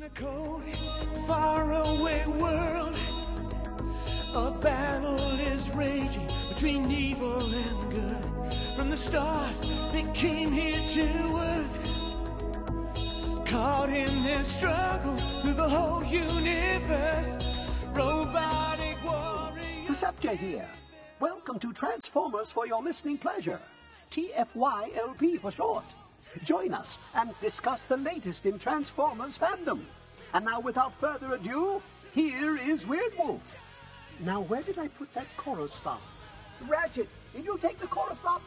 a cold, faraway world, a battle is raging between evil and good. From the stars that came here to Earth, caught in their struggle through the whole universe, robotic warriors. Perceptor here. Welcome to Transformers for your listening pleasure. TFYLP for short. Join us and discuss the latest in Transformers fandom. And now, without further ado, here is Weird Wolf. Now, where did I put that chorus stop? Ratchet, did you take the chorus stop?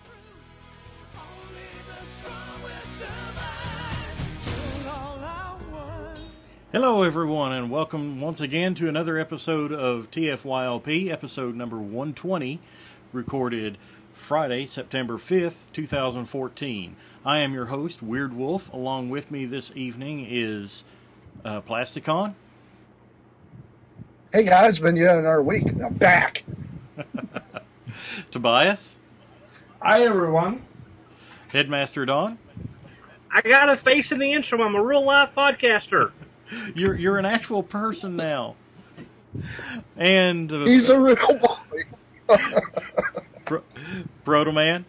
Only the strong will survive till all are one. Hello, everyone, and welcome once again to another episode of TFYLP, episode number 120, recorded Friday, September 5th, 2014. I am your host, Weird Wolf. Along with me this evening is Plasticon. Hey guys, been yet another week. I'm back. Tobias. Hi everyone. Headmaster Don. I got a face in the intro. I'm a real live podcaster. You're an actual person now. And He's a real boy. Proto Man.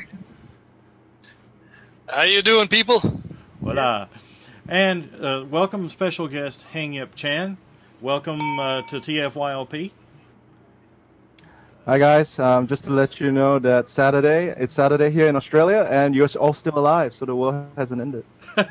How you doing, people? Voila. And welcome special guest Hang Yip Chan. Welcome to TFYLP. Hi guys, just to let you know that it's Saturday here in Australia, and you're all still alive, so the world hasn't ended.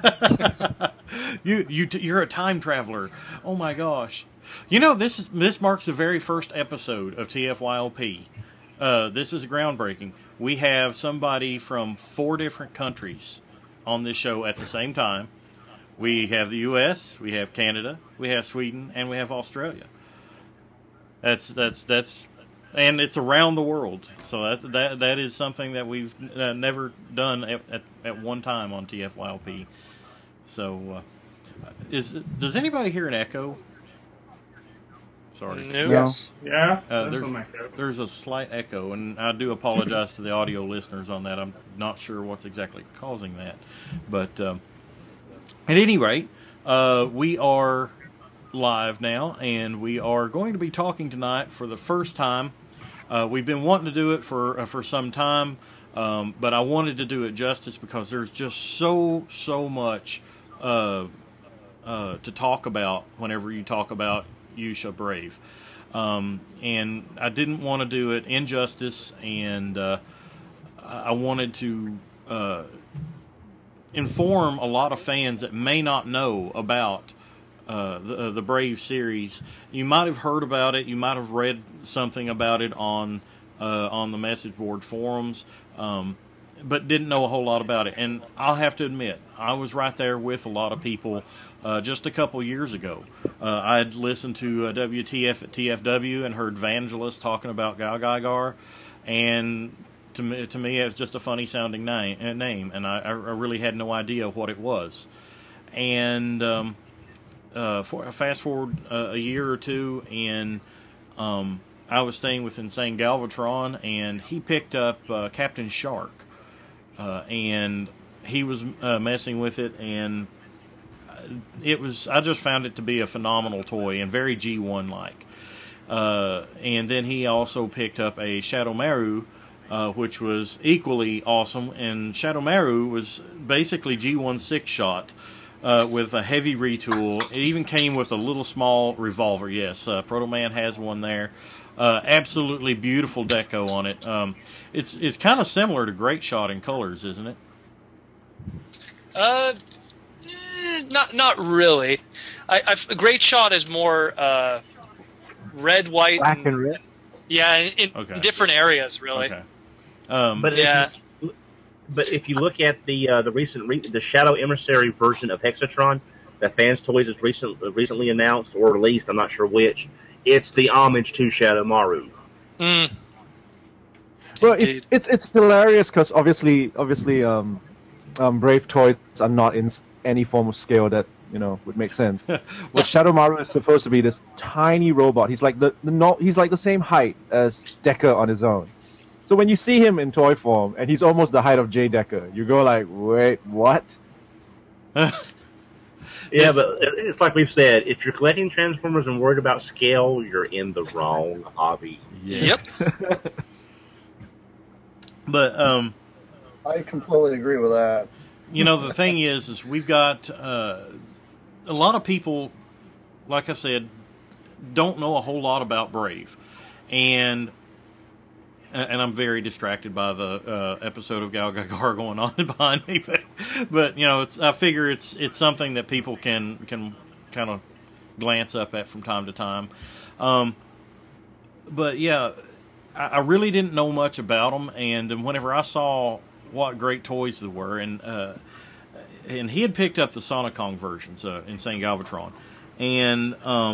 You're a time traveler. Oh my gosh! You know, this marks the very first episode of TFYLP. This is groundbreaking. We have somebody from 4 different countries on this show at the same time. We have the U.S., we have Canada, we have Sweden, and we have Australia. That's, and it's around the world. So that is something that we've never done at one time on TFYLP. So, does anybody hear an echo? Sorry. No. Yes. Yeah, there's a slight echo, and I do apologize to the audio listeners on that. I'm not sure what's exactly causing that. But at any rate, we are live now, and we are going to be talking tonight for the first time. We've been wanting to do it for some time, but I wanted to do it justice because there's just so much to talk about whenever you talk about Yusha Brave. And I didn't want to do it injustice, and I wanted to inform a lot of fans that may not know about the Brave series. You might have heard about it, you might have read something about it on the message board forums, but didn't know a whole lot about it. And I'll have to admit, I was right there with a lot of people just a couple years ago. I had listened to WTF at TFW and heard Vangelis talking about Gal Gaigar, and to me it was just a funny sounding name, and I really had no idea what it was. And fast forward a year or two, and I was staying with Insane Galvatron, and he picked up Captain Shark, and he was messing with it, and I just found it to be a phenomenal toy and very G1 like. And then he also picked up a Shadow Maru, which was equally awesome, and Shadow Maru was basically G1 6-shot. With a heavy retool. It even came with a little small revolver. Yes, Proto Man has one there. Absolutely beautiful deco on it. It's kind of similar to Great Shot in colors, isn't it? Not really. Great Shot is more red, white, Black and red? Yeah, in different areas, really. Okay. But yeah. If you look at the Shadow Emissary version of Hexatron that Fans Toys has recently announced or released, I'm not sure which, it's the homage to Shadow Maru. Mm. Well, it's hilarious because obviously, Brave toys are not in any form of scale that would make sense. But Shadow Maru is supposed to be this tiny robot. He's like he's like the same height as Decker on his own. So when you see him in toy form, and he's almost the height of Jay Decker, you go like, wait, what? Yeah, but it's like we've said, if you're collecting Transformers and worried about scale, you're in the wrong hobby. Yeah. Yep. But I completely agree with that. you know, the thing is we've got a lot of people, like I said, don't know a whole lot about Brave, and I'm very distracted by the episode of Gal Gadot going on behind me, but you know, I figure it's something that people can kind of glance up at from time to time. But yeah, I really didn't know much about them, and then whenever I saw what great toys there were, and he had picked up the Sonicon versions, Insane Galvatron, and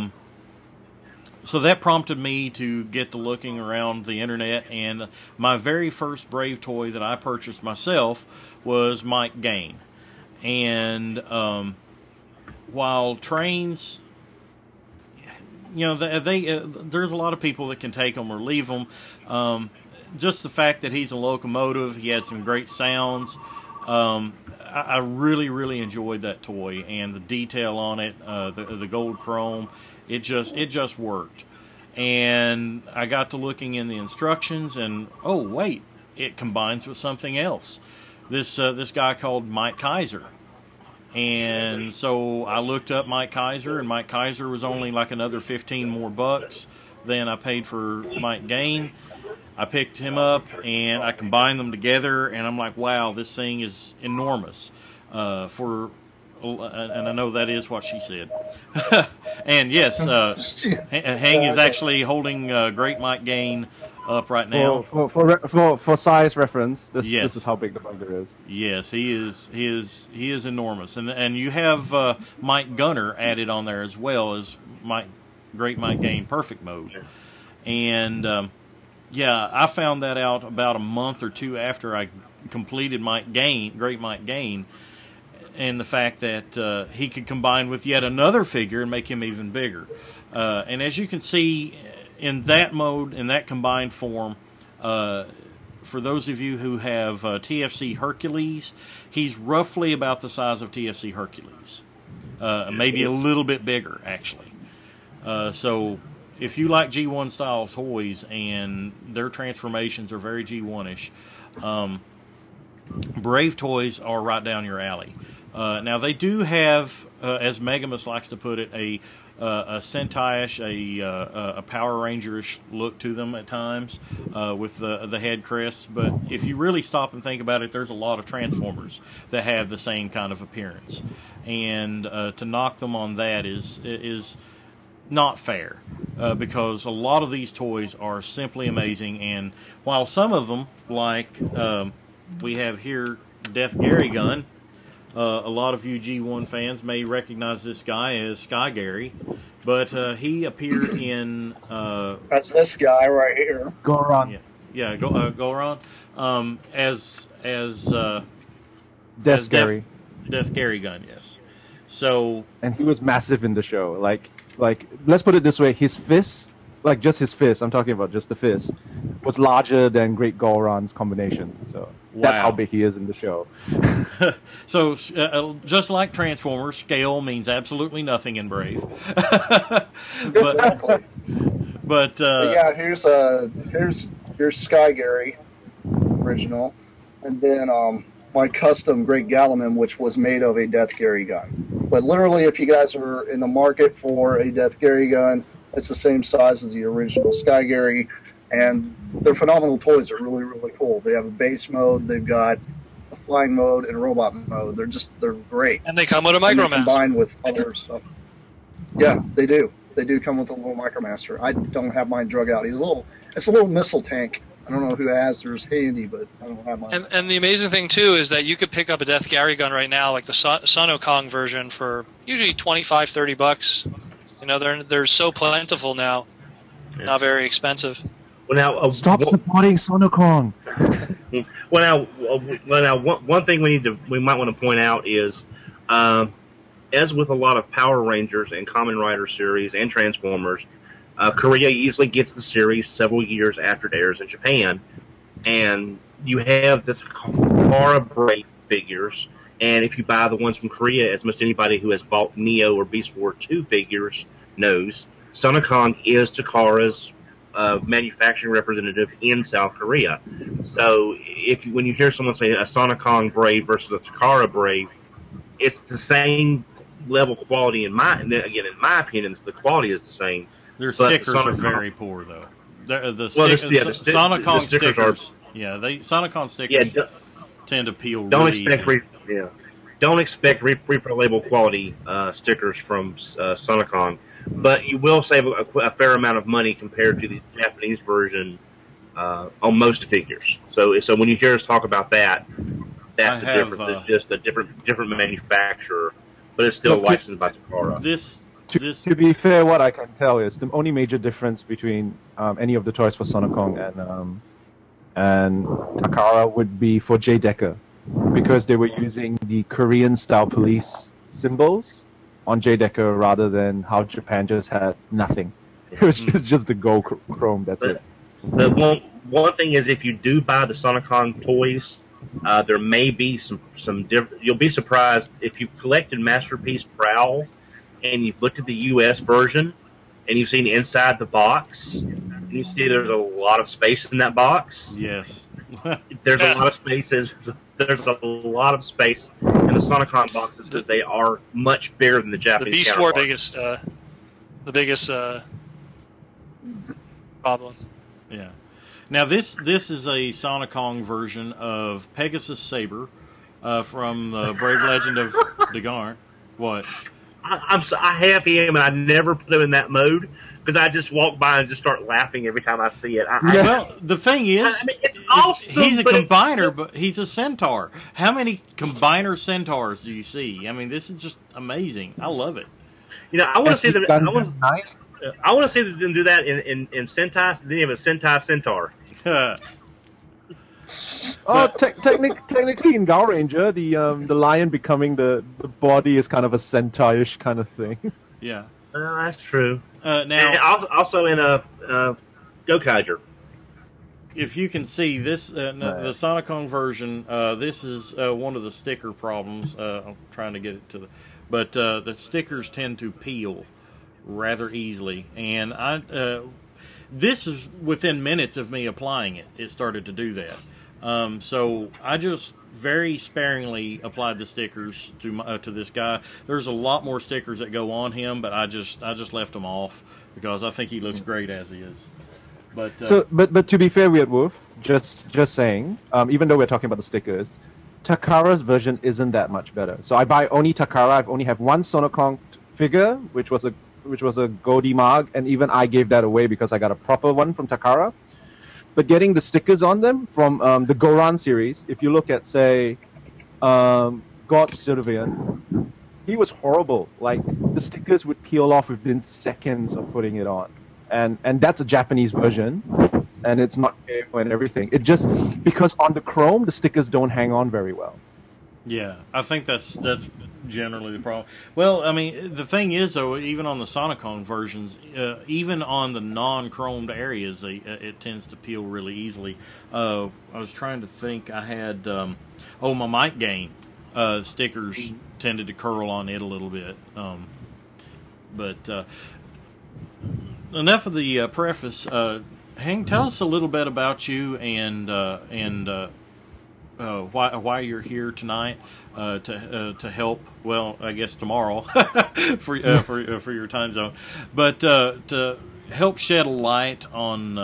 so that prompted me to get to looking around the internet, and my very first Brave toy that I purchased myself was Mike Gain. And while trains, you know, there's a lot of people that can take them or leave them. Just the fact that he's a locomotive, he had some great sounds. I really, really enjoyed that toy, and the detail on it, the gold chrome. It just worked. And I got to looking in the instructions, and oh wait, it combines with something else. This guy called Mike Kaiser. And so I looked up Mike Kaiser, and Mike Kaiser was only like another 15 more bucks than I paid for Mike Gain. I picked him up, and I combined them together, and I'm like, wow, this thing is enormous. And I know that is what she said. And yes, Hang is actually holding Great Mike Gain up right now. For size reference, this Yes. is how big the bugger is. Yes, he is enormous, and you have Mike Gunner added on there as well as Great Mike Gain Perfect Mode, and yeah, I found that out about a month or two after I completed Great Mike Gain. And the fact that he could combine with yet another figure and make him even bigger. And as you can see, in that mode, in that combined form, for those of you who have TFC Hercules, he's roughly about the size of TFC Hercules. Maybe a little bit bigger, actually. So if you like G1 style toys and their transformations are very G1-ish, Brave toys are right down your alley. Now they do have, as Megamus likes to put it, a Sentai-ish, a Power Ranger-ish look to them at times, with the head crests. But if you really stop and think about it, there's a lot of Transformers that have the same kind of appearance, and to knock them on that is not fair, because a lot of these toys are simply amazing. And while some of them, like we have here, Death Gary Gun. A lot of you G1 fans may recognize this guy as Sky Gary, but he appeared in... That's this guy right here. Goron. Yeah, Goron. As Death Gary. Death Gary Gun, yes. So... And he was massive in the show. Like let's put it this way, his fist, like just his fist, I'm talking about just the fist, was larger than Great Goron's combination. So that's how big he is in the show. So just like Transformers, scale means absolutely nothing in Brave. But yeah, here's Sky Gary, original, and then my custom Great Galaman, which was made of a Death Gary gun. But literally, if you guys are in the market for a Death Gary gun, it's the same size as the original Sky Gary, and they're phenomenal toys. They're really, really cool. They have a base mode, they've got a flying mode, and a robot mode. They're great. And they come with a Micromaster. Combined with other stuff. Yeah, they do. They do come with a little Micromaster. I don't have mine drug out. It's a little missile tank. I don't know who has theirs handy, but I don't have mine. And the amazing thing, too, is that you could pick up a Death Gary gun right now, like the Sonokong version, for usually $25-$30. You know, they're so plentiful now. Yeah. Not very expensive. Well, now stop supporting Sonokong. Well, now, one thing we might want to point out is, as with a lot of Power Rangers and Kamen Rider series and Transformers, Korea usually gets the series several years after it airs in Japan, and you have the Takara Brave figures And if you buy the ones from Korea, as most anybody who has bought Neo or Beast War 2 figures knows, Sonokong is Takara's manufacturing representative in South Korea. So when you hear someone say a Sonokong Brave versus a Takara Brave, it's the same level quality in my opinion, the quality is the same. Their stickers are very poor, though. Sonokong stickers are. Yeah, Sonokong stickers tend to peel. Don't expect repro label quality stickers from Sonokong, but you will save a fair amount of money compared to the Japanese version on most figures. So when you hear us talk about that, that's the difference. It's just a different manufacturer, but it's still licensed by Takara. To be fair, what I can tell is the only major difference between any of the toys for Sonokong and Takara would be for J Decker, because they were using the Korean-style police symbols on J Decker rather than how Japan just had nothing. It was just the gold chrome. That's it. The one thing is, if you do buy the Sonokong toys, there may be some different. You'll be surprised if you've collected Masterpiece Prowl and you've looked at the U.S. version and you've seen inside the box, and you see there's a lot of space in that box. Yes. There's a lot of spaces. There's a lot of space in the Sonokong boxes because they are much bigger than the Japanese. The Beast War the biggest problem. Yeah. Now this is a Sonokong version of Pegasus Saber from the Brave Legend of Dagarn. What? I have him, and I never put him in that mode because I just walk by and just start laughing every time I see it. Well, the thing is, it's awesome, he's a combiner, but he's a centaur. How many combiner centaurs do you see? I mean, this is just amazing. I love it. You know, I want to see them. I want to see them do that in Sentai. Then you have a Sentai Centaur. Technically in Gao Ranger, the lion becoming the body is kind of a centaur-ish kind of thing. Yeah, that's true. Now, and also in Gokaiger. If you can see this, the Sonokong version, this is one of the sticker problems. I'm trying to get it to but the stickers tend to peel rather easily, and this is within minutes of me applying it. It started to do that. So I just very sparingly applied the stickers to this guy. There's a lot more stickers that go on him, but I just left them off because I think he looks great as he is. But but to be fair, Weird Wolf, just saying, even though we're talking about the stickers, Takara's version isn't that much better. So I buy only Takara. I've only have one Sonokong figure, which was a Goldie Mag, and even I gave that away because I got a proper one from Takara. But getting the stickers on them from the Goran series, if you look at, say, God Sylvian, he was horrible. Like, the stickers would peel off within seconds of putting it on. And that's a Japanese version, and it's not careful and everything. It just, because on the chrome, the stickers don't hang on very well. Yeah, I think that's generally the problem. Well, I mean, the thing is, though, even on the Sonokong versions, even on the non-chromed areas, it tends to peel really easily. I was trying to think. I had, my Might Gain stickers tended to curl on it a little bit. But enough of the preface. Hank, tell us a little bit about you and why you're here tonight to help. Well, I guess tomorrow for your time zone, but to help shed a light on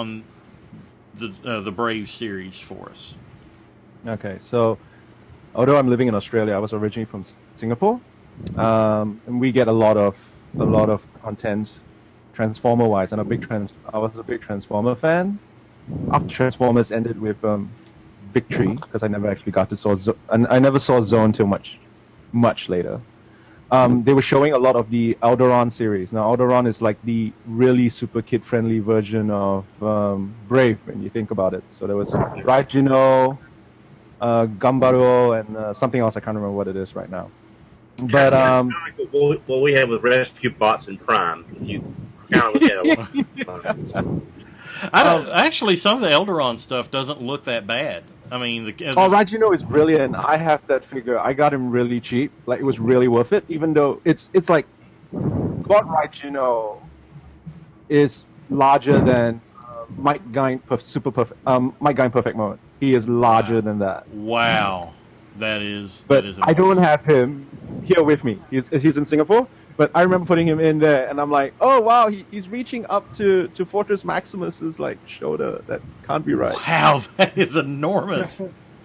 the Brave series for us. Okay, so although I'm living in Australia, I was originally from Singapore, and we get a lot of content Transformer wise, and I was a big Transformer fan. After Transformers ended with Victory, because I never actually got to saw I never saw Zone till much later. They were showing a lot of the Alderaan series. Now Alderaan is like the really super kid friendly version of Brave when you think about it. So there was Raijino, Gambaro, and something else I can't remember what it is right now. But what we have with Rescue Bots and Prime, if you kind of look at it. Actually, some of the Alderaan stuff doesn't look that bad. I mean, Raijuno is brilliant. I have that figure. I got him really cheap. Like, it was really worth it, even though it's like God Raijuno is larger than Mike Guine Mike Guine Perfect Mode. He is larger than that. Wow, that is. But that is I don't have him here with me. He's in Singapore. But I remember putting him in there, and I'm like, oh wow, he's reaching up to Fortress Maximus's like shoulder. That can't be right. Wow, that is enormous.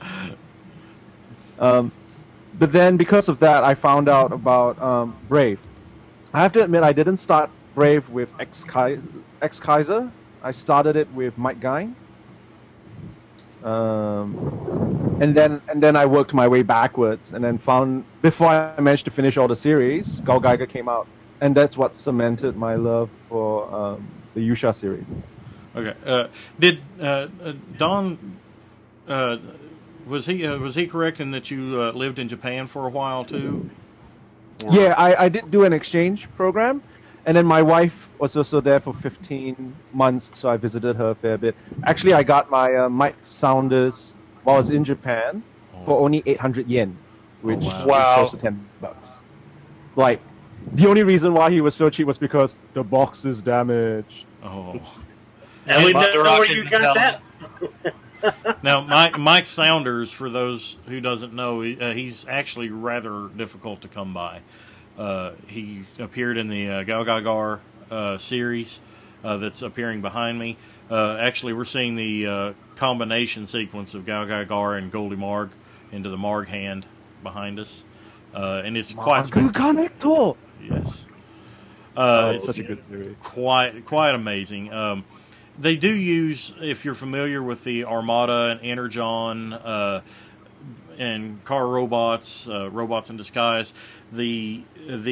But then because of that, I found out about Brave. I have to admit, I didn't start Brave with X-Kaiser. I started it with Mike Guine. And then I worked my way backwards, and then found, before I managed to finish all the series, GaoGaiga came out, and that's what cemented my love for the Yusha series. Okay, did Don was he correct in that you lived in Japan for a while too? Or? Yeah, I did do an exchange program. And then my wife was also there for 15 months, so I visited her a fair bit. Actually, I got my Mike Saunders while I was in Japan for only 800 yen, which is close to $10. Like, the only reason why he was so cheap was because the box is damaged. Oh. And we know where you got that. Now, Mike Saunders, for those who doesn't know, he's actually rather difficult to come by. He appeared in the GaoGaiGar series that's appearing behind me. Actually, we're seeing the combination sequence of GaoGaiGar and Goldie Marg into the Marg hand behind us. And it's quite... Connector! Yes. It's such a good series. Quite amazing. They do use, if you're familiar with the Armada and Energon and Car Robots, Robots in Disguise, the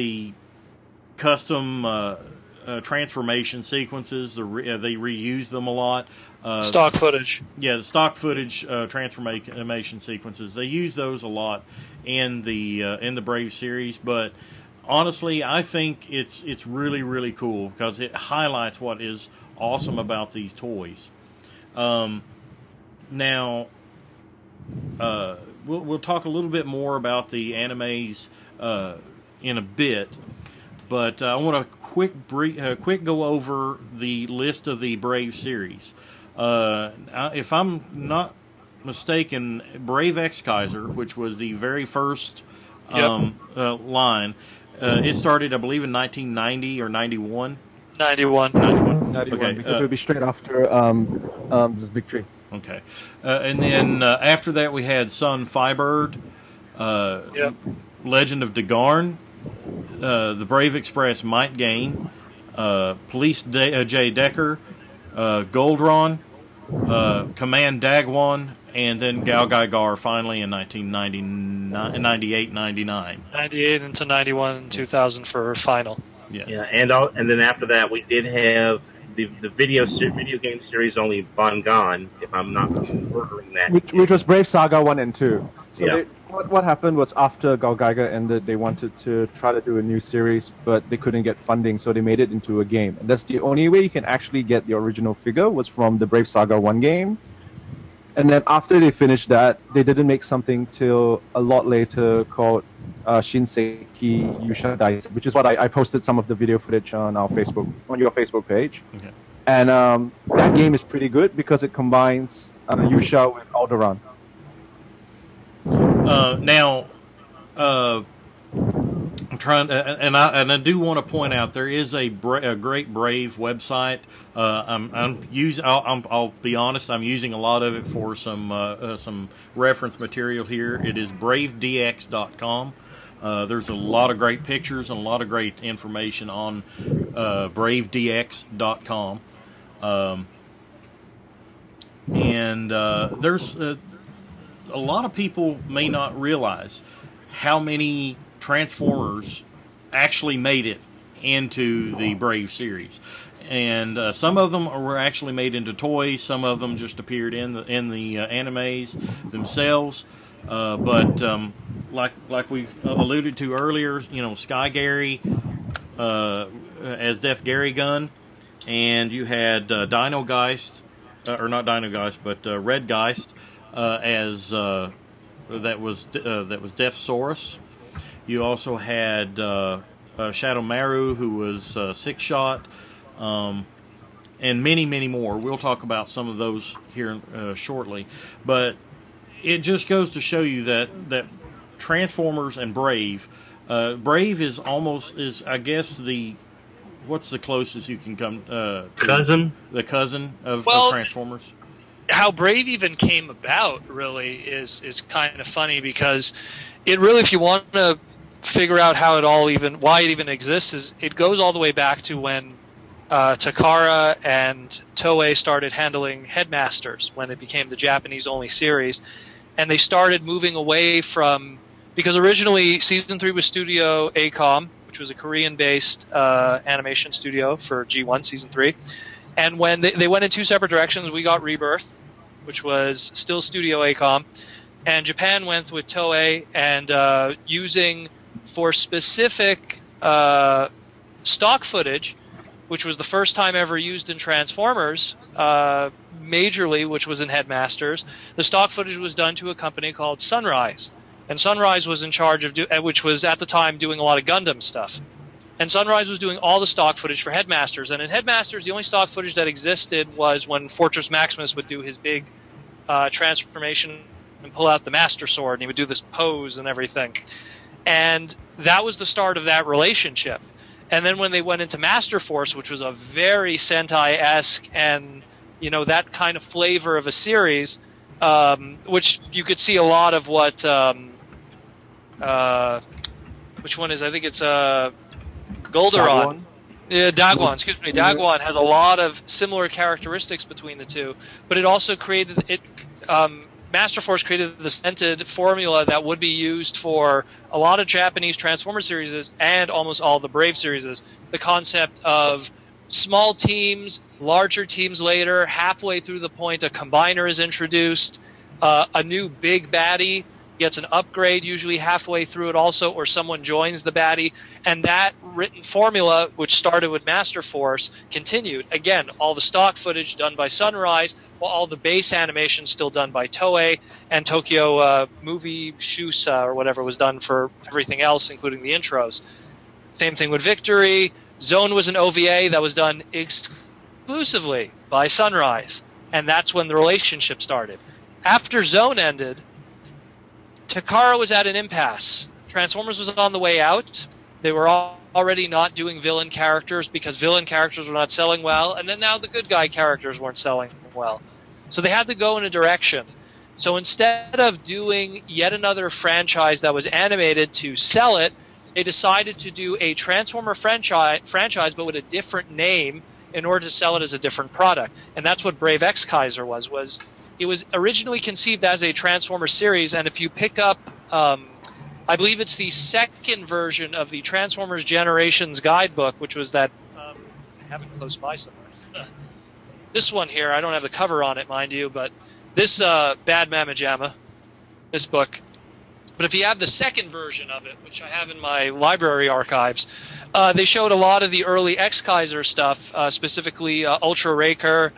custom transformation sequences, they reuse them a lot. Stock footage. Yeah, the stock footage transformation sequences. They use those a lot in the Brave series, but honestly, I think it's really, really cool because it highlights what is awesome about these toys. Now, we'll talk a little bit more about the animes in a bit, but I want to quick go over the list of the Brave series. If I'm not mistaken, Brave X-Kaiser, which was the very first line, it started, I believe, in 1990 or 91. 91. 91, okay, because it would be straight after Victory. Okay. And then after that, we had Sun Firebird, Legend of Dagarn, the Brave Express Might Gain, Police J. Decker, Goldron, Command Dagwon, and then GaoGaiGar finally in 1998, 99. 98 into 91 and 2000 for final. Yes. Yeah, and then after that, we did have the video game series only Bangan, if I'm not ordering that. Which was Brave Saga 1 and 2. So what happened was after GaoGaiga ended, they wanted to try to do a new series, but they couldn't get funding, so they made it into a game. And that's the only way you can actually get the original figure was from the Brave Saga 1 game. And then after they finished that, they didn't make something till a lot later called Shinseki Yusha Daisen, which is what I posted some of the video footage on your Facebook page. Okay. And that game is pretty good because it combines Yusha with Alderaan. Now, I'm trying to, and I do want to point out there is a great Brave website. I'll be honest, I'm using a lot of it for some reference material here. It is bravedx.com. There's a lot of great pictures and a lot of great information on bravedx.com. And there's a lot of people may not realize how many Transformers actually made it into the Brave series, and some of them were actually made into toys. Some of them just appeared in the animes themselves. But like we alluded to earlier, Sky Gary as Death Gary Gun, and you had Dino Geist, or not Dino Geist, but Red Geist. as that was Deathsaurus. You also had Shadow Maru, who was Six Shot, and many, many more. We'll talk about some of those here shortly. But it just goes to show you that Transformers and Brave, Brave is I guess what's the closest you can come to the cousin of Transformers. How Brave even came about really is kind of funny, because it really, if you want to figure out why it even exists, it goes all the way back to when Takara and Toei started handling Headmasters, when it became the Japanese only series, and they started moving away from, because originally Season 3 was Studio ACOM, which was a Korean-based animation studio for G1 Season 3. And when they went in two separate directions, we got Rebirth, which was still Studio ACOM, and Japan went with Toei, and using for specific stock footage, which was the first time ever used in Transformers, majorly, which was in Headmasters, the stock footage was done to a company called Sunrise. And Sunrise was in charge of, which was at the time doing a lot of Gundam stuff. And Sunrise was doing all the stock footage for Headmasters. And in Headmasters, the only stock footage that existed was when Fortress Maximus would do his big transformation and pull out the Master Sword, and he would do this pose and everything. And that was the start of that relationship. And then when they went into Master Force, which was a very Sentai-esque and, that kind of flavor of a series, which you could see a lot of what... which one is? I think it's Goldoron. Dagwan, excuse me. Dagwan has a lot of similar characteristics between the two, but it also created it. Master Force created the scented formula that would be used for a lot of Japanese Transformer series and almost all the Brave series. The concept of small teams, larger teams later, halfway through the point, a combiner is introduced, a new big baddie gets an upgrade usually halfway through it also, or someone joins the baddie, and that written formula, which started with Master Force, continued. Again, all the stock footage done by Sunrise, while all the base animation still done by Toei, and Tokyo Movie Shusa, or whatever, was done for everything else, including the intros. Same thing with Victory. Zone was an OVA that was done exclusively by Sunrise, and that's when the relationship started. After Zone ended, Takara was at an impasse. Transformers was on the way out. They were already not doing villain characters because villain characters were not selling well, and then now the good guy characters weren't selling well. So they had to go in a direction. So instead of doing yet another franchise that was animated to sell it, they decided to do a Transformer franchise but with a different name in order to sell it as a different product. And that's what Brave X Kaiser was. It was originally conceived as a Transformer series, and if you pick up, I believe it's the second version of the Transformers Generations guidebook, which was that, I have it close by somewhere. This one here, I don't have the cover on it, mind you, but this Bad Mama Jamma, this book. But if you have the second version of it, which I have in my library archives, they showed a lot of the early X-Kaiser stuff, specifically Ultra Raker,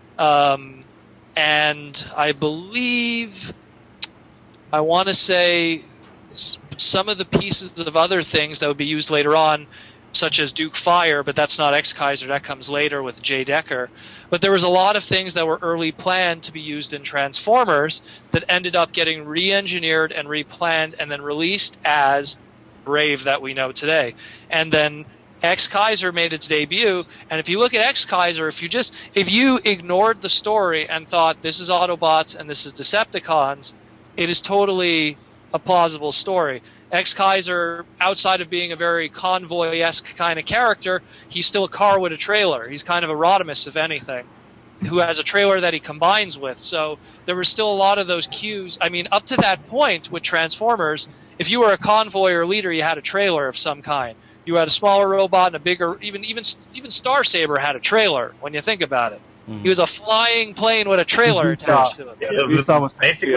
and I believe, I want to say, some of the pieces of other things that would be used later on, such as Duke Fire, but that's not X-Kaiser, that comes later with Jay Decker. But there was a lot of things that were early planned to be used in Transformers that ended up getting re-engineered and replanned and then released as Brave that we know today. And then X-Kaiser made its debut, and if you look at X-Kaiser, if you ignored the story and thought this is Autobots and this is Decepticons, it is totally a plausible story. X-Kaiser, outside of being a very convoy-esque kind of character, he's still a car with a trailer. He's kind of a Rodimus, if anything, who has a trailer that he combines with. So there were still a lot of those cues. I mean, up to that point with Transformers, if you were a convoy or leader, you had a trailer of some kind. You had a smaller robot and a bigger, even Starsaber had a trailer, when you think about it. Mm-hmm. He was a flying plane with a trailer attached to it. Yeah, the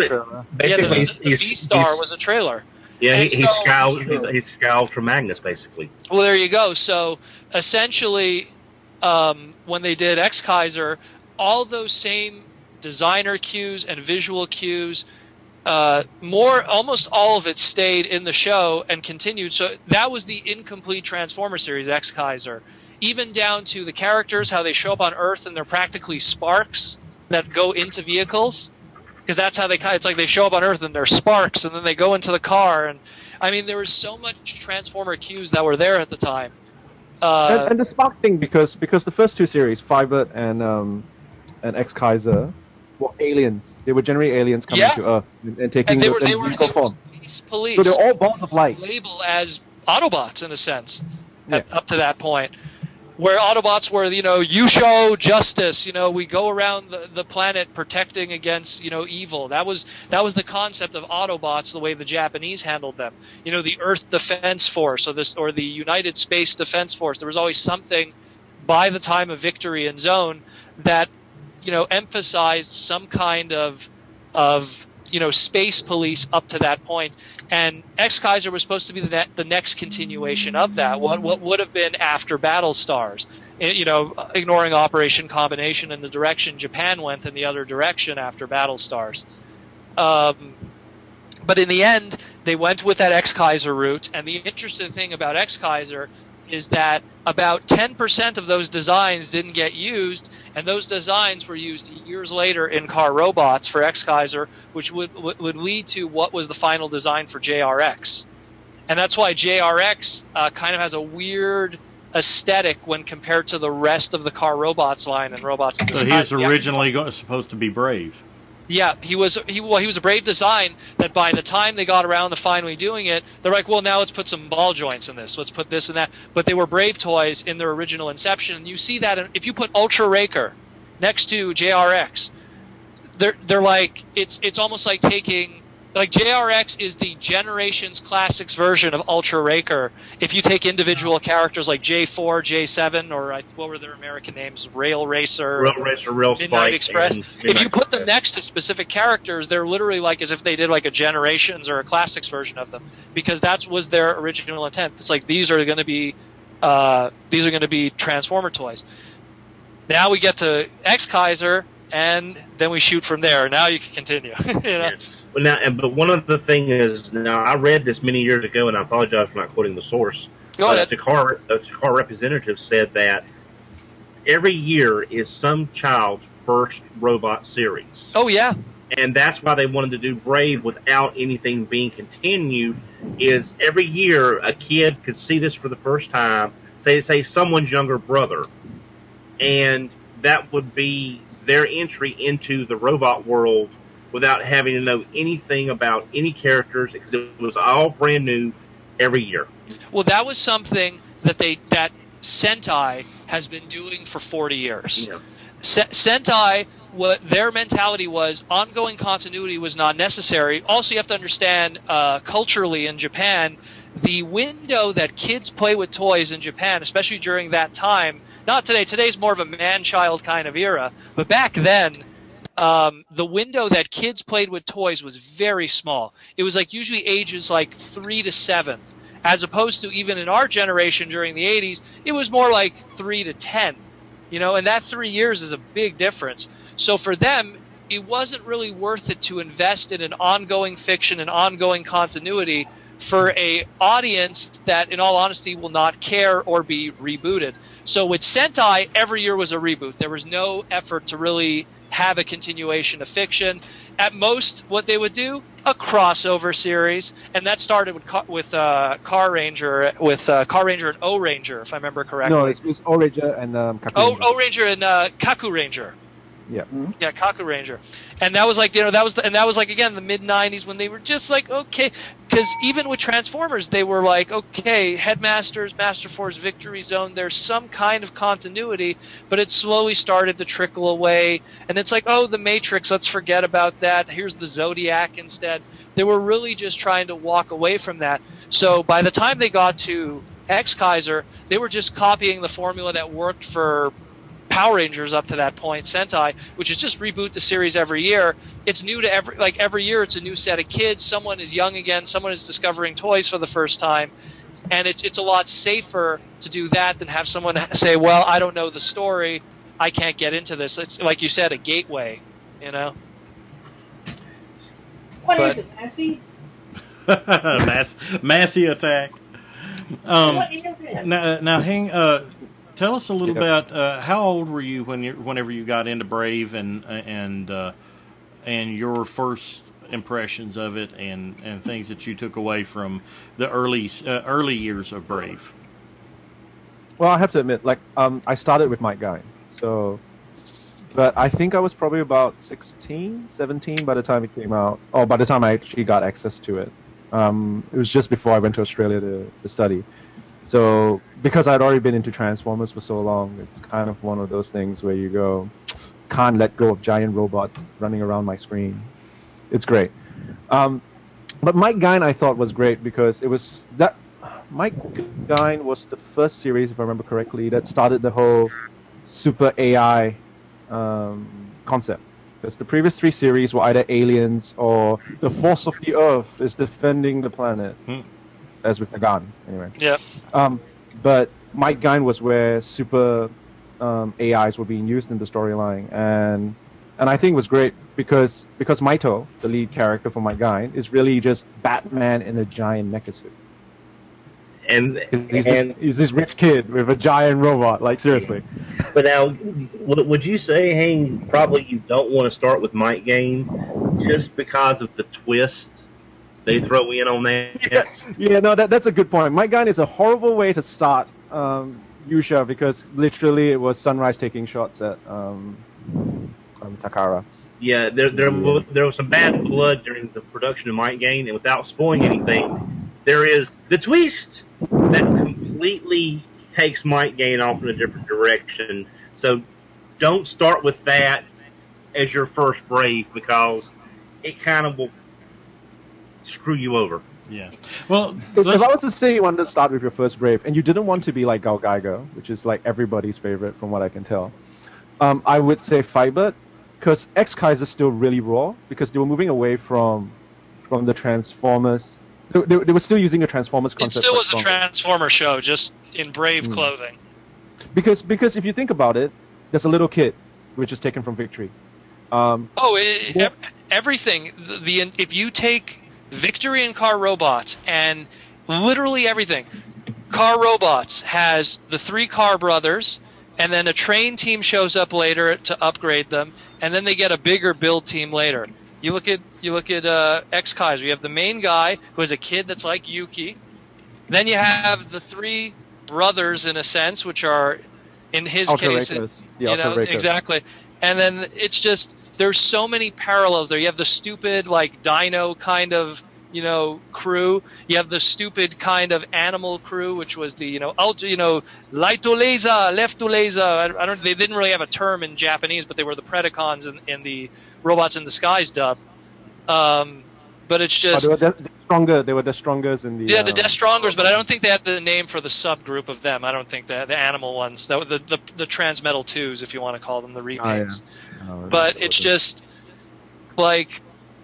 V-Star was a trailer. Yeah, he scowled from Magnus, basically. Well, there you go. So, essentially, when they did X-Kaiser, all those same designer cues and visual cues. Almost all of it stayed in the show and continued. So that was the incomplete Transformer series, X-Kaiser. Even down to the characters, how they show up on Earth and they're practically sparks that go into vehicles. Because that's how it's like they show up on Earth and they're sparks and then they go into the car. And I mean, there was so much Transformer cues that were there at the time. And the spark thing, because the first two series, Firebird and X-Kaiser, were aliens. They were generally aliens coming to Earth and taking they were form. Space police. So they're all balls of light. Label as Autobots in a sense, up to that point. Where Autobots were, you show justice, we go around the planet protecting against, evil. That was the concept of Autobots, the way the Japanese handled them. The Earth Defense Force or the United Space Defense Force. There was always something by the time of Victory and Zone that, emphasized some kind of space police up to that point. And X-Kaiser was supposed to be the next continuation of that. What would have been after Battlestars, ignoring Operation Combination and the direction Japan went in the other direction after Battlestars. But in the end, they went with that X-Kaiser route. And the interesting thing about X-Kaiser is that about 10% of those designs didn't get used, and those designs were used years later in car robots for X-Kaiser, which would lead to what was the final design for JRX. And that's why JRX kind of has a weird aesthetic when compared to the rest of the car robots line and robots in the So he was originally supposed to be Brave. Yeah, he was a Brave design that by the time they got around to finally doing it, they're like, well, now let's put some ball joints in this. Let's put this and that. But they were Brave toys in their original inception. And you see that if you put Ultra Raker next to JRX, they're like, it's almost like taking, like JRX is the Generations Classics version of Ultra Raker. If you take individual characters like J4, J7, or what were their American names? Rail Racer, Rail Spike, Midnight Express. If you put them next to specific characters, they're literally like as if they did like a Generations or a Classics version of them, because that was their original intent. It's like these are going to be Transformer toys. Now we get to X-Kaiser, and then we shoot from there. Now you can continue. But one of the things is, now I read this many years ago, and I apologize for not quoting the source. Go ahead. The car representative said that every year is some child's first robot series. Oh, yeah. And that's why they wanted to do Brave without anything being continued, is every year a kid could see this for the first time, say someone's younger brother, and that would be their entry into the robot world without having to know anything about any characters, because it was all brand new every year. Well, that was something that Sentai has been doing for 40 years. Yeah. Sentai, what their mentality was, ongoing continuity was not necessary. Also, you have to understand, culturally in Japan, the window that kids play with toys in Japan, especially during that time, not today. Today's more of a man-child kind of era, but back then, the window that kids played with toys was very small. It was like usually ages like 3 to 7, as opposed to even in our generation during the 80s, it was more like 3 to 10. And that 3 years is a big difference. So for them, it wasn't really worth it to invest in an ongoing fiction and ongoing continuity for a audience that, in all honesty, will not care or be rebooted. So with Sentai, every year was a reboot. There was no effort to really have a continuation of fiction. At most, what they would do, a crossover series, and that started with Car Ranger, Car Ranger and O Ranger, if I remember correctly. No, it was O Ranger and Kaku Ranger. O Ranger and Kaku Ranger. Yeah. Yeah, Kaku Ranger. And that was like, that was like, again, the mid-90s when they were just like, okay, because even with Transformers, they were like, okay, Headmasters, Master Force, Victory Zone, there's some kind of continuity, but it slowly started to trickle away. And it's like, oh, the Matrix, let's forget about that. Here's the Zodiac instead. They were really just trying to walk away from that. So by the time they got to X-Kaiser, they were just copying the formula that worked for Power Rangers up to that point, Sentai, which is just reboot the series every year. It's new to every year. It's a new set of kids. Someone is young again. Someone is discovering toys for the first time, and it's a lot safer to do that than have someone say, "Well, I don't know the story. I can't get into this." It's like you said, a gateway. you know. What is it, Massey? Massey attack. What is it? Now, Hang, tell us a little about how old were you whenever you got into Brave, and your first impressions of it, and things that you took away from the early years of Brave. Well, I have to admit, I started with Mike Guy, but I think I was probably about 16, 17 by the time it came out, or by the time I actually got access to it. It was just before I went to Australia to study. So, because I'd already been into Transformers for so long, it's kind of one of those things where you go, can't let go of giant robots running around my screen. It's great. But Mike Guine I thought was great because it was that Mike Guine was the first series, if I remember correctly, that started the whole super AI concept. Because the previous 3 series were either aliens or the force of the Earth is defending the planet, as with the gun, anyway. Yeah. But Mike Guine was where super AIs were being used in the storyline, and I think it was great because Maito, the lead character for Mike Guine, is really just Batman in a giant mecha suit. And he's this rich kid with a giant robot, like seriously. But now, would you say, Hang, probably you don't want to start with Mike Guine just because of the twist they throw in on that? Yeah, no, that's a good point. Mike Guine is a horrible way to start Yusha because literally it was Sunrise taking shots at Takara. Yeah, there was some bad blood during the production of Mike Guine, and without spoiling anything, there is the twist that completely takes Mike Guine off in a different direction. So don't start with that as your first Brave because it kind of will screw you over. Yeah. Well, if I was to say you wanted to start with your first Brave and you didn't want to be like Gal Geiger, which is like everybody's favorite from what I can tell, I would say Firebird because X-Kaiser is still really raw because they were moving away from the Transformers. They were still using a Transformers concept. It still was a Transformer show, just in Brave clothing. Because if you think about it, there's a little kid, which is taken from Victory. Everything. If you take Victory and Car Robots and literally everything, Car Robots has the 3 Car brothers, and then a train team shows up later to upgrade them, and then they get a bigger build team later. You look at X-Kaiser. You have the main guy who is a kid that's like Yuki. Then you have the 3 brothers in a sense, which are in his case, exactly. And then it's just there's so many parallels there. You have the stupid like dino kind of crew. You have the stupid kind of animal crew, which was the Laitoleza, Leftoleza. They didn't really have a term in Japanese, but they were the Predacons in the Robots in Disguise dub. But it's just they were the strongest in the the Death Strongers, but I don't think they had the name for the subgroup of them. I don't think that the animal ones, that was the Transmetal 2s, if you want to call them the repaints. But it's just like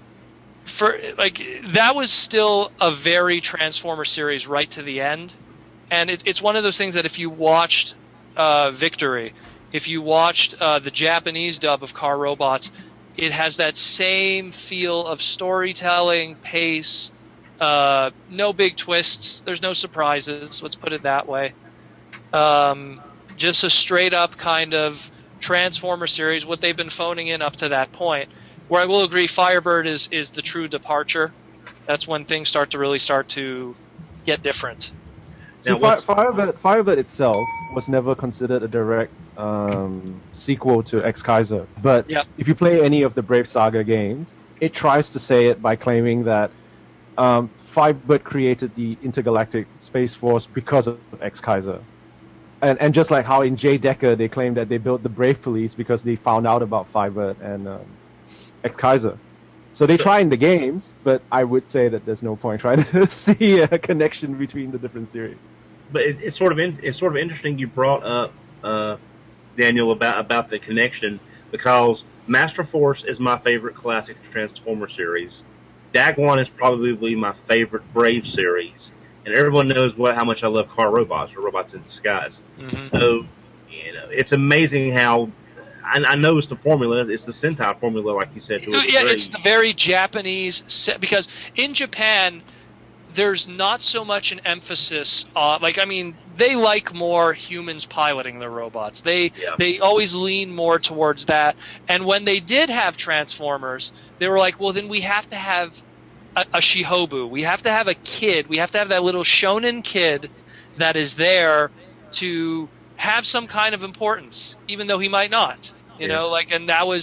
that was still a very Transformer series right to the end, and it's one of those things that if you watched Victory, if you watched the Japanese dub of Car Robots, it has that same feel of storytelling, pace, no big twists, there's no surprises, let's put it that way. Just a straight-up kind of Transformer series, what they've been phoning in up to that point. Where I will agree, Firebird is the true departure. That's when things start to get different. See, Firebird itself was never considered a direct sequel to X-Kaiser. But if you play any of the Brave Saga games, it tries to say it by claiming that Firebird created the Intergalactic Space Force because of X-Kaiser. And just like how in J. Decker they claim that they built the Brave Police because they found out about Firebird and X-Kaiser. So they try in the games, but I would say that there's no point trying to see a connection between the different series. But it's sort of interesting you brought up, Daniel, about the connection, because Master Force is my favorite classic Transformer series. Dagwan is probably my favorite Brave series, and everyone knows how much I love Car Robots or Robots in Disguise. Mm-hmm. So it's amazing how I know it's the formula. It's the Sentai formula, like you said. Yeah, it's the very Japanese because in Japan, there's not so much an emphasis on, they like more humans piloting their robots. They always lean more towards that. And when they did have Transformers, they were like, well, then we have to have a Shihobu. We have to have a kid. We have to have that little shonen kid that is there to have some kind of importance, even though he might not. You know, and that was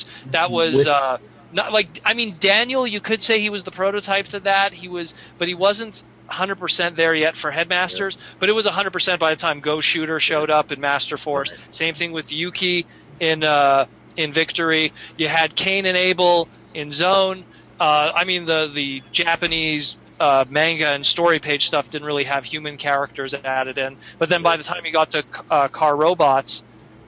not like, Daniel, you could say he was the prototype to that. But he wasn't 100% there yet for Headmasters, but it was 100% by the time Go Shooter showed up in Master Force. Right. Same thing with Yuki in Victory. You had Cain and Abel in Zone. The Japanese manga and story page stuff didn't really have human characters added in. But then by the time you got to Car Robots,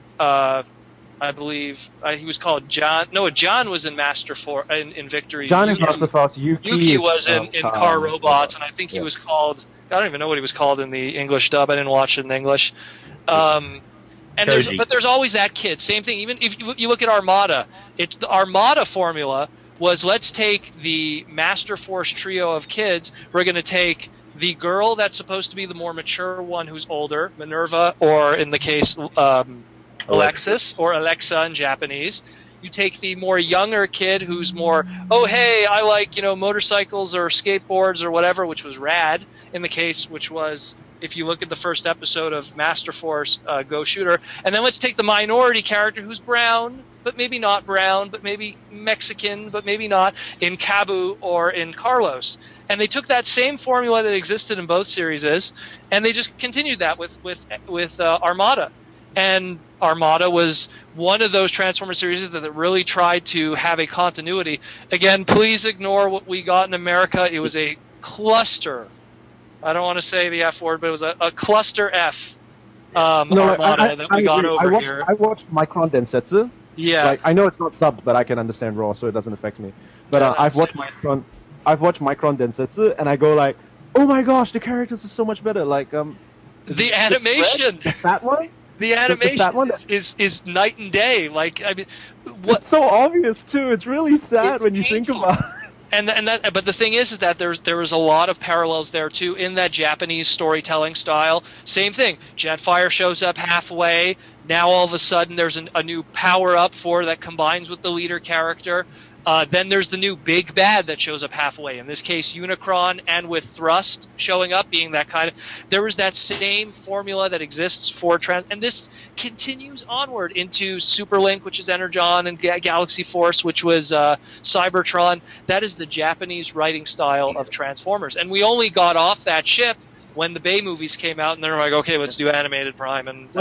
I believe he was called John. No, John was in Master Force in Victory. John is Master Force. Yuki was in Car Robots, and I think he was called. I don't even know what he was called in the English dub. I didn't watch it in English. There's always that kid. Same thing. Even if you look at Armada, the Armada formula was, let's take the Master Force trio of kids. We're going to take the girl that's supposed to be the more mature one, who's older, Minerva, or in the case. Alexis, or Alexa in Japanese. You take the more younger kid who's more, oh, hey, I like, motorcycles or skateboards or whatever, which was Rad in the case, which was, if you look at the first episode of Master Force Go Shooter. And then let's take the minority character who's brown, but maybe not brown, but maybe Mexican, but maybe not, in Kabu or in Carlos. And they took that same formula that existed in both series, and they just continued that with Armada. And Armada was one of those Transformer series that really tried to have a continuity. Again, please ignore what we got in America. It was a cluster. I don't want to say the F word, but it was a cluster F Armada that we got over here. I watched Micron Densetsu. Yeah. I know it's not subbed, but I can understand Raw, so it doesn't affect me. But I've watched Micron Densetsu, and I go like, oh my gosh, the characters are so much better. The animation. That one? The animation is night and day. It's so obvious too. It's really sad when you think about it. But the thing is that there was a lot of parallels there too in that Japanese storytelling style. Same thing. Jetfire shows up halfway. Now all of a sudden there's a new power up that combines with the leader character. Then there's the new big bad that shows up halfway. In this case, Unicron, and with Thrust showing up, being that kind of. There was that same formula that exists for and this continues onward into Superlink, which is Energon, and Galaxy Force, which was Cybertron. That is the Japanese writing style of Transformers, and we only got off that ship when the Bay movies came out, and they're like, okay, let's do animated Prime. And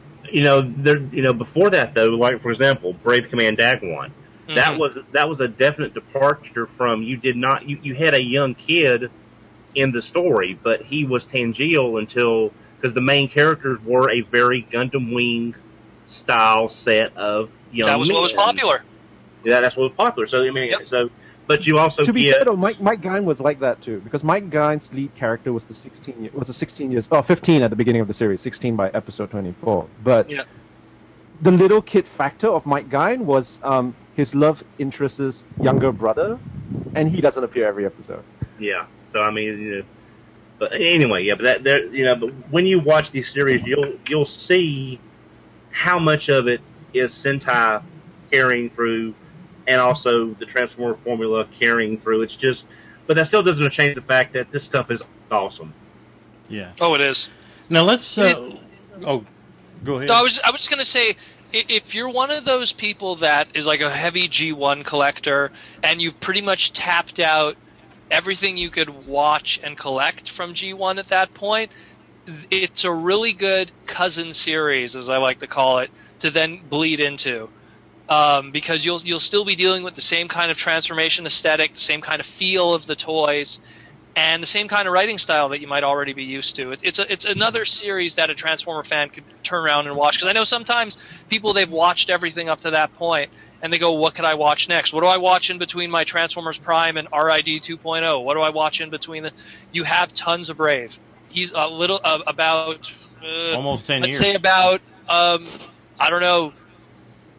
before that though, like for example, Brave Command Dagwan. Mm-hmm. That was a definite departure from you had a young kid in the story, but he was Tangeal because the main characters were a very Gundam Wing style set of young men. That was what was popular. Yeah, that's what was popular. So but you also to be fair though, Mike Guine was like that too, because Mike Guine's lead character was 15 at the beginning of the series, 16 by episode 24. But the little kid factor of Mike Guine was his love interest's younger brother, and he doesn't appear every episode. Yeah, so but anyway, but when you watch these series, you'll see how much of it is Sentai carrying through, and also the Transformer formula carrying through. It's just, but that still doesn't change the fact that this stuff is awesome. Yeah. Oh, it is. Now let's. Go ahead. No, I was just going to say, if you're one of those people that is like a heavy G1 collector and you've pretty much tapped out everything you could watch and collect from G1 at that point, it's a really good cousin series, as I like to call it, to then bleed into. Because you'll still be dealing with the same kind of transformation aesthetic, the same kind of feel of the toys, and the same kind of writing style that you might already be used to. It's another series that a Transformer fan could turn around and watch. Because I know sometimes people, they've watched everything up to that point, and they go, what could I watch next? What do I watch in between my Transformers Prime and RID 2.0? What do I watch in between? You have tons of Brave. He's a little about... almost 10 years. Let's say about, I don't know,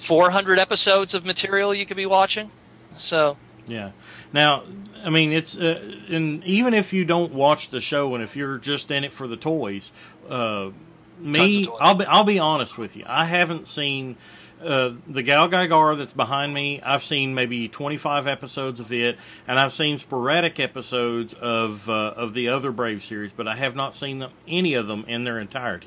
400 episodes of material you could be watching. So yeah. Now, I mean, it's and even if you don't watch the show, and if you're just in it for the toys, me, toys. I'll be honest with you. I haven't seen the Gal Gadot that's behind me. I've seen maybe 25 episodes of it, and I've seen sporadic episodes of the other Brave series, but I have not seen any of them in their entirety.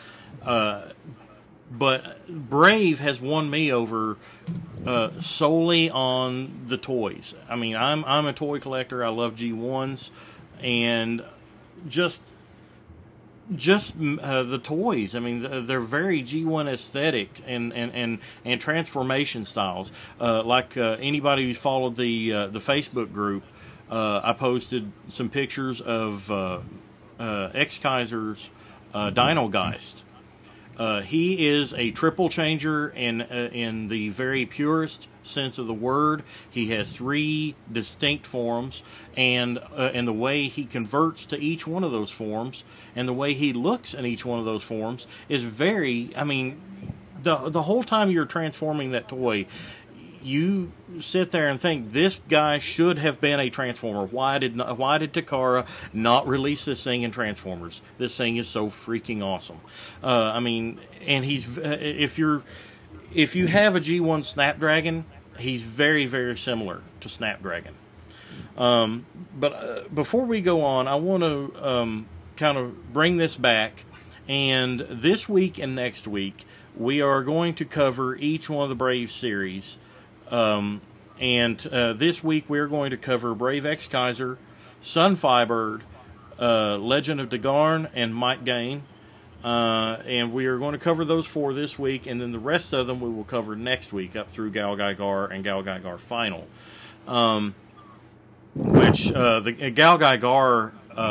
But Brave has won me over solely on the toys. I mean, I'm a toy collector. I love G1s, and just the toys. I mean, they're very G1 aesthetic and transformation styles. Like anybody who's followed the Facebook group, I posted some pictures of X-Kaiser's Dino Geist. He is a triple changer in the very purest sense of the word. He has 3 distinct forms, and the way he converts to each one of those forms, and the way he looks in each one of those forms is very. I mean, the whole time you're transforming that toy, you sit there and think, this guy should have been a Transformer. Why did Takara not release this thing in Transformers? This thing is so freaking awesome. I mean, and he's if you have a G1 Snapdragon, he's very, very similar to Snapdragon. But before we go on, I want to kind of bring this back, and this week and next week we are going to cover each one of the Brave series. And this week we're going to cover Brave X-Kaiser, Sun Firebird, Legend of Dagarn, and Mike Gain. And we are going to cover those 4 this week, and then the rest of them we will cover next week up through Gal Gadot and Gal Gadot Final. Which the Gal Gadot,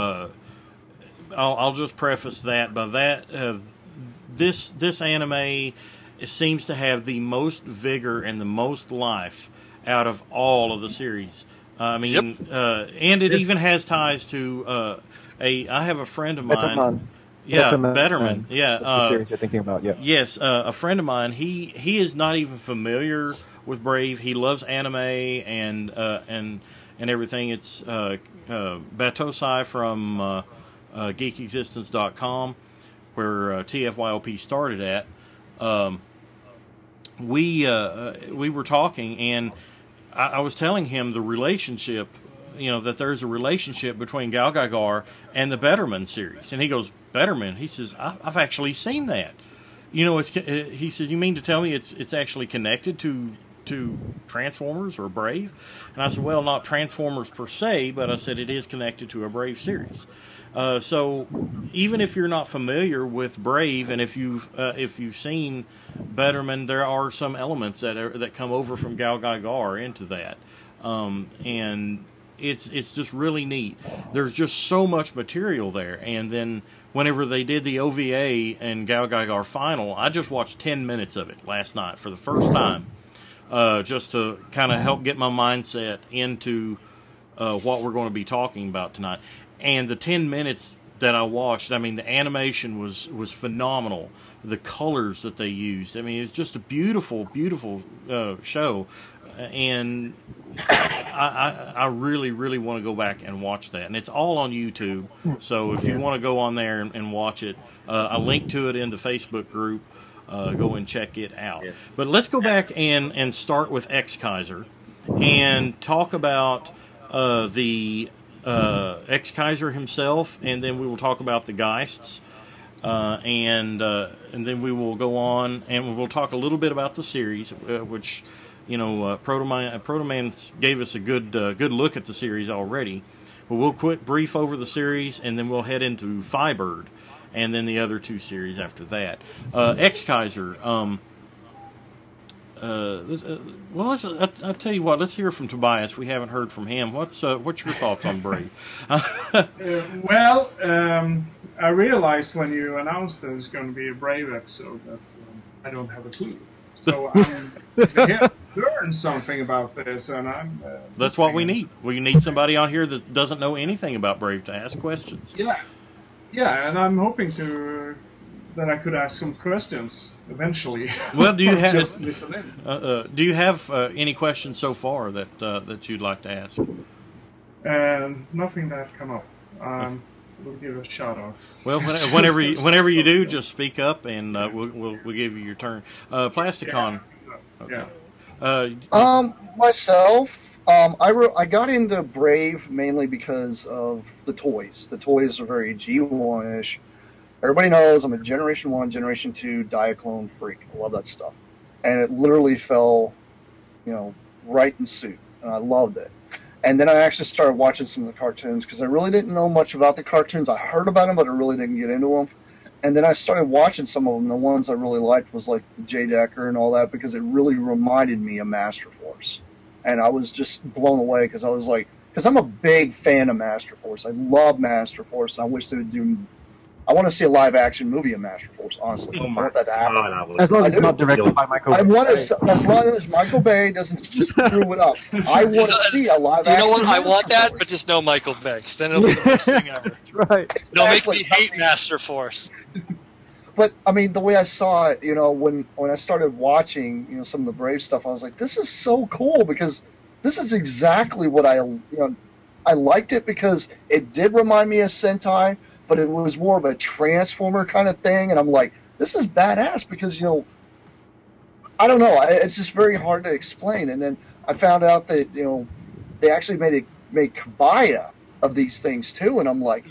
I'll just preface that by that this anime seems to have the most vigor and the most life out of all of the series. I mean, and it even has ties to I have a friend of mine. Betterman. Yeah, the series you're thinking about. Yeah. Yes, a friend of mine. He is not even familiar with Brave. He loves anime and everything. It's Batosai from GeekExistence.com, where TFYOP started at. We were talking, and I was telling him the relationship, that there's a relationship between Gal Gadot and the Betterman series. And he goes, Betterman? He says, I've actually seen that. He says, you mean to tell me it's actually connected to Transformers or Brave? And I said, well, not Transformers per se, but I said it is connected to a Brave series. So even if you're not familiar with Brave, and if you've seen Betterman, there are some elements that come over from Gal Gadot into that, and it's just really neat. There's just so much material there. And then whenever they did the OVA and Gal Gadot Final, I just watched 10 minutes of it last night for the first time, just to kind of help get my mindset into what we're going to be talking about tonight. And the 10 minutes that I watched, I mean, the animation was phenomenal. The colors that they used, I mean, it's just a beautiful, beautiful show. And I really, really want to go back and watch that. And it's all on YouTube. So if you want to go on there and watch it, I link to it in the Facebook group. Go and check it out. But let's go back and start with X-Kaiser and talk about the X-Kaiser himself, and then we will talk about the Geists, and then we will go on and we'll talk a little bit about the series, which Protoman gave us a good look at the series already. But we'll brief over the series, and then we'll head into Firebird, and then the other 2 series after that. X-Kaiser. Well, I'll tell you what. Let's hear from Tobias. We haven't heard from him. What's your thoughts on Brave? I realized when you announced there was going to be a Brave episode that I don't have a clue. So I'm here to learn something about this, and that's what we need. We need somebody on here that doesn't know anything about Brave to ask questions. Yeah, and I'm hoping to that I could ask some questions eventually. Well, do you have just listen in? do you have any questions so far that you'd like to ask? Nothing that come up. We'll give a shout out. Well, whenever you do, just speak up and we'll give you your turn. Plasticon. Yeah. Okay. Myself, I got into Brave mainly because of the toys. The toys are very G1-ish. Everybody knows I'm a Generation 1, Generation 2 Diaclone freak. I love that stuff. And it literally fell, right in suit. And I loved it. And then I actually started watching some of the cartoons because I really didn't know much about the cartoons. I heard about them, but I really didn't get into them. And then I started watching some of them. The ones I really liked was like the J. Decker and all that because it really reminded me of Master Force. And I was just blown away because I was like, because I'm a big fan of Master Force. I love Master Force. And I wish they would do. I want to see a live action movie of Master Force. Honestly, I want that to happen. As long as it's not directed by Michael Bay. I want to, as long as Michael Bay doesn't screw it up. I want to see a live action. You know what? I Master want that, Force. but just no Michael Bay. 'Cause then it'll be the best thing ever. Right. It'll make me hate Master Force. But I mean, the way I saw it, when I started watching, some of the Brave stuff, I was like, this is so cool because this is exactly what I liked it because it did remind me of Sentai, but it was more of a Transformer kind of thing, and I'm like, this is badass because, I don't know, it's just very hard to explain. And then I found out that, they actually made kabaya of these things too, and I'm like,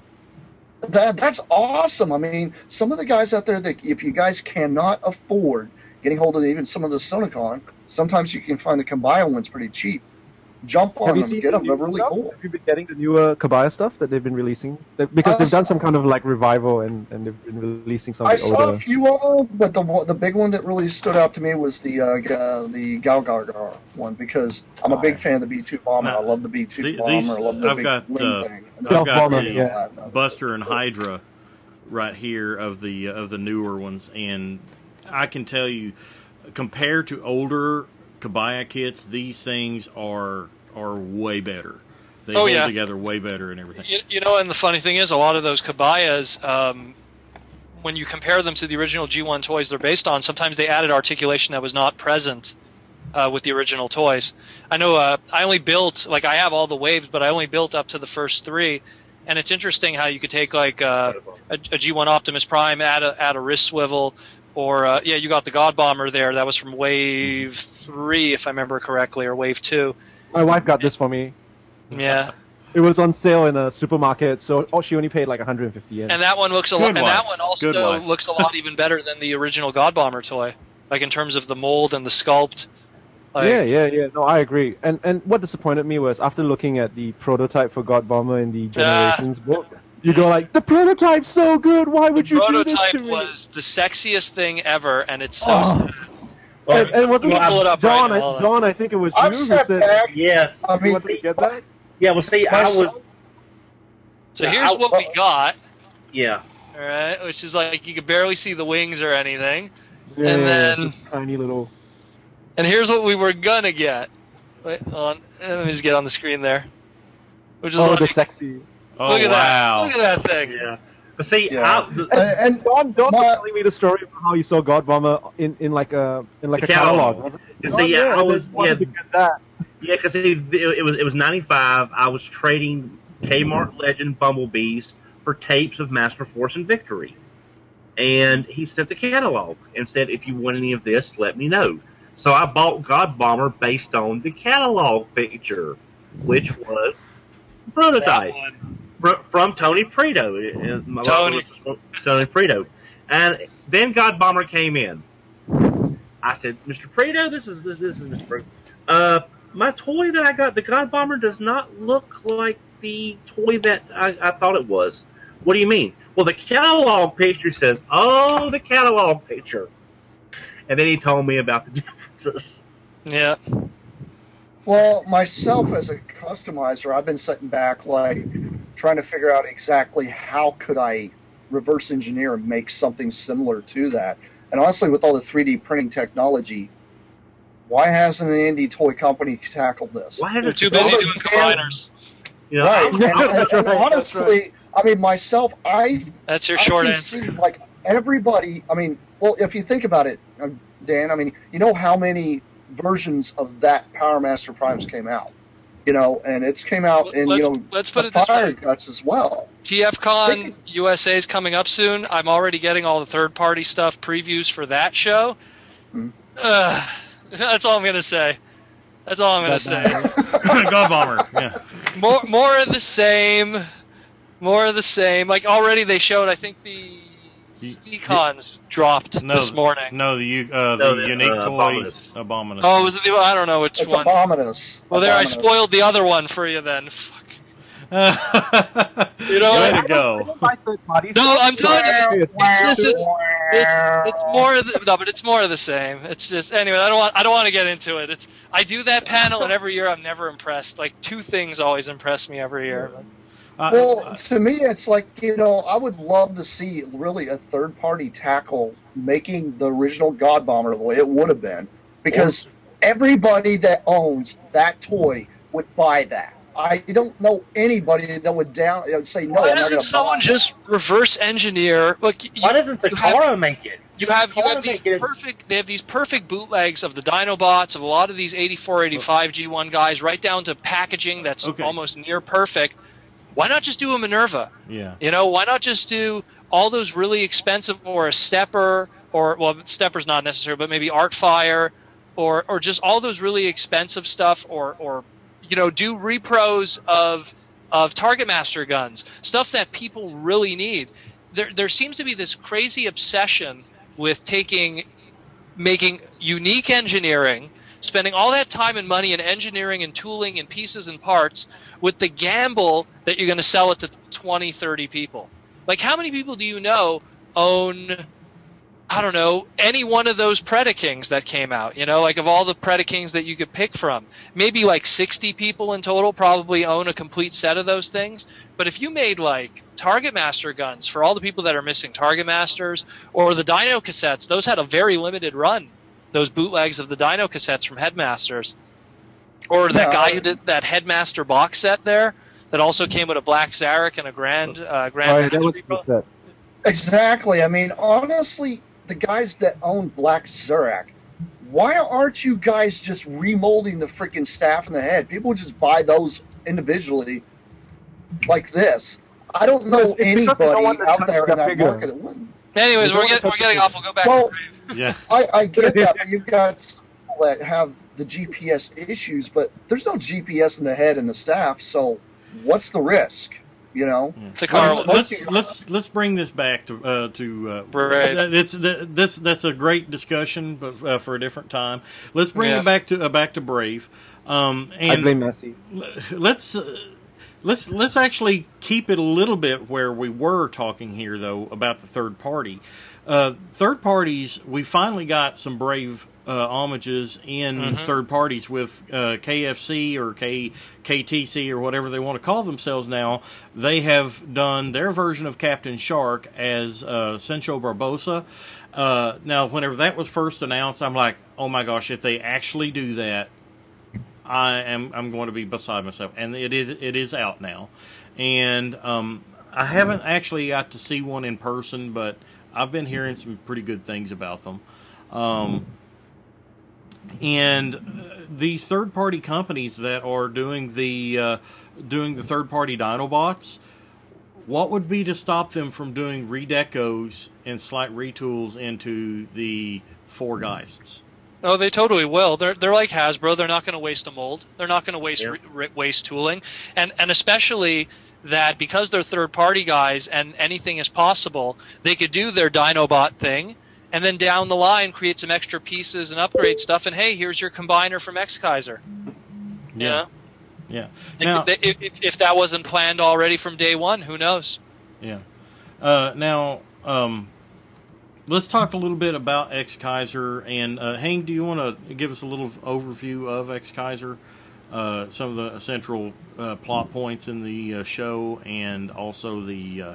that's awesome. I mean, some of the guys out there that if you guys cannot afford getting hold of even some of the Sonicon, sometimes you can find the kabaya ones pretty cheap. Jump on them, get them. They're really cool. Have you been getting the newer kabaya stuff that they've been releasing? Because they've done some kind of like revival and they've been releasing some. I saw a few of them, but the big one that really stood out to me was the Galgargar one because I'm a big fan of the B-2 bomber. I love the B-2 bomber. I love the big wing thing. I've got the Buster and Hydra right here of the newer ones, and I can tell you, compared to older kabaya kits, these things are way better. They hold together way better and everything. And the funny thing is, a lot of those kabayas, when you compare them to the original G1 toys they're based on, sometimes they added articulation that was not present with the original toys. I know I only built, I have all the waves, but I only built up to the first 3. And it's interesting how you could take a G1 Optimus Prime, add a wrist swivel, or you got the God Bomber there. That was from Wave 3, if I remember correctly, or Wave 2. My wife got this for me. Yeah. It was on sale in a supermarket, so she only paid like 150 yen. And that one looks that one also looks a lot even better than the original God Bomber toy, in terms of the mold and the sculpt. Yeah. No, I agree. And what disappointed me was after looking at the prototype for God Bomber in the Generations book, you go like, the prototype's so good. Why would you do this to me? The prototype was the sexiest thing ever, and it's so sad. And wasn't pull it up John? right now, John, I think it was you who said, yes. I mean, you wanted to get that. Yeah, well, see, I was. So here's what we got. Yeah. All right, which is you could barely see the wings or anything, Yeah, and then just tiny little. And here's what we were gonna get. Wait, hold on. Let me just get on the screen there. Which is the sexy. Oh, look at wow. that! Look at that thing. Yeah. But see, and Don was telling me the story about how you saw God Bomber in a catalog. See, I was wanted to get that. Yeah, because it was 95. I was trading Kmart Legend Bumblebees for tapes of Master Force and Victory, and he sent the catalog and said, "If you want any of this, let me know." So I bought God Bomber based on the catalog picture, which was prototype from Tony Prito. Tony Prito. And then God Bomber came in. I said, "Mr. Prito, this is Mr. Prito. My toy that I got, the God Bomber, does not look like the toy that I thought it was." "What do you mean?" "Well, the catalog picture says." "Oh, the catalog picture." And then he told me about the differences. Yeah. Well, myself as a customizer, I've been sitting back trying to figure out exactly how could I reverse engineer and make something similar to that. And honestly, with all the 3D printing technology, why hasn't an indie toy company tackled this? Why haven't too busy doing combiners? Right. And honestly, I mean, myself, that's your short I can answer. see, everybody, I mean, well, if you think about it, Dan, I mean, you know how many versions of that Power Master Primes came out? You know, and it's came out in, let's put it the this Fire way. Guts as well. TFCon USA is coming up soon. I'm already getting all the third-party stuff, previews for that show. That's all I'm going to say. That's all I'm going to say. God Bomber, yeah. More of the same. More of the same. Like, already they showed, I think, the Econs dropped this morning. No, the unique toys, Abominus. Oh, was it the? I don't know which It's one. Abominus. Well, there, I spoiled the other one for you then. Fuck. You know, way to go. No, I'm telling you, it's more of the, no, but it's more of the same. It's just, anyway, I don't want to get into it. I do that panel, and every year I'm never impressed. Like, two things always impress me every year. Well, to me, it's like, I would love to see really a third-party tackle making the original God Bomber the way it would have been, because everybody that owns that toy would buy that. I don't know anybody that would say no. Why doesn't someone just reverse engineer? Look, why doesn't Takara make it? You have these perfect. They have these perfect bootlegs of the Dinobots, of a lot of these 84, 85 G1 guys, right down to packaging that's almost near perfect. Why not just do a Minerva? Yeah. Why not just do all those really expensive, or a Stepper, or, well, Stepper's not necessary, but maybe Artfire, or just all those really expensive stuff, or do repros of Target Master guns, stuff that people really need. There seems to be this crazy obsession with making unique engineering, spending all that time and money in engineering and tooling and pieces and parts, with the gamble that you're going to sell it to 20, 30 people. Like, how many people do you know own, I don't know, any one of those Predakings that came out? Like, of all the Predakings that you could pick from, maybe like 60 people in total probably own a complete set of those things. But if you made, like, Target Master guns for all the people that are missing Target Masters, or the Dino cassettes, those had a very limited run. Those bootlegs of the Dino cassettes from Headmasters. Or that guy who did that Headmaster box set there, that also came with a Black Zarek and a Grand that. Exactly. I mean, honestly, the guys that own Black Zarek, why aren't you guys just remolding the freaking staff and the head? People just buy those individually like this. I don't know anybody out there in that market that wouldn't. Anyways, we're getting off. We'll go back to yeah. I get that, but you've got people that have the GPS issues, but there's no GPS in the head and the staff, so what's the risk? Let's bring this back to that's a great discussion, but for a different time. Let's bring it back to Brave. And I blame Messi. Let's actually keep it a little bit where we were talking here, though, about the third party. Third parties, we finally got some Brave homages in third parties with KFC or KTC or whatever they want to call themselves now. They have done their version of Captain Shark as Sencho Barbosa. Now, whenever that was first announced, I'm like, oh my gosh, if they actually do that, I'm going to be beside myself. And it is out now. And I haven't actually got to see one in person, but I've been hearing some pretty good things about them. And these third-party companies that are doing the third-party Dinobots, what would be to stop them from doing redecos and slight retools into the Four Geists? Oh, they totally will. They're like Hasbro. They're not going to waste a mold. They're not going to waste waste tooling, and especially that because they're third-party guys and anything is possible, they could do their Dinobot thing, and then down the line create some extra pieces and upgrade stuff. And hey, here's your combiner from X-Kaiser. Yeah. Now, if that wasn't planned already from day one, who knows? Yeah. Now, let's talk a little bit about X-Kaiser. And Hank, do you want to give us a little overview of X-Kaiser? Some of the central plot points in the show, and also the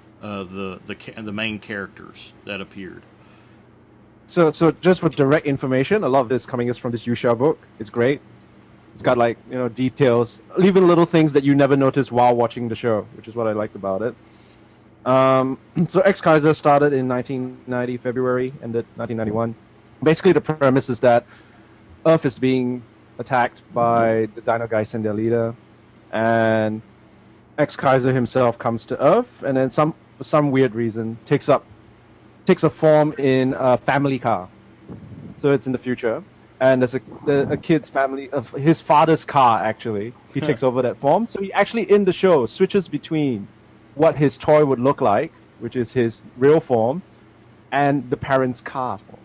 main characters that appeared. So just for direct information, a lot of this coming is from this Yusha book. It's great. It's got details, even little things that you never notice while watching the show, which is what I liked about it. So X-Kaiser started in 1990 February, ended 1991. Basically, the premise is that Earth is being attacked by the Dino Geist and their leader, and X-Kaiser himself comes to Earth, and then for some weird reason takes a form in a family car. So it's in the future, and there's a kid's family of his father's car. Actually, he takes over that form. So he actually in the show switches between what his toy would look like, which is his real form, and the parents' car form.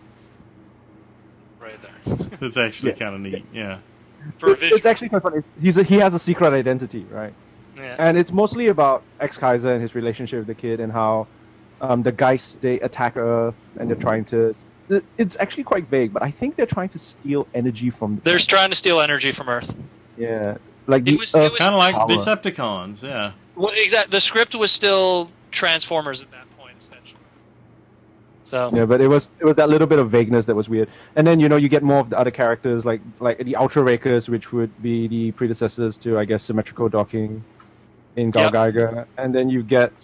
Right there. That's actually kind of neat. Yeah. It's actually quite funny. He has a secret identity, right? Yeah. And it's mostly about X-Kaiser and his relationship with the kid and how the Geists, they attack Earth and they're trying to... It's actually quite vague, but I think they're trying to steal energy from... They're trying to steal energy from Earth. Yeah. Like it was kind of like power. Decepticons, yeah. Well, exactly. The script was still Transformers at that point, essentially. So. Yeah, but it was that little bit of vagueness that was weird. And then, you get more of the other characters, like the Ultra Rakers, which would be the predecessors to, I guess, symmetrical docking in Gal Geiger. And then you get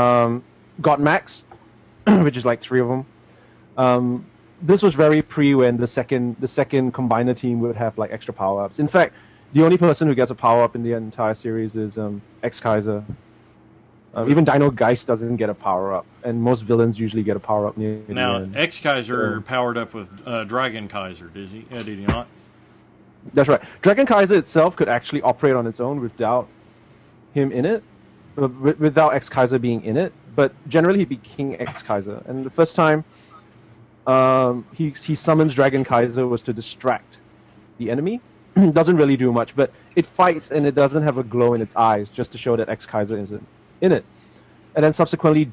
Godmax, which is like 3 of them. This was very pre when the second Combiner team would have like extra power-ups. In fact, the only person who gets a power-up in the entire series is X-Kaiser. Even Dino Geist doesn't get a power-up, and most villains usually get a power-up near the end. X-Kaiser powered up with Dragon Kaiser, did he not? That's right. Dragon Kaiser itself could actually operate on its own without him in it, without X-Kaiser being in it, but generally he'd be King X-Kaiser. And the first time he summons Dragon Kaiser was to distract the enemy. Doesn't really do much, but it fights and it doesn't have a glow in its eyes, just to show that X-Kaiser isn't in it. And then subsequently,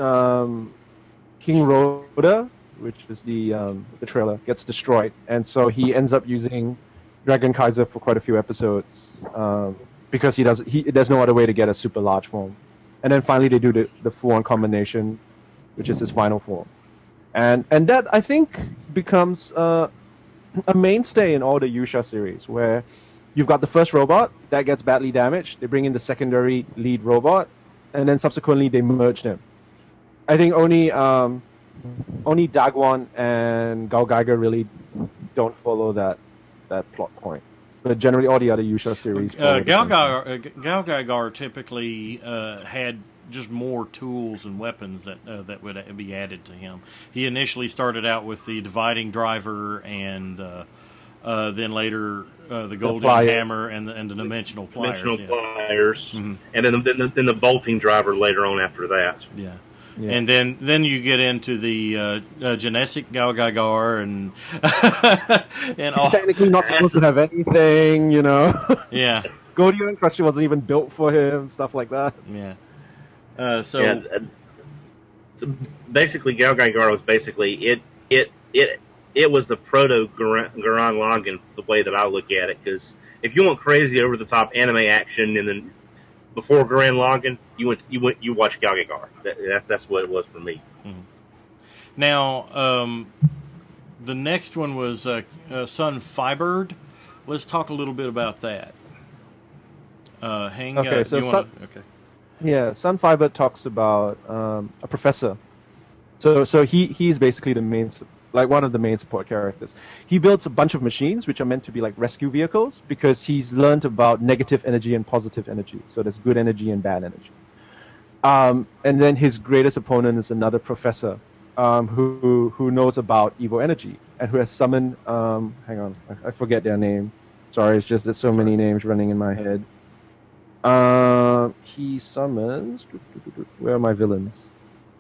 King Rhoda, which is the trailer, gets destroyed, and so he ends up using Dragon Kaiser for quite a few episodes because there's no other way to get a super large form. And then finally they do the full-on combination, which is his final form, and that I think becomes a mainstay in all the Yusha series, where you've got the first robot that gets badly damaged, they bring in the secondary lead robot, and then subsequently they merge them. I think only Dagwan and Gal Geiger really don't follow that plot point. But generally all the other Yusha series... Gal Geiger typically had just more tools and weapons that would be added to him. He initially started out with the dividing driver and then later the golden hammer and the dimensional pliers. Mm-hmm. And then the bolting driver later on after that. Yeah. And then you get into the genetic Gal Geiger and all. Technically not supposed to have anything, Yeah. Godian Crusher wasn't even built for him, stuff like that. Yeah. So basically, Gal Geiger was basically it was the proto Gurren Lagann, the way that I look at it. Because if you want crazy over the top anime action, and then before Gurren Lagann, you watch Gal Geiger. That's what it was for me. Mm-hmm. Now, the next one was Sun Fibird. Let's talk a little bit about that. Yeah, Sun Fibird talks about a professor. So he's basically one of the main support characters. He builds a bunch of machines which are meant to be like rescue vehicles because he's learned about negative energy and positive energy. So there's good energy and bad energy. And then his greatest opponent is another professor who knows about evil energy and who has summoned. Hang on, I forget their name. Sorry, it's just there's so many names running in my head. He summons... Where are my villains?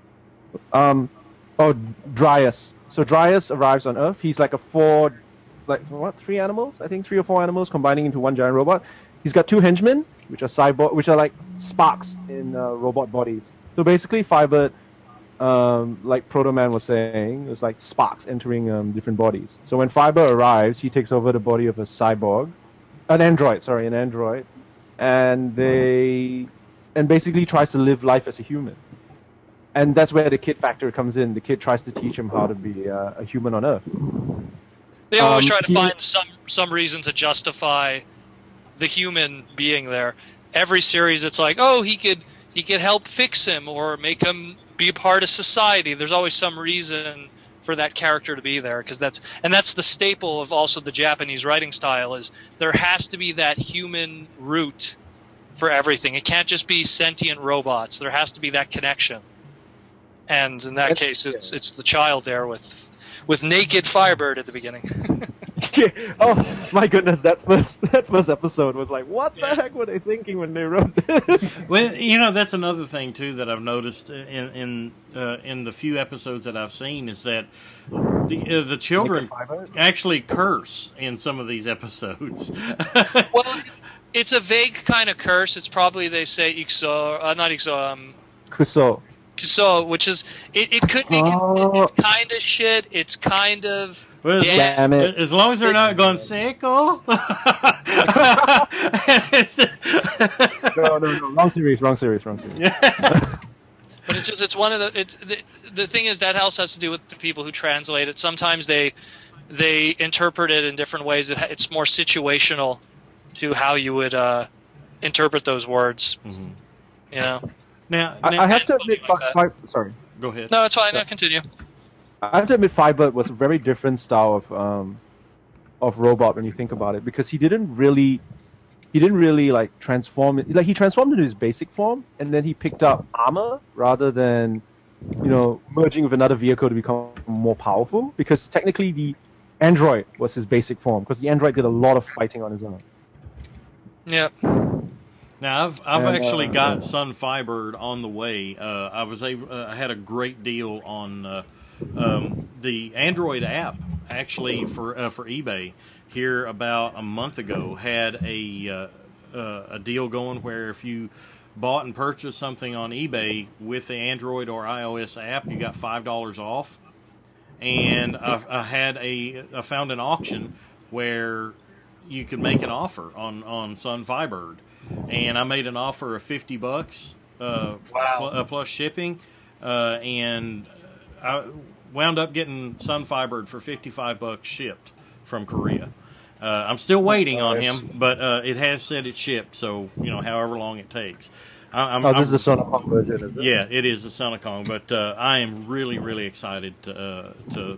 Dryas. So Dryas arrives on Earth. He's like three animals? I think 3 or 4 animals combining into one giant robot. He's got 2 henchmen, which are like sparks in robot bodies. So basically, Fibird, like Proto Man was saying, is like sparks entering different bodies. So when Fibird arrives, he takes over the body of an android, and basically tries to live life as a human. And that's where the kid factor comes in. The kid tries to teach him how to be a human on Earth. They always try to find some reason to justify the human being there. Every series, it's like, oh, he he could help fix him or make him be a part of society. There's always some reason for that character to be there, because that's the staple of also the Japanese writing style, is there has to be that human root for everything. It can't just be sentient robots. There has to be that connection. And in that case, it's the child there with naked Firebird at the beginning. Oh my goodness, that first episode was like, what the heck were they thinking when they wrote this? Well, that's another thing too that I've noticed in the few episodes that I've seen, is that the children actually curse in some of these episodes. Well, it's a vague kind of curse. It's probably, they say Kuso, which is it could be, it's kind of shit. It's kind of damn it. As long as they're not going Seiko. No, wrong series. But it's one of the thing is that also has to do with the people who translate it. Sometimes they interpret it in different ways. It's more situational to how you would interpret those words. Mm-hmm. You know. Now I have to admit, sorry. Go ahead. No, it's fine. No, continue. I have to admit, Firebird was a very different style of robot when you think about it, because he didn't really like transform. Like, he transformed into his basic form, and then he picked up armor rather than, merging with another vehicle to become more powerful. Because technically, the android was his basic form, because the android did a lot of fighting on his own. Yeah. Now I've actually got Sun Firebird on the way. I had a great deal on the Android app, actually, for eBay here about a month ago. Had a deal going where if you bought and purchased something on eBay with the Android or iOS app, you got $5 off. And I found an auction where you could make an offer on Sun Firebird. And I made an offer of $50 plus shipping, and I wound up getting Sun Firebird for $55 shipped from Korea. I'm still waiting on him, but it has said it's shipped, so however long it takes. This is the Sonokong version, is it? Yeah, it is the Sonokong, but I am really, really excited to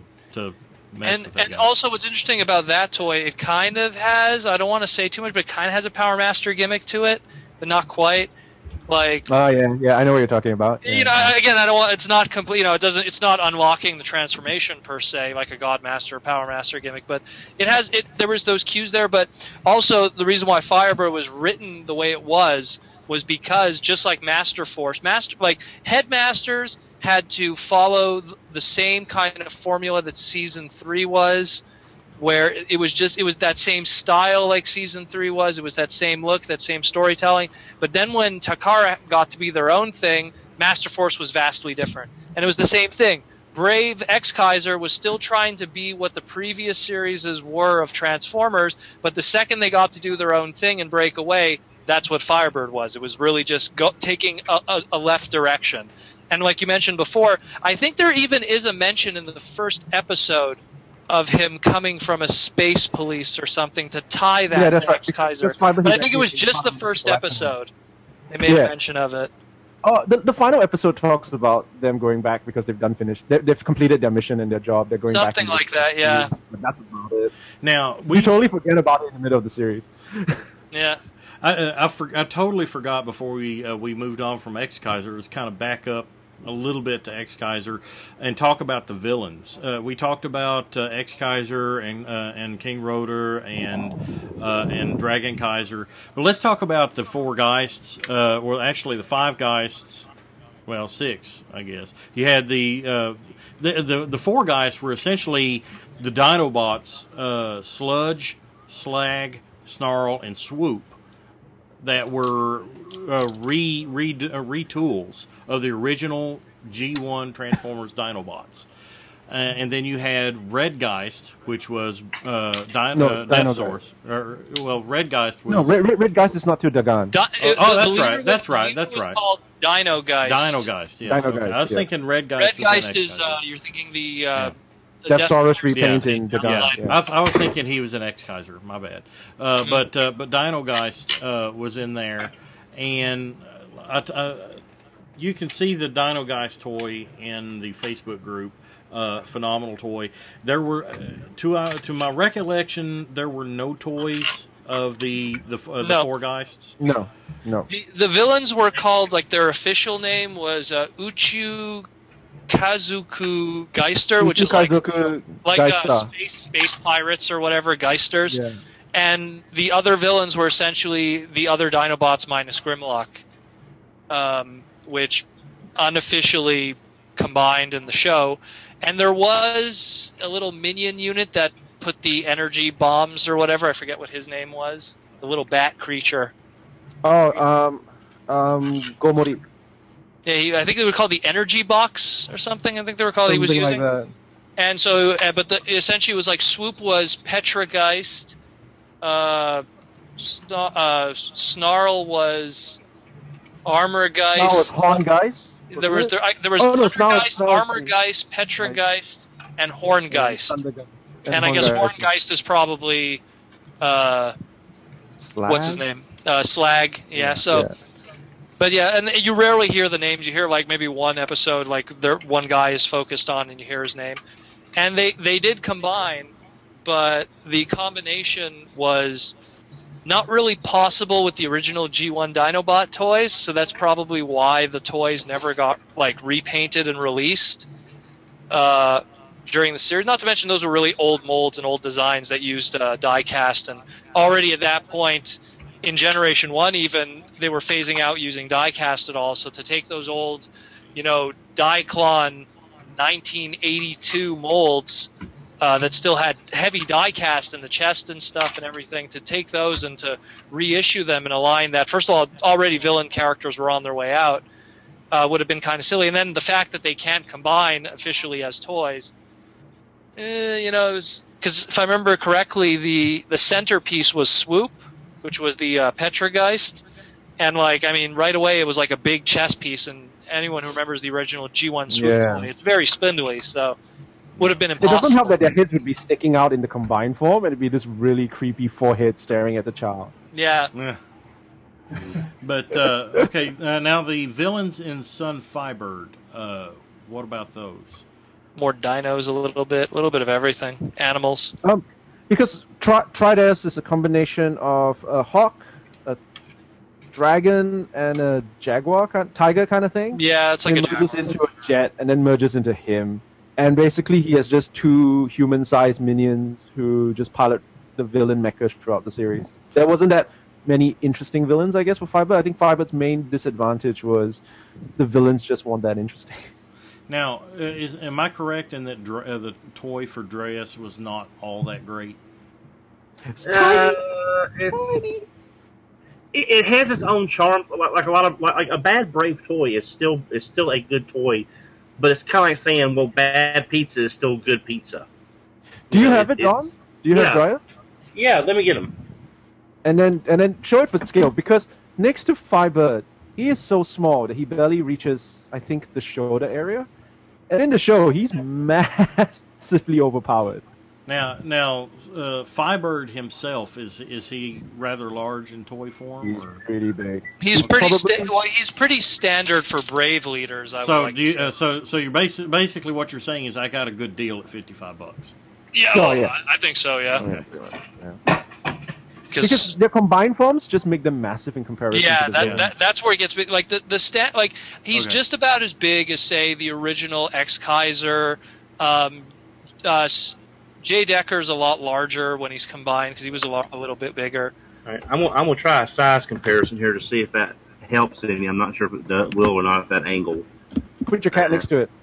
mess with that guy. Also, what's interesting about that toy, it kind of has, I don't want to say too much, but it kind of has a Power Master gimmick to it, but not quite. Like, oh yeah, I know what you're talking about. Yeah. Again, I don't want. It's not complete. It's not unlocking the transformation per se, like a God Master or Power Master gimmick. But it has. There was those cues there. But also, the reason why Firebird was written the way it was because just like Master Force, Headmasters had to follow the same kind of formula that Season 3 was, where it was that same style like Season 3 was. It was that same look, that same storytelling. But then when Takara got to be their own thing, Master Force was vastly different. And it was the same thing. Brave X-Kaiser was still trying to be what the previous series were of Transformers, but the second they got to do their own thing and break away, that's what Firebird was. It was really just taking a left direction. And like you mentioned before, I think there even is a mention in the first episode of him coming from a space police or something to tie that to X-Kaiser. But I think it was just the first episode they made a mention of it. Oh, the final episode talks about them going back because they've completed their mission and their job. They're going something back. Something like that, yeah. But that's about it. Now we totally forget about it in the middle of the series. Yeah. I totally forgot before we moved on from X-Kaiser. It was kind of back up a little bit to X-Kaiser and talk about the villains. We talked about X-Kaiser and King Rotor and Dragon Kaiser, but let's talk about the four Geists. Well, actually, the five Geists. Well, six, I guess. You had the four Geists were essentially the Dinobots: Sludge, Slag, Snarl, and Swoop. That were retools of the original G1 Transformers Dinobots. And then you had Red Geist, which was Death Source. Red Geist was... No, Red Geist is not to Dagon. That's right. It was called Dino Geist. Dino Geist, yes. Dino Geist, I was thinking Red Geist Red Geist is, you're thinking the Death Saurus repainting Dagon. Yeah. I was thinking he was an X-Kaiser. My bad. But Dino Geist was in there, and you can see the Dino Guys toy in the Facebook group. Phenomenal toy. There were, to my recollection, there were no toys of the Four Geists. No. The villains were called, like, their official name was Uchu Kazuku Geister, which is like space pirates or whatever, Geisters. Yeah. And the other villains were essentially the other Dinobots minus Grimlock, which unofficially combined in the show. And there was a little minion unit that put the energy bombs or whatever. I forget what his name was. The little bat creature. Gomori. Yeah, I think they were called the energy box or something. I think they were called. He was using. Like that. And so, essentially, it was like Swoop was Petrageist. Snarl was Armorgeist. Snarl was Horngeist. There was Thundergeist, Armorgeist, Petrageist, and Horngeist. And I guess Horngeist is probably what's his name? Slag. Yeah. But yeah, and you rarely hear the names. You hear like maybe one episode, like one guy is focused on, and you hear his name. And they did combine, but the combination was not really possible with the original G1 Dinobot toys, so that's probably why the toys never got like repainted and released during the series. Not to mention those were really old molds and old designs that used die cast, and already at that point in Generation 1 even, they were phasing out using die cast at all, so to take those old, Diaclon 1982 molds that still had heavy die cast in the chest and stuff and everything, to take those and to reissue them in a line that, first of all, already villain characters were on their way out, would have been kind of silly. And then the fact that they can't combine officially as toys, because if I remember correctly, the centerpiece was Swoop, which was the Petrageist, and right away it was like a big chess piece, and anyone who remembers the original G1 Swoop toy, it's very spindly, so would have been impossible. It doesn't help that their heads would be sticking out in the combined form, and it'd be this really creepy forehead staring at the child. Yeah. But, okay, now the villains in Sun Firebird, what about those? More dinos a little bit of everything. Animals. Because Tridas is a combination of a hawk, a dragon, and a jaguar, tiger kind of thing. Yeah, it's like a merges into a jet, and then merges into him. And basically, he has just two human-sized minions who just pilot the villain mecha throughout the series. There wasn't that many interesting villains, I guess, for Firebird. I think Firebird's main disadvantage was the villains just weren't that interesting. Now, am I correct in that the toy for Dreas was not all that great? It's tiny. It has its own charm. Like a bad Brave toy is still a good toy. But it's kind of like saying, well, bad pizza is still good pizza. Do you have it, Don? Do you have Dryas? Yeah, let me get him. And then show it for scale, because next to Firebird, he is so small that he barely reaches, I think, the shoulder area. And in the show, he's massively overpowered. Now, Firebird himself, is he rather large in toy form? He's pretty big. He's pretty he's pretty standard for Brave leaders. So you're basically what you're saying is I got a good deal at $55. Yeah, I think so. Yeah. Because their combined forms just make them massive in comparison. Yeah, that's where it gets big. Like the stat, he's just about as big as say the original X-Kaiser. Jay Decker's a lot larger when he's combined because he was a little bit bigger. All right, I'm gonna try a size comparison here to see if that helps any. I'm not sure if it will or not at that angle. Put your cat next to it.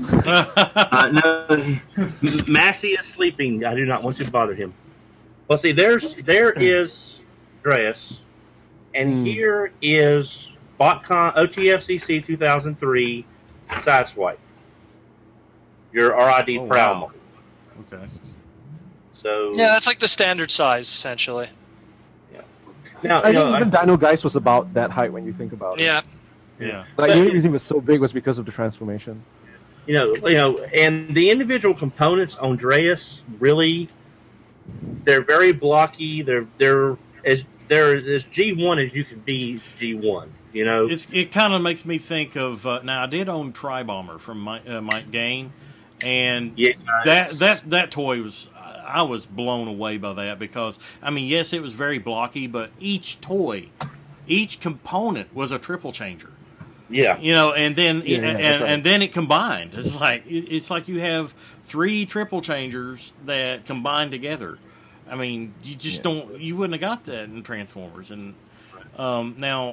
No, Massey is sleeping. I do not want you to bother him. Well, see, there is Dreas, and here is BotCon OTFCC 2003 Sideswipe. Your RID Prowl model. Okay. So that's like the standard size, essentially. Yeah. Now, I think even Dino Geist was about that height when you think about it. Yeah. Like the only reason it was so big was because of the transformation. And the individual components on Dreas really, they're very blocky. They're as G1 as you can be G1. You know, it kind of makes me think of now. I did own Tri-Bomber from Mike Gain, and that toy was. I was blown away by that because I mean, yes, it was very blocky, but each component was a triple changer. Yeah, you know, and then and then it combined. It's like you have 3 triple changers that combine together. I mean, you just you wouldn't have got that in Transformers. And now,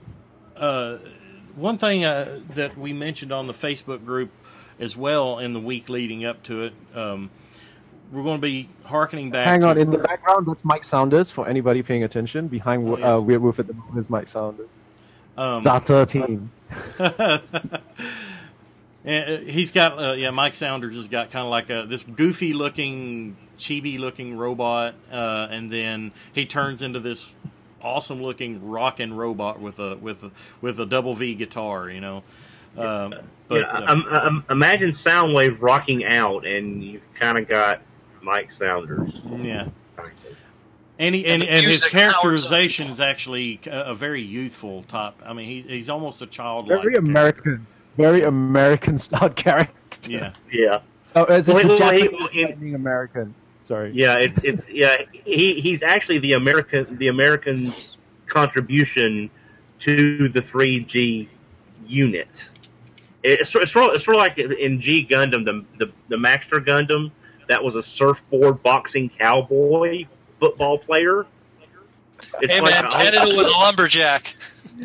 one thing that we mentioned on the Facebook group as well in the week leading up to it, we're going to be hearkening back. Hang on, in the background, that's Mike Saunders for anybody paying attention. Behind Weird Wolf at the moment is Mike Saunders. Zat 13. And he's got Mike Saunders has got kind of like this goofy looking, chibi looking robot, and then he turns into this awesome looking rockin' robot with a double V guitar, you know. Imagine Soundwave rocking out, and you've kind of got Mike Saunders. Yeah. And his characterization is actually a very youthful type. I mean, he's almost a childlike. Very American style character. Yeah. Yeah. Oh, as the Japanese American. Sorry. Yeah, he's actually the American's contribution to the 3G unit. It's sort of like in G Gundam, the Maxter Gundam, that was a surfboard boxing cowboy football player. Hey man, Canada was a lumberjack.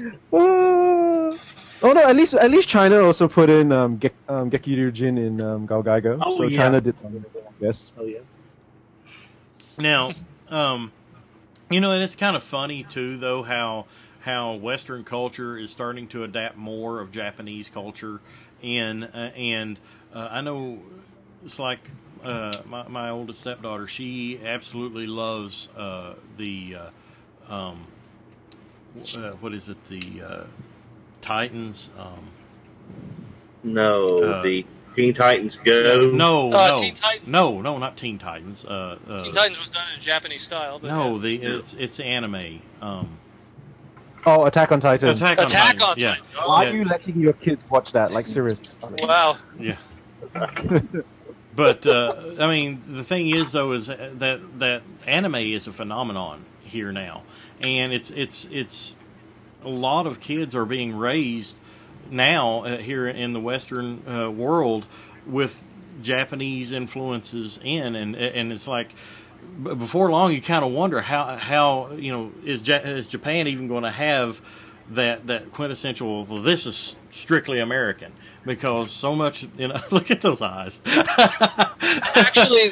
Oh no! At least China also put in Gekiru Jin in Galgaigo. Oh, so China did something, I guess. Oh yeah. Now, you know, and it's kind of funny too, though, how Western culture is starting to adapt more of Japanese culture, and I know it's like my oldest stepdaughter. She absolutely loves what is it, the Titans? The Teen Titans Go. No, Teen Titans. No, not Teen Titans. Teen Titans was done in a Japanese style. But no, it's anime. Attack on Titan. Attack on Titan. Yeah. Why are you letting your kids watch that? Like, seriously. Wow. Yeah. But I mean, the thing is, though, is that anime is a phenomenon here now, and it's a lot of kids are being raised now here in the Western world with Japanese influences and it's like before long you kind of wonder how you know is Japan even going to have that quintessential, well, this is strictly American, because so much, you know, look at those eyes. Actually,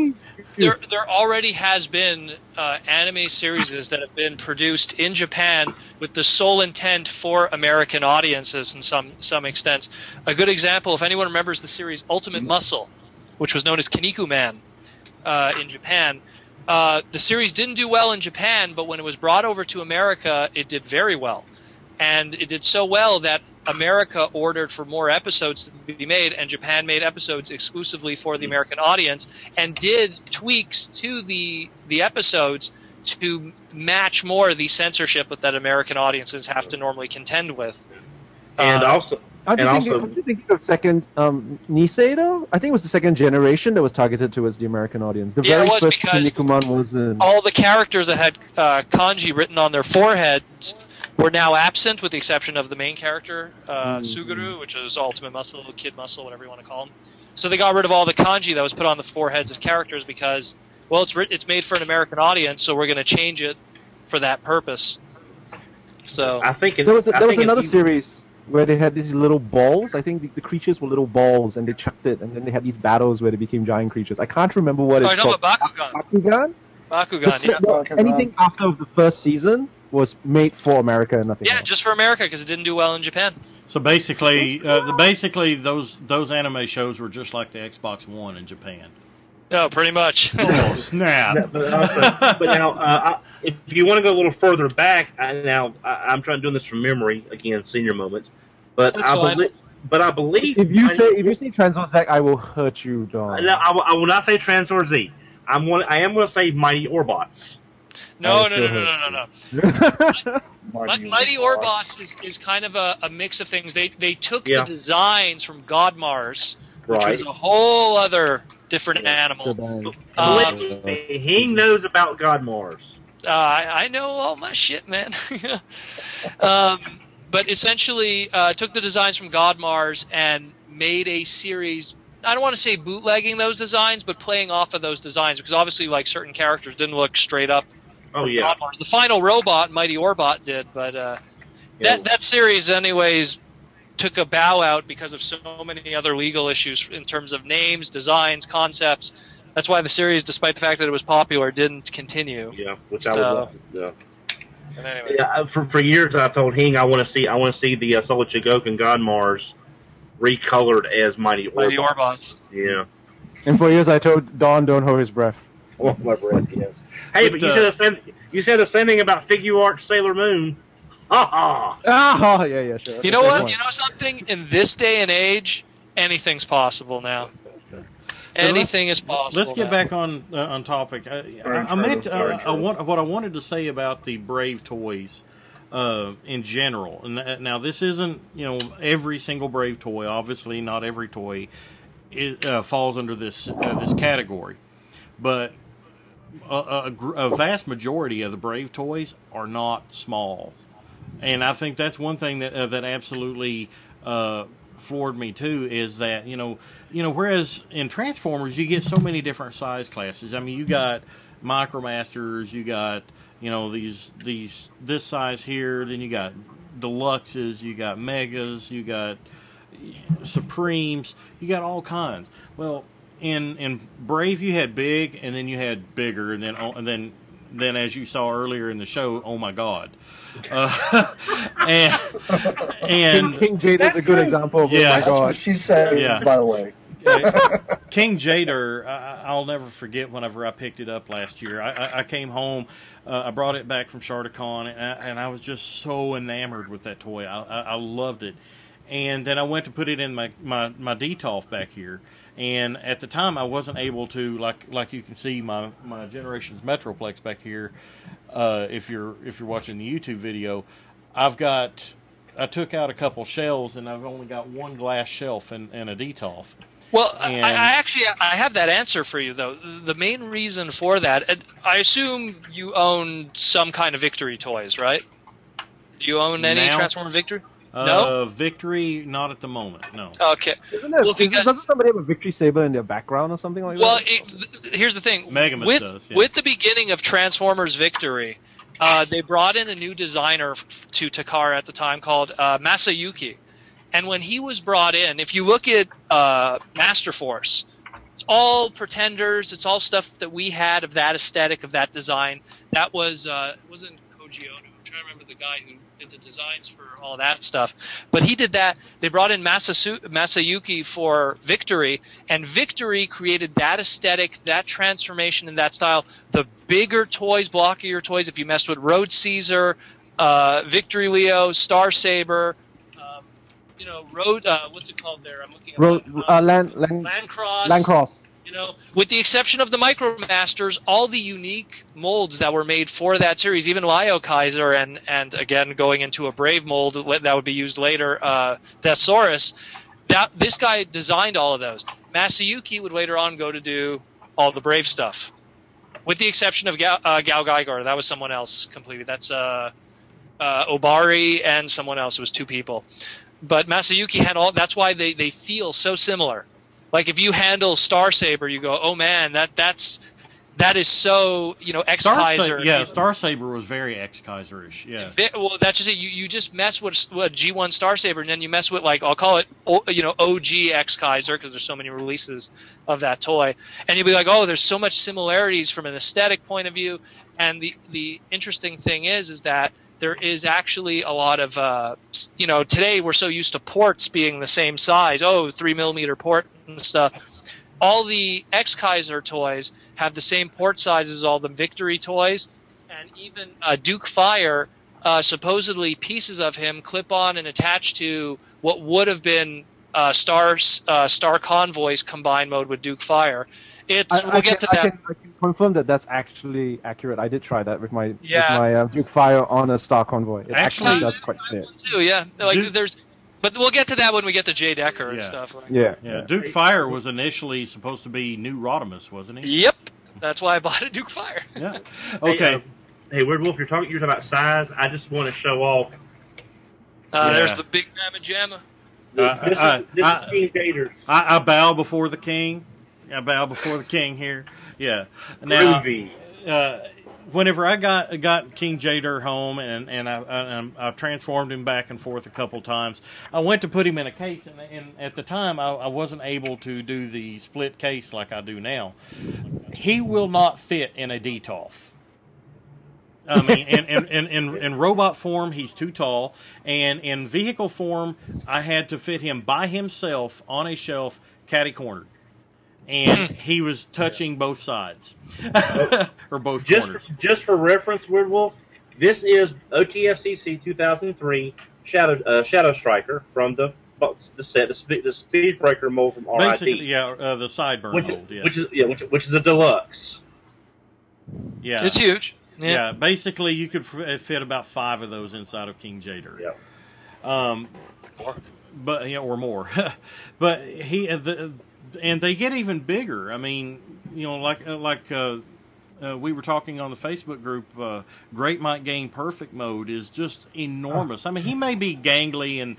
there already has been anime series that have been produced in Japan with the sole intent for American audiences in some extent. A good example, if anyone remembers the series Ultimate Muscle, which was known as Kinnikuman in Japan, the series didn't do well in Japan, but when it was brought over to America, it did very well. And it did so well that America ordered for more episodes to be made, and Japan made episodes exclusively for the American audience and did tweaks to the episodes to match more the censorship that American audiences have to normally contend with. And also... How do you think of second Nisei, though? I think it was the second generation that was targeted towards the American audience. The very first Kinnikuman was all the characters that had kanji written on their foreheads were now absent, with the exception of the main character, Suguru, which is Ultimate Muscle, Kid Muscle, whatever you want to call him. So they got rid of all the kanji that was put on the foreheads of characters because, well, it's made for an American audience, so we're going to change it for that purpose. So I think there was another series where they had these little balls. I think the creatures were little balls, and they chucked it, and then they had these battles where they became giant creatures. I can't remember what it's called. Bakugan? Bakugan, Anything after the first season was made for America and nothing else. Just for America, because it didn't do well in Japan. So basically, those anime shows were just like the Xbox One in Japan. No, pretty much. Oh, snap. But now, if you want to go a little further back, I'm trying to do this from memory, again, senior moment. But I believe if you say Transor Z, I will hurt you, dog. No, I will not say Transor Z. I am going to say Mighty Orbots. No. Mighty Orbots is kind of a mix of things. They took the designs from God Mars, which was a whole other different animal. He knows about God Mars. I know all my shit, man. But essentially took the designs from God Mars and made a series. I don't want to say bootlegging those designs, but playing off of those designs, because obviously, like, certain characters didn't look straight up. Oh yeah. God Mars. The final robot, Mighty Orbot, did, but that series, anyways, took a bow out because of so many other legal issues in terms of names, designs, concepts. That's why the series, despite the fact that it was popular, didn't continue. Yeah, which I would love. Yeah. Anyway. Yeah, for years I've told Hing I want to see the Solid Chigokin God Mars recolored as Mighty Orbots. Yeah. And for years I told Don don't hold his breath. Oh, my breath, yes. Hey, but you said the same thing about Figuarts Sailor Moon. Ha ha! Yeah, sure. You know what? You know something? In this day and age, anything's possible now. Anything is possible. Let's get back on topic. What I wanted to say about the Brave toys in general. Now, this isn't every single Brave toy. Obviously, not every toy falls under this category, but a vast majority of the Brave toys are not small, and I think that's one thing that absolutely floored me too. Is that whereas in Transformers you get so many different size classes. I mean, you got Micromasters, you got this size here, then you got Deluxes, you got Megas, you got Supremes, you got all kinds. Well, in Brave you had big, and then you had bigger, and then as you saw earlier in the show, oh my God. And King Jader is a good example of oh my God. That's what she said, by the way. King Jader, I'll never forget whenever I picked it up last year. I came home, I brought it back from Sharticon, and I was just so enamored with that toy. I loved it. And then I went to put it in my Detolf back here. And at the time, I wasn't able to, like you can see my Generations Metroplex back here. If you're watching the YouTube video, I took out a couple shelves, and I've only got one glass shelf and a Detolf. Well, I have that answer for you, though. The main reason for that, I assume you own some kind of Victory toys, right? Do you own any Transformer Victory? No? Victory, not at the moment, no. Okay. Doesn't somebody have a Victory Saber in their background or something like that? Well, here's the thing. Megamus does, yeah. With the beginning of Transformers Victory, they brought in a new designer to Takara at the time called Masayuki. And when he was brought in, if you look at Master Force, it's all pretenders. It's all stuff that we had of that aesthetic, of that design. That was it wasn't Koji Ono. I'm trying to remember the guy who did the designs for all that stuff. But he did that. They brought in Masayuki for Victory, and Victory created that aesthetic, that transformation in that style. The bigger toys, blockier toys, if you messed with Road Caesar, Victory Leo, Star Saber, Road, what's it called there? I'm looking at Landcross. With the exception of the Micromasters, all the unique molds that were made for that series, even Lio Kaiser and again going into a Brave mold that would be used later, Thesaurus, this guy designed all of those. Masayuki would later on go to do all the Brave stuff, with the exception of Gal Geiger. That was someone else completely. That's Obari and someone else. It was two people. But Masayuki had all. That's why they feel so similar. Like if you handle Star Saber, you go, oh man, that is so X Kaiser. Yeah, Star Saber was very X Kaiserish. Yeah. Well, that's just it. You just mess with G1 Star Saber, and then you mess with I'll call it OG X Kaiser because there's so many releases of that toy, and you'll be like, oh, there's so much similarities from an aesthetic point of view. And the interesting thing is that there is actually a lot of, today we're so used to ports being the same size. 3mm port and stuff. All the X-Kaiser toys have the same port size as all the Victory toys. And even Duke Fire, supposedly pieces of him clip on and attach to what would have been Star Convoy's combined mode with Duke Fire. We'll get to that. I can confirm that that's actually accurate. I did try that with my Yeah. Duke Fire on a Star Convoy. It Actually, actually does quite fit. Too, yeah. Like but we'll get to that when we get to Jay Decker and Yeah. stuff. Like. Yeah. Duke Fire was initially supposed to be New Rodimus, wasn't he? Yep. That's why I bought a Duke Fire. Yeah. Okay. Hey, Weird Wolf, you're talking about size. I just want to show off. There's the big mamma jamma. This is King Gators. I bow before the king. I bow before the king here. Yeah. Now, whenever I got King Jader home and I transformed him back and forth a couple times, I went to put him in a case, and at the time I wasn't able to do the split case like I do now. He will not fit in a DTOF. I mean, in robot form, he's too tall, and in vehicle form, I had to fit him by himself on a shelf, catty-cornered. And he was touching both sides, or both corners. Just for reference, Weird Wolf, this is OTFCC 2003 Shadow Striker from the set, the Speedbreaker mold from RID. Basically, the sideburn mold, which is a deluxe. Yeah, it's huge. Yeah, basically you could fit about 5 of those inside of King Jader. Yeah. But or more. But and they get even bigger. I mean, like we were talking on the Facebook group, Great Might Gain Perfect Mode is just enormous. I mean, he may be gangly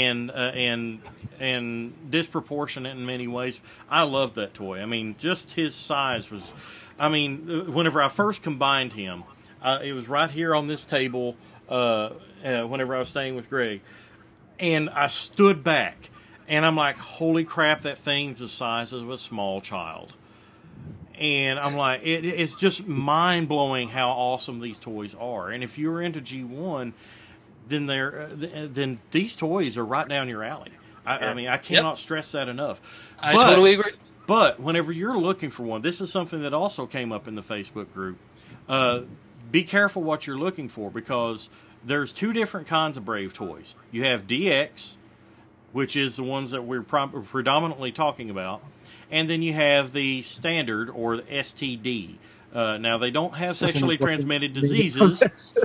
and disproportionate in many ways. I love that toy. I mean, just his size was. I mean, whenever I first combined him, it was right here on this table. Whenever I was staying with Greg, and I stood back, and I'm like, "Holy crap! That thing's the size of a small child." And I'm like, it's just mind blowing how awesome these toys are. And if you're into G1, then these toys are right down your alley. I mean, I cannot stress that enough. I totally agree. But whenever you're looking for one, this is something that also came up in the Facebook group. Be careful what you're looking for, because there's 2 different kinds of Brave toys. You have DX, which is the ones that we're predominantly talking about, and then you have the standard, or the STD. Now, they don't have sexually transmitted diseases.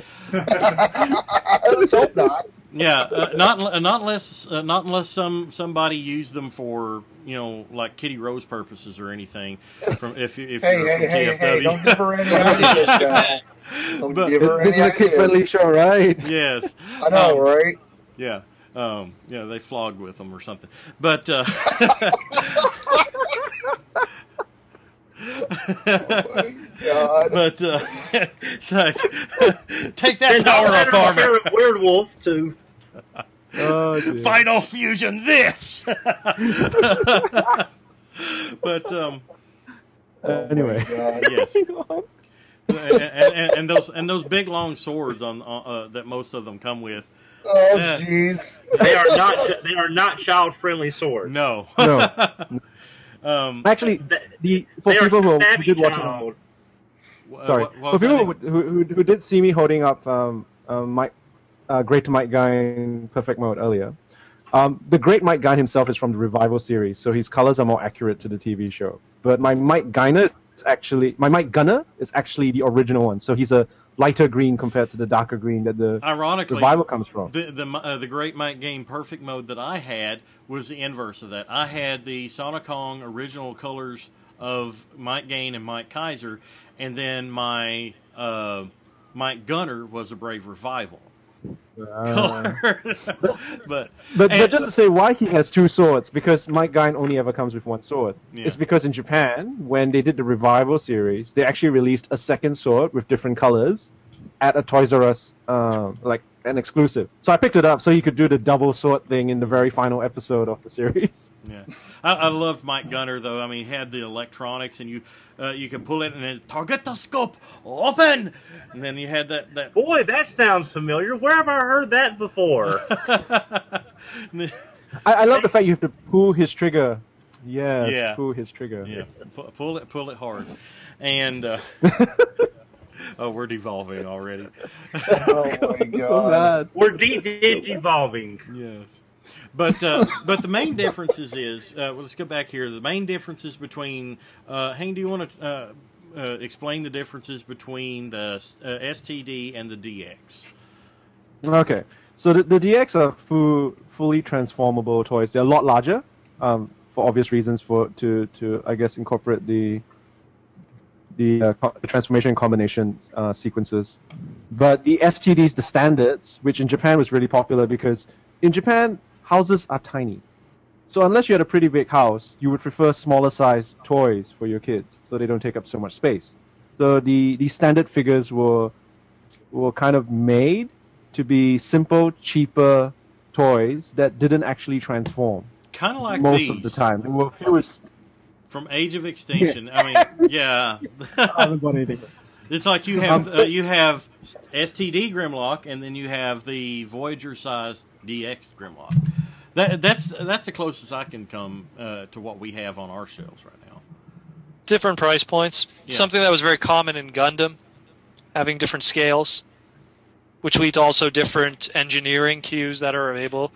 Let's hope not. Yeah, not unless somebody used them for like Kitty Rose purposes or anything. If you're from TFW. Hey, don't give her any ideas, guy. Don't give her this any is a kid-friendly ideas. show, right? Yes, I know, right? Yeah, they flogged with them or something, but. God. But it's like, take that power up armor. Weird Wolf to Final Fusion this. But anyway, yes. and those big long swords on that most of them come with. Oh jeez. They are not child friendly swords. No. Actually, for people who did watch it, sorry, for people who did see me holding up Great Might Gain Perfect Mode earlier, the Great Might Gain himself is from the Revival series, so his colors are more accurate to the TV show. But my Might Gunner is actually the original one, so he's a lighter green compared to the darker green that the Revival comes from. The Great Might Gain Perfect Mode that I had was the inverse of that. I had the Sonic Kong original colors of Might Gain and Mike Kaiser, and then my Mike Gunner was a Brave Revival. But just to say why he has 2 swords, because Mike Gain only ever comes with 1 sword. Yeah. It's because in Japan, when they did the Revival series, they actually released a second sword with different colors at a Toys R Us, like an exclusive. So I picked it up so you could do the double sword thing in the very final episode of the series. Yeah, I loved Mike Gunner though. I mean, he had the electronics, and you could pull it and it, target the scope open, and then you had that. Boy, that sounds familiar. Where have I heard that before? I love the fact you have to pull his trigger. Yes, yeah. Pull his trigger. Yeah, pull it hard, and. Oh, we're devolving already. Oh my God! So we're devolving. Yes. But the main differences is let's go back here. The main differences between Hank, do you want to explain the differences between the STD and the DX? Okay, so the DX are fully transformable toys. They're a lot larger, for obvious reasons, to I guess incorporate the transformation and combination sequences. But the STDs, the standards, which in Japan was really popular because in Japan houses are tiny. So unless you had a pretty big house, you would prefer smaller sized toys for your kids so they don't take up so much space. So the standard figures were kind of made to be simple, cheaper toys that didn't actually transform. Kind of like most these. of the time. They were fewest. From Age of Extinction. I mean, yeah. I haven't bought anything. It's like you have STD Grimlock, and then you have the Voyager-sized DX Grimlock. That's the closest I can come to what we have on our shelves right now. Different price points. Yeah. Something that was very common in Gundam, having different scales, which lead to also different engineering cues that are available.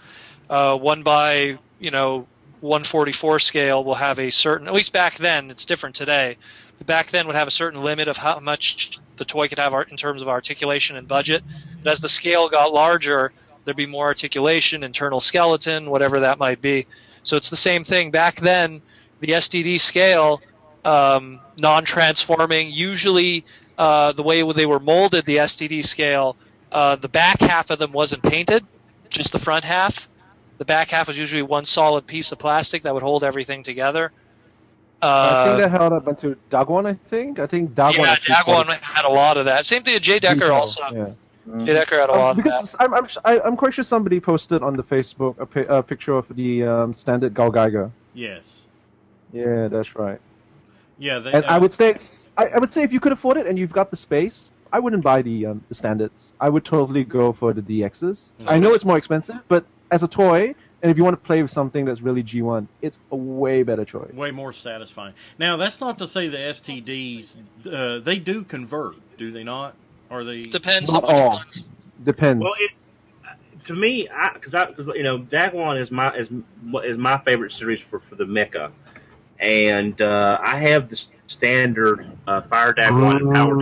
144 scale will have a certain, at least back then, it's different today, but back then would have a certain limit of how much the toy could have in terms of articulation and budget. But as the scale got larger, there'd be more articulation, internal skeleton, whatever that might be. So it's the same thing. Back then, the STD scale, non-transforming, usually the way they were molded, the STD scale, the back half of them wasn't painted, just the front half. The back half was usually one solid piece of plastic that would hold everything together. I think that held up until Dagwon, I think Dagwon. Yeah, Dagwon had a lot of that. Same thing with Jay Decker also. Yeah. Jay Decker had a lot because of that. I'm quite sure somebody posted on the Facebook a picture of the standard Gal Geiger. Yes. Yeah, that's right. Yeah, and I would say if you could afford it and you've got the space, I wouldn't buy the standards. I would totally go for the DXs. I know it's more expensive, but as a toy, and if you want to play with something that's really G1, it's a way better choice. Way more satisfying. Now, that's not to say the STDs, they do convert, do they not? Or they depends. Not all. Depends. Well, to me, because Dagwon is my favorite series for the mecha, and I have the standard Fire Dagwon and Power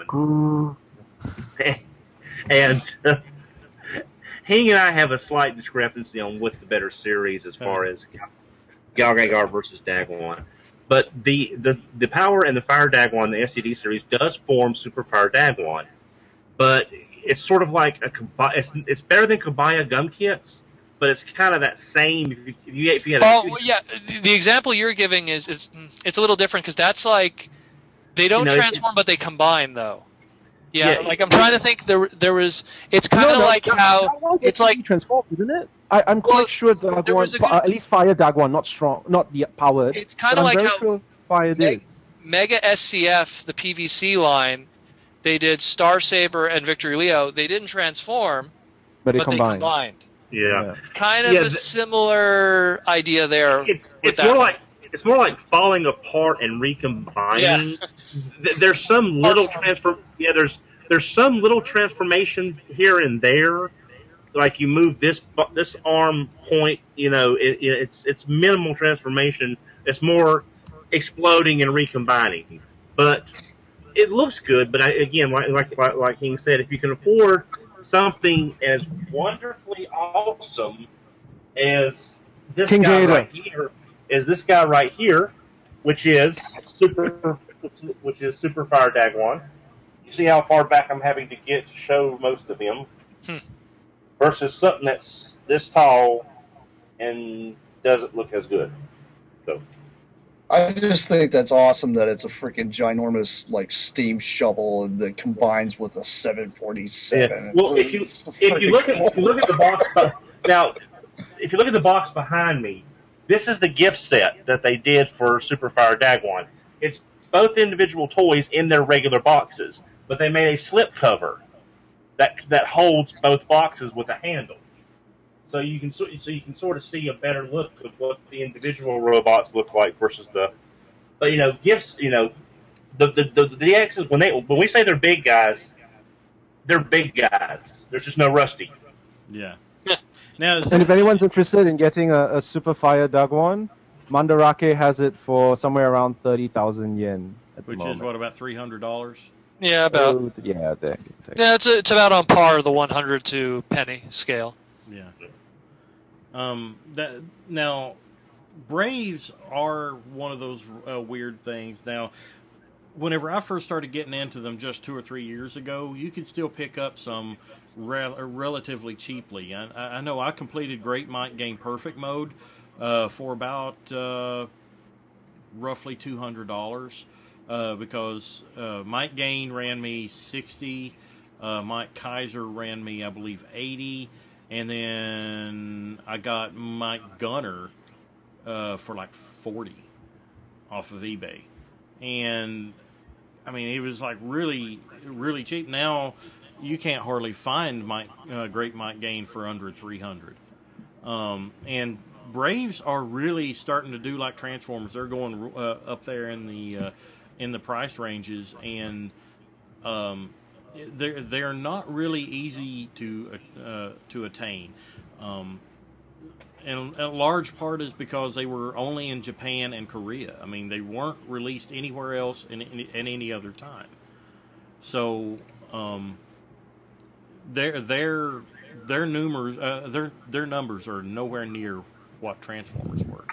Dagwon, and Hing and I have a slight discrepancy on what's the better series as far as Gal Geiger versus Dagwon. But the Power and the Fire Dagwon, the SCD series, does form Super Fire Dagwon. But it's sort of like it's better than Kabaya gum kits, but it's kind of that same. If you had the example you're giving is it's a little different because that's like they don't transform, but they combine though. Yeah, like I'm trying to think. There was. It's kind of like how it's like transformed, isn't it? I'm quite sure Dagwon, at least Fire Dagwon, not strong, not yet powered. It's kind of like how sure Fire did. Mega SCF, the PVC line, they did Star Saber and Victory Leo. They didn't transform, but they combined. Yeah, kind of a similar idea there. It's more like falling apart and recombining. Yeah. There's some little there's some little transformation here and there. Like you move this arm point, it's minimal transformation. It's more exploding and recombining. But it looks good. But again, like King said, if you can afford something as wonderfully awesome as this King guy Jada. right here. Is this guy right here, which is Super Fire Dagwon. You see how far back I'm having to get to show most of him, versus something that's this tall and doesn't look as good. So, I just think that's awesome that it's a freaking ginormous steam shovel that combines with a 747. Yeah. Well, if you look at the box now, if you look at the box behind me. This is the gift set that they did for Super Fire Dagwon. It's both individual toys in their regular boxes, but they made a slip cover that holds both boxes with a handle. So you can sort of see a better look of what the individual robots look like versus the. But gifts. The DXs when we say they're big guys, they're big guys. There's just no Rusty. Yeah. Now, And if anyone's interested in getting a Super Fire Dagwon, Mandarake has it for somewhere around 30,000 yen at the which moment. is what, about $300? Yeah, about. Oh, yeah, Yeah, it's about on par the 100 to penny scale. Yeah. Now, Braves are one of those weird things. Now, whenever I first started getting into them just 2 or 3 years ago, you could still pick up some relatively cheaply. I know I completed Great Might Gain Perfect Mode for about roughly $200 because Might Gain ran me 60, Mike Kaiser ran me, I believe, 80, and then I got Mike Gunner for like 40 off of eBay. And I mean, it was like really, really cheap. Now you can't hardly find Great Might Gain for under 300. And Braves are really starting to do like Transformers. They're going up there in the price ranges, and they're not really easy to attain. And a large part is because they were only in Japan and Korea. I mean, they weren't released anywhere else at any other time. So their numbers are nowhere near what Transformers were.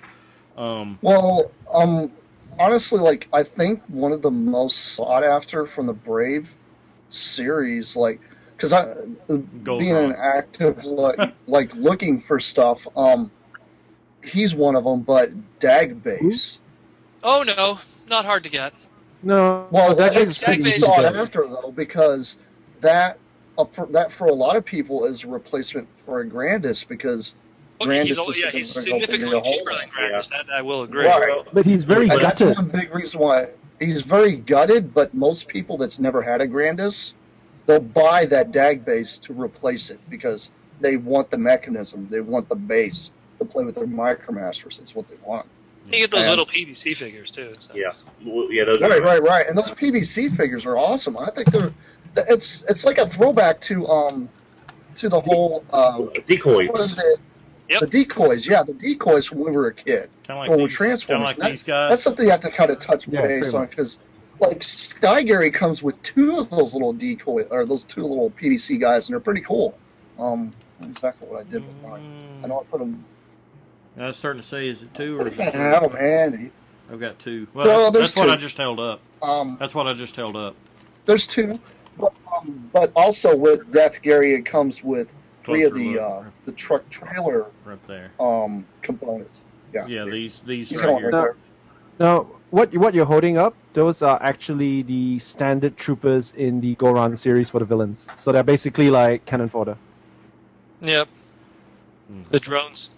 Honestly, like, I think one of the most sought after from the Brave series, like, because being an active, like looking for stuff, he's one of them. But Dagbase. Oh no, not hard to get. No. Well, it's sought after though, because that for a lot of people is a replacement for a Grandis, because Grandis he's significantly cheaper than Grandis. That I will agree. Right. But he's very gutted. That's one big reason why he's very gutted. But most people that's never had a Grandis, they'll buy that Dagbase to replace it because they want the mechanism, they want the base to play with their Micromasters. That's what they want. You get those little PVC figures too. So. Yeah, those right. And those PVC figures are awesome. I think it's like a throwback to the whole decoys. What is it? Yep. The decoys, the decoys from when we were a kid. Like when we're Transformers. Like these guys. That's something you have to kind of touch base on, because like Sky Gary comes with 2 of those little decoy, or those 2 little PVC guys, and they're pretty cool. Exactly what I did with mine. I know I put them. I was starting to say, is it 2 or is it 3? Oh man, I've got 2. Well, that's what I just held up. That's what I just held up. There's 2, but also with Death Gary, it comes with 3 of the truck trailer right there components. Yeah, these He's right here. there. Now, what you're holding up, those are actually the standard troopers in the Goran series for the villains. So they're basically like cannon fodder. Yep. The drones.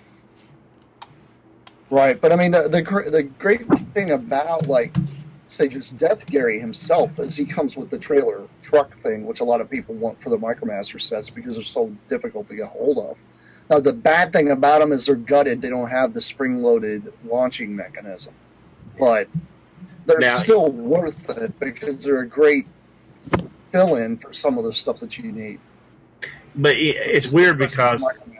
Right, but I mean the great thing about, like, say just Death Gary himself is he comes with the trailer truck thing, which a lot of people want for the Micromaster sets because they're so difficult to get hold of. Now the bad thing about them is they're gutted; they don't have the spring-loaded launching mechanism, but they're still worth it because they're a great fill-in for some of the stuff that you need. But it's weird because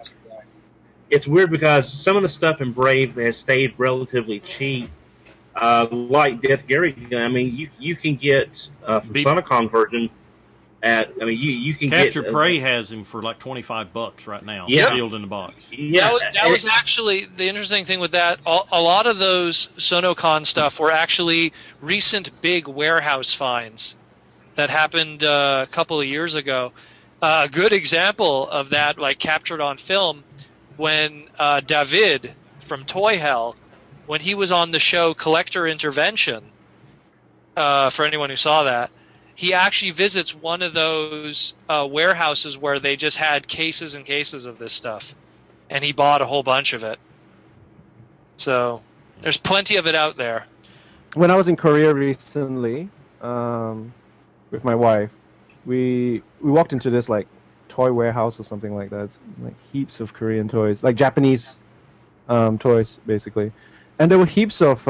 some of the stuff in Brave has stayed relatively cheap. Like Death Gary, I mean, you can get from Sonicon version you can Capture get Prey has him for like $25 right now. Yeah. Sealed in the box. Yeah, that was actually the interesting thing with that. A lot of those Sonocon stuff were actually recent big warehouse finds that happened a couple of years ago. A good example of that, like captured on film, when David from Toy Hell, when he was on the show Collector Intervention, for anyone who saw that, he actually visits one of those warehouses where they just had cases and cases of this stuff, and he bought a whole bunch of it. So there's plenty of it out there. When I was in Korea recently with my wife, we walked into this like toy warehouse or something like that. It's like heaps of Korean toys, like Japanese toys basically, and there were heaps of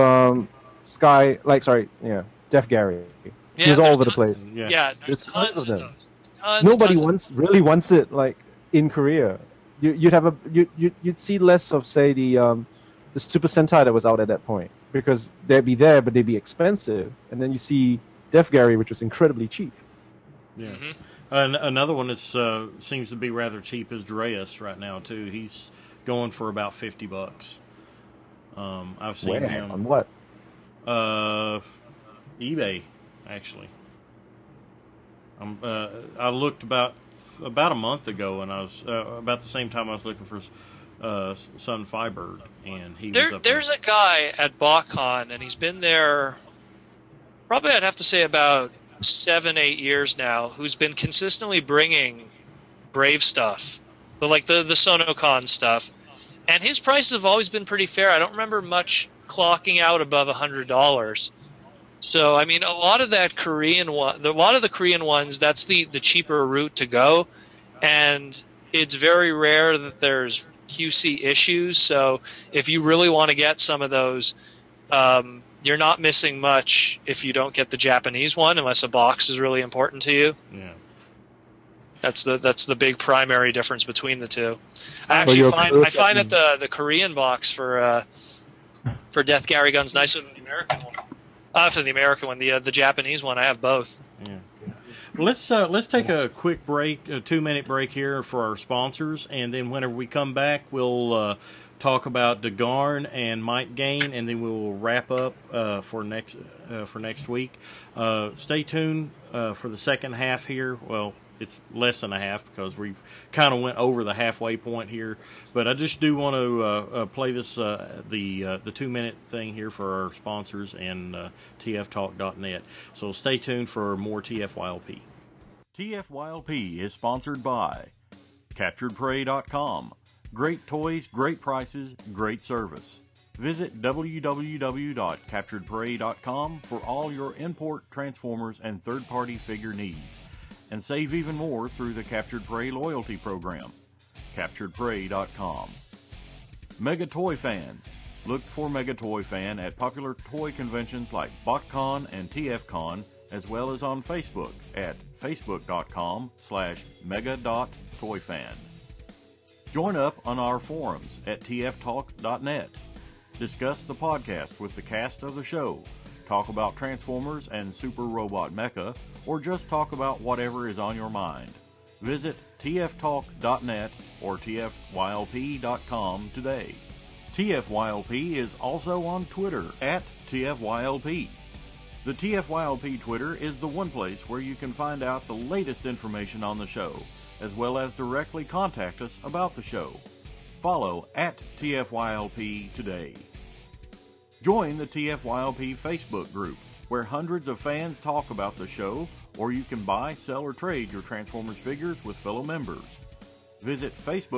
Death Gary. Yeah, he was all over the place. Yeah, there's tons of them. Nobody really wants it like in Korea. you'd see less of, say, the Super Sentai that was out at that point, because they'd be there, but they'd be expensive. And then you see Death Gary, which was incredibly cheap. Yeah. Mm-hmm. Another one that seems to be rather cheap is Dreas right now too. He's going for about $50. I've seen him on what? eBay, actually. I looked about a month ago, and I was about the same time I was looking for Sun Firebird, and he was up there's a guy at BotCon, and he's been there probably, I'd have to say, about 7-8 years now, who's been consistently bringing Brave stuff, but like the Sonocon stuff, and his prices have always been pretty fair. I don't remember much clocking out above $100. So I mean, a lot of the Korean ones, that's the cheaper route to go, and it's very rare that there's QC issues. So if you really want to get some of those, you're not missing much if you don't get the Japanese one, unless a box is really important to you. Yeah. That's the big primary difference between the two. I find that the Korean box for Death Gary Gun's nicer than the American one. For the American one, the Japanese one, I have both. Yeah. Let's take a quick break, a 2-minute break here for our sponsors, and then whenever we come back, we'll talk about DeGarn and Might Gain, and then we will wrap up for next week. Stay tuned for the second half here. Well, it's less than a half because we kind of went over the halfway point here, but I just do want to play this the 2-minute thing here for our sponsors and TFTalk.net. So stay tuned for more TFYLP. TFYLP is sponsored by CapturedPrey.com. Great toys, great prices, great service. Visit www.CapturedPrey.com for all your import, Transformers, and third-party figure needs. And save even more through the Captured Prey loyalty program. CapturedPrey.com. Mega Toy Fan. Look for Mega Toy Fan at popular toy conventions like BotCon and TFCon, as well as on Facebook at facebook.com/mega.toyfan. Join up on our forums at tftalk.net. Discuss the podcast with the cast of the show. Talk about Transformers and Super Robot Mecha, or just talk about whatever is on your mind. Visit tftalk.net or tfylp.com today. TFYLP is also on Twitter at TFYLP. The TFYLP Twitter is the one place where you can find out the latest information on the show, as well as directly contact us about the show. Follow at TFYLP today. Join the TFYLP Facebook group, where hundreds of fans talk about the show, or you can buy, sell, or trade your Transformers figures with fellow members. Visit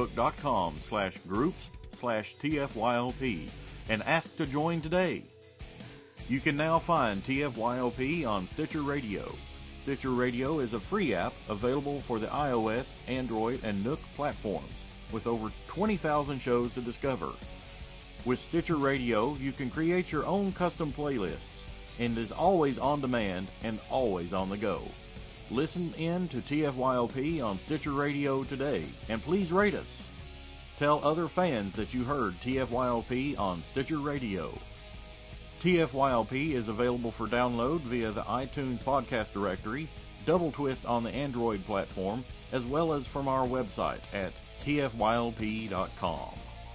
facebook.com/groups/TFYLP and ask to join today. You can now find TFYLP on Stitcher Radio. Stitcher Radio is a free app available for the iOS, Android, and Nook platforms, with over 20,000 shows to discover. With Stitcher Radio, you can create your own custom playlists, and is always on demand and always on the go. Listen in to TFYLP on Stitcher Radio today, and please rate us. Tell other fans that you heard TFYLP on Stitcher Radio. TFYLP is available for download via the iTunes podcast directory, Double Twist on the Android platform, as well as from our website at tfylp.com.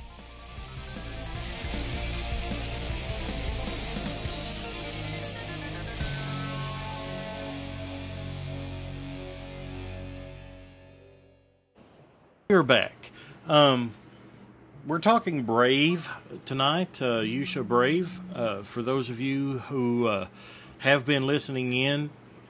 We're back. We're talking Brave tonight, Yusha Brave. For those of you who have been listening in,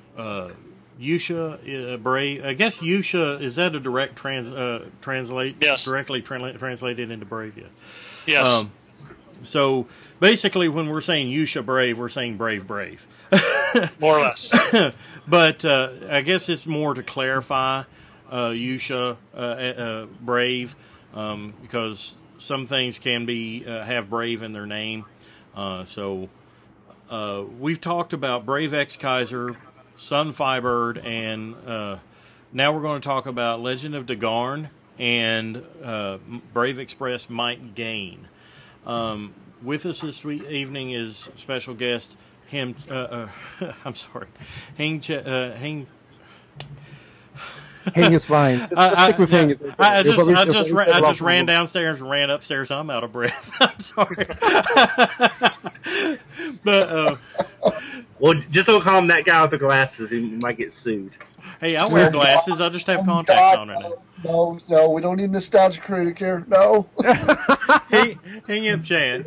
Yusha Brave. I guess Yusha, is that a direct translate? Yes. Directly translated into Brave. Yeah. Yes. So basically, when we're saying Yusha Brave, we're saying Brave. More or less. But I guess it's more to clarify. Yusha Brave, because some things can be have Brave in their name. So we've talked about Brave X Kaiser, Sun Firebird, and now we're going to talk about Legend of DeGarn and Brave Express might gain. With us this evening is special guest I'm sorry, Heng. Heng is fine. Just stick with Heng. I just ran downstairs and ran upstairs. And I'm out of breath. I'm sorry. But well, just don't call him that guy with the glasses. He might get sued. Hey, I wear glasses. I just have contacts on right now. No, we don't need nostalgia critic here. No. Heng Yip Chan.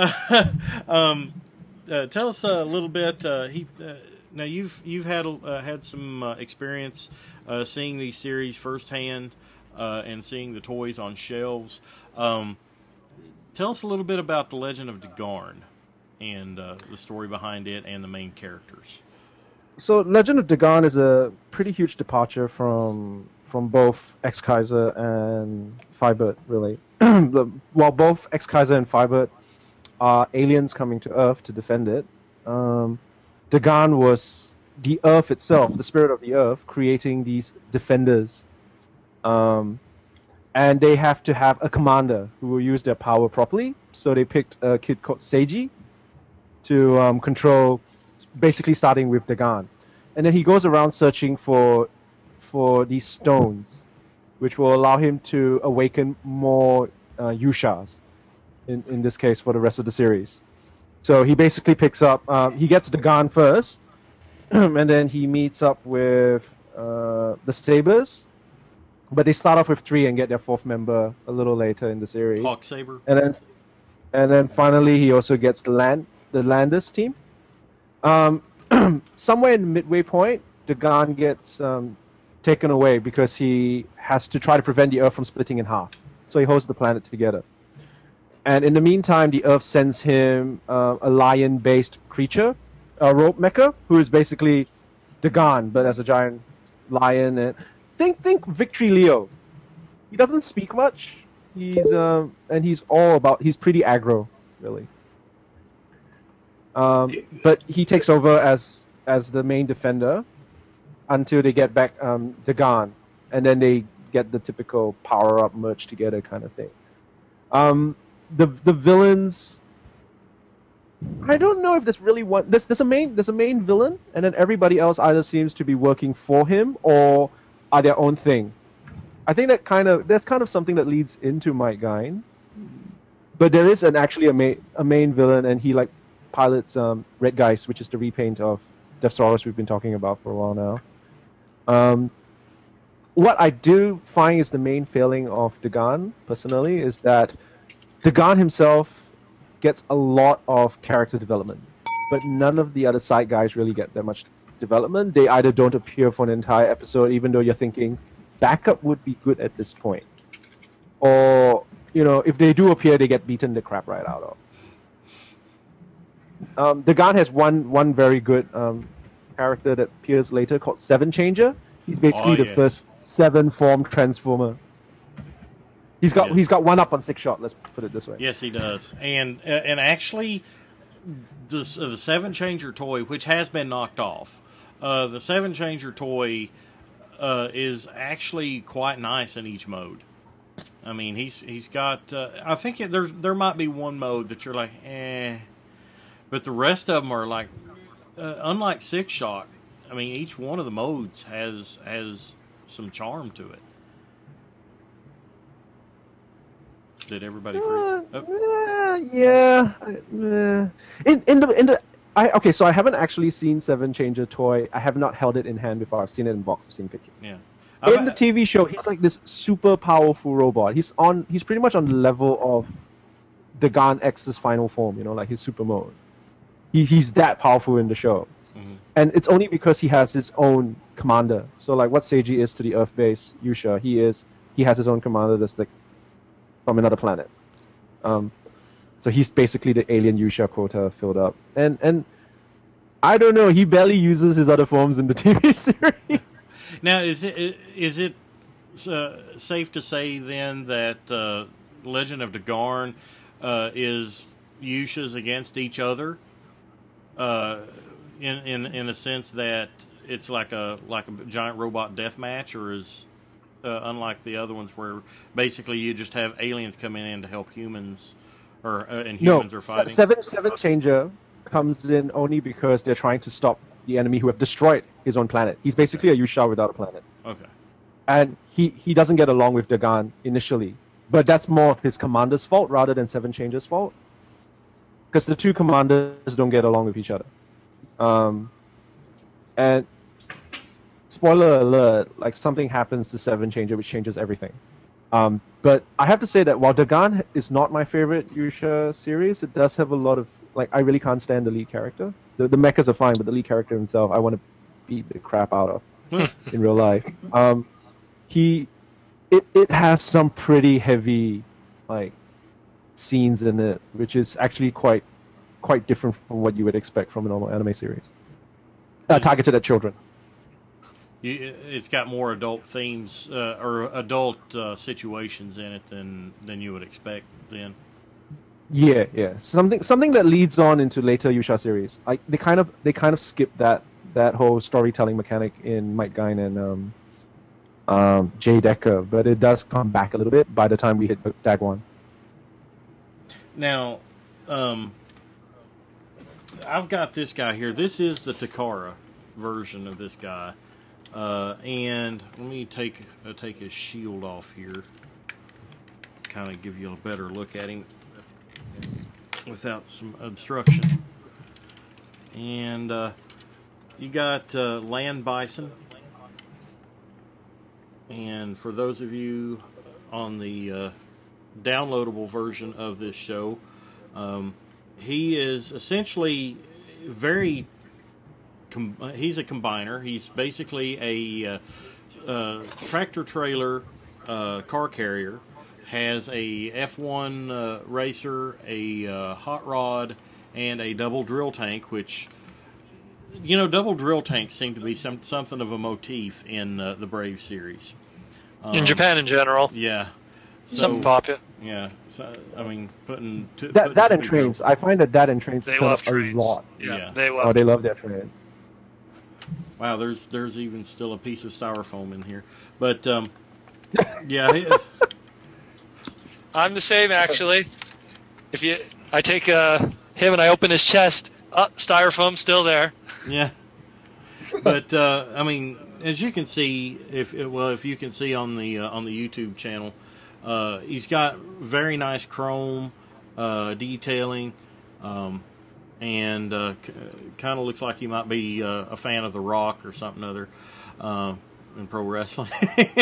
Tell us a little bit. Now you've had some experience seeing these series firsthand and seeing the toys on shelves. Tell us a little bit about The Legend of Dagarn and the story behind it and the main characters. So Legend of Dagarn is a pretty huge departure from both X-Kaiser and Firebird, really. While both X-Kaiser and Firebird are aliens coming to Earth to defend it, Dagarn was the Earth itself, the spirit of the Earth, creating these defenders. And they have to have a commander who will use their power properly. So they picked a kid called Seiji to control, basically starting with Dagarn. And then he goes around searching for these stones, which will allow him to awaken more Yushas, in this case for the rest of the series. So he basically picks up, he gets Dagarn first, and then he meets up with the Sabers, but they start off with 3 and get their 4th member a little later in the series. Hawk Saber. And then finally he also gets the Landers team. Somewhere in the midway point, Dagarn gets taken away because he has to try to prevent the Earth from splitting in half. So he holds the planet together. And in the meantime, the Earth sends him a lion-based creature, a rope mecha, who is basically Dagarn, but as a giant lion. And think Victory Leo. He doesn't speak much. He's pretty aggro, really. But he takes over as the main defender until they get back Dagarn, and then they get the typical power-up merge together kind of thing. The villains, I don't know if there's really one. There's a main villain, and then everybody else either seems to be working for him or are their own thing. I think that's kind of something that leads into Mike Gein. But there is actually a main villain, and he pilots Red Geist, which is the repaint of Deathsaurus we've been talking about for a while now. What I do find is the main failing of Dagarn, personally, is that Dagarn himself gets a lot of character development, but none of the other side guys really get that much development. They either don't appear for an entire episode, even though you're thinking backup would be good at this point, or if they do appear, they get beaten the crap right out of. Dagarn has one very good character that appears later called Seven Changer. He's basically the first 7-form Transformer. He's got one up on 6-shot. Let's put it this way. Yes, he does. And actually, the Seven Changer toy, which has been knocked off, the Seven Changer toy is actually quite nice in each mode. I mean, he's got. I think there might be one mode that you're like, but the rest of them are like, unlike 6-shot. I mean, each one of the modes has some charm to it. Did everybody yeah. So I haven't actually seen Seven Changer toy. I have not held it in hand before. I've seen it in box. I've seen pictures. Yeah. In the TV show, he's like this super powerful robot. He's pretty much on the level of Dagarn X's final form, like his super mode. He's that powerful in the show. Mm-hmm. And it's only because he has his own commander. So like what Seiji is to the Earth base Yusha, he has his own commander that's like from another planet. So he's basically the alien Yusha quota filled up. And I don't know, he barely uses his other forms in the TV series. Now, is it safe to say then that Legend of Dagarn is Yushas against each other? In a sense that it's like a giant robot death match, or is unlike the other ones where basically you just have aliens coming in to help humans, and humans are fighting. Seven Changer comes in only because they're trying to stop the enemy who have destroyed his own planet. He's basically a Yusha without a planet. Okay. And he doesn't get along with Dagan initially, but that's more of his commander's fault rather than Seven Changer's fault, because the two commanders don't get along with each other. And spoiler alert, like something happens to Seven Changer which changes everything. But I have to say that while Dagan is not my favorite Yusha series, it does have a lot of, like, I really can't stand the lead character. The mechas are fine, but the lead character himself, I want to beat the crap out of in real life. It has some pretty heavy, like, scenes in it, which is actually quite different from what you would expect from a normal anime series. Targeted at children. It's got more adult themes or adult situations in it than you would expect. Then, yeah, something that leads on into later Yusha series. They kind of skip that whole storytelling mechanic in Might Gain and Jade Decker, but it does come back a little bit by the time we hit Dagwan. Now, I've got this guy here. This is the Takara version of this guy. And let me take his shield off here, kind of give you a better look at him without some obstruction. And you got Land Bison. And for those of you on the downloadable version of this show, he is essentially very... he's a combiner. He's basically a tractor trailer car carrier. Has a F1 racer, a hot rod, and a double drill tank. Which, double drill tanks seem to be something of a motif in the Brave series. In Japan, in general. Yeah. Something popular. Yeah. So, I mean, putting that and trains. I find that in trains they love trains a lot. Yeah. They love their trains. Wow, there's even still a piece of styrofoam in here, but yeah. I'm the same actually. I take him and I open his chest, styrofoam's still there. Yeah, but I mean, as you can see, if you can see on the YouTube channel, he's got very nice chrome detailing. And kind of looks like he might be a fan of The Rock or something other in pro wrestling.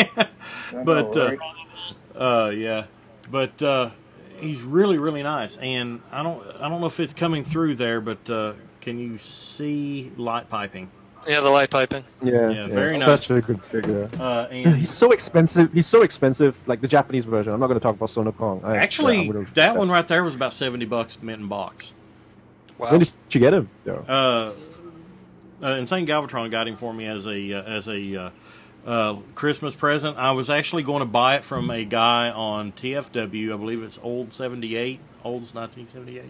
But yeah, but he's really, really nice. And I don't know if it's coming through there, but can you see light piping? Yeah, the light piping. Yeah, very nice. Such a good figure. And he's so expensive. Like the Japanese version. I'm not going to talk about Sonokong. Actually, that one right there was about $70 mint in box. Wow. When did you get him? Though? Insane Galvatron got him for me as a Christmas present. I was actually going to buy it from a guy on TFW. I believe it's Old's 1978,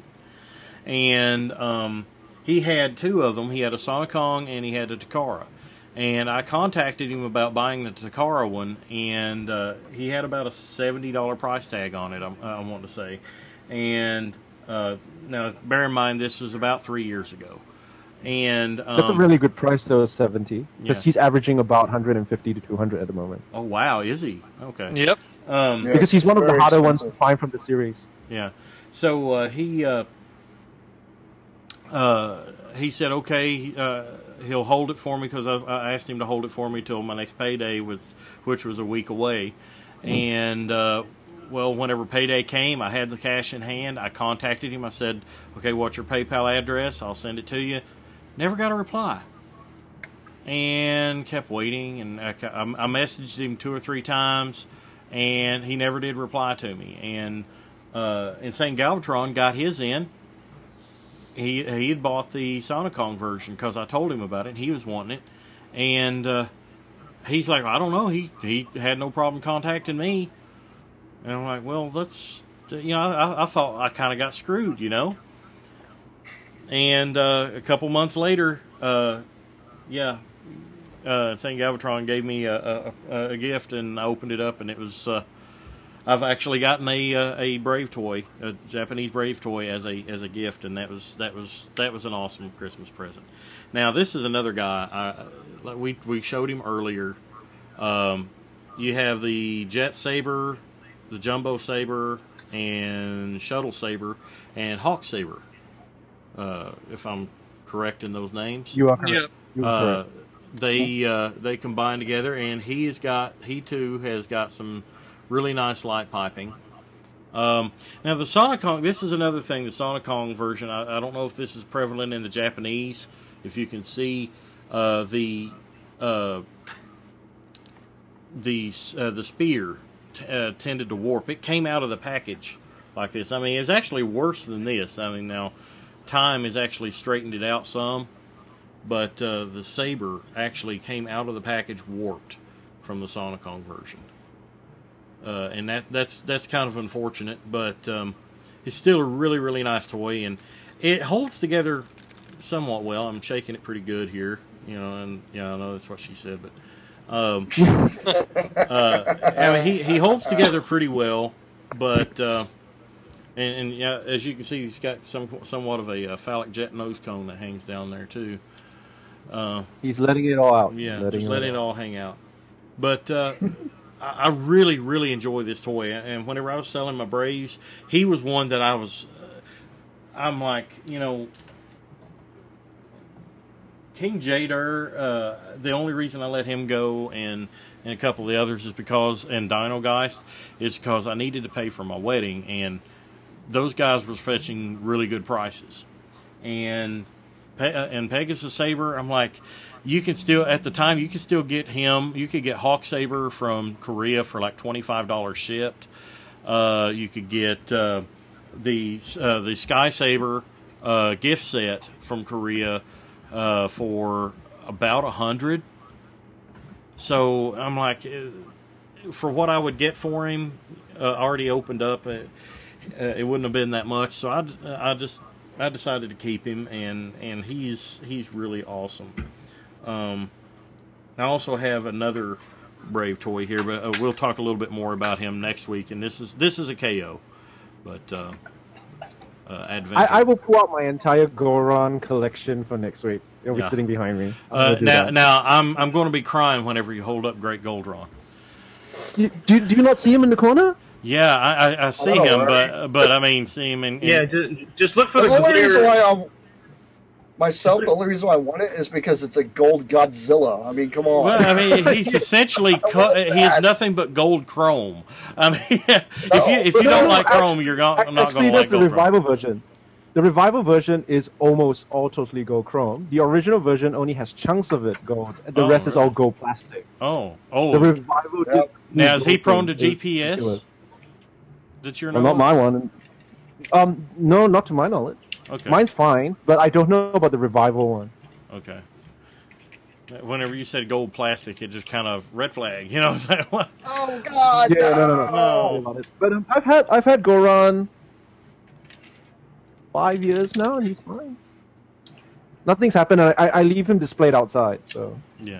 and he had two of them. He had a Sonokong and he had a Takara. And I contacted him about buying the Takara one, and he had about a $70 price tag on it. I want to say, and. Now, bear in mind, this was about 3 years ago, and that's a really good price, though. 70, because he's averaging about 150 to 200 at the moment. Oh wow, is he? Okay. Yep. Because he's one of the harder ones to find from the series. Yeah. So he said okay, he'll hold it for me because I asked him to hold it for me till my next payday, which was a week away, and. Well, whenever payday came, I had the cash in hand. I contacted him. I said, okay, what's your PayPal address? I'll send it to you. Never got a reply. And kept waiting. And I messaged him 2 or 3 times, and he never did reply to me. And Insane Galvatron got his in. He had bought the Sonokong version because I told him about it. He was wanting it. And he's like, I don't know. He had no problem contacting me. And I'm like, well, that's, I thought I kind of got screwed, And a couple months later, St. Galvatron gave me a gift, and I opened it up, and it was. I've actually gotten a Brave toy, a Japanese Brave toy, as a gift, and that was an awesome Christmas present. Now this is another guy. We showed him earlier. You have the Jet Saber, the Jumbo Saber, and Shuttle Saber, and Hawk Saber. If I'm correct in those names, you are correct. Yeah. They combine together, and he too has got some really nice light piping. Now the Sonicong, this is another thing. The Sonicong version, I don't know if this is prevalent in the Japanese. If you can see the spear tended to warp. It came out of the package like this. I mean, it's actually worse than this. I mean, now time has actually straightened it out some, but the Saber actually came out of the package warped from the Sonicong version. And that's kind of unfortunate, but it's still a really, really nice toy, and it holds together somewhat well. I'm shaking it pretty good here, and I know that's what she said, but I mean, he holds together pretty well, but and yeah, as you can see, he's got somewhat of a phallic jet nose cone that hangs down there too. He's letting it all out. Yeah, just letting it all hang out. But I really, really enjoy this toy, and whenever I was selling my Braves, he was one that I'm like, King Jader, the only reason I let him go and a couple of the others is because, and Dino Geist, is because I needed to pay for my wedding, and those guys was fetching really good prices. And Pegasus Saber, I'm like, you can still, at the time, you can still get him. You could get Hawk Saber from Korea for like $25 shipped. You could get the Sky Saber gift set from Korea for about $100. So I'm like, for what I would get for him, already opened up, it wouldn't have been that much. So I decided to keep him, and he's really awesome. I also have another Brave toy here, but we'll talk a little bit more about him next week. And this is a KO, but Adventure. I will pull out my entire Goron collection for next week. It'll be sitting behind me. Now I'm going to be crying whenever you hold up Great Goldron. Do you not see him in the corner? Yeah, I see him, but I mean, see him in... Yeah, just look for the only reason why the only reason why I want it is because it's a gold Godzilla. I mean, come on. Well, I mean, he's essentially... he is nothing but gold chrome. I mean, if you don't like chrome, you're not going to like gold the revival version. The revival version is almost all totally gold chrome. The original version only has chunks of it gold. The rest is all gold plastic. Oh. The revival... Yep. Now, is he prone to GPS? That's your not my one. No, not to my knowledge. Okay. Mine's fine, but I don't know about the revival one. Okay. Whenever you said gold plastic, it just kind of red flag. It's like, what? Oh God! Yeah, no. But I've had Goron 5 years now, and he's fine. Nothing's happened. I leave him displayed outside, so yeah.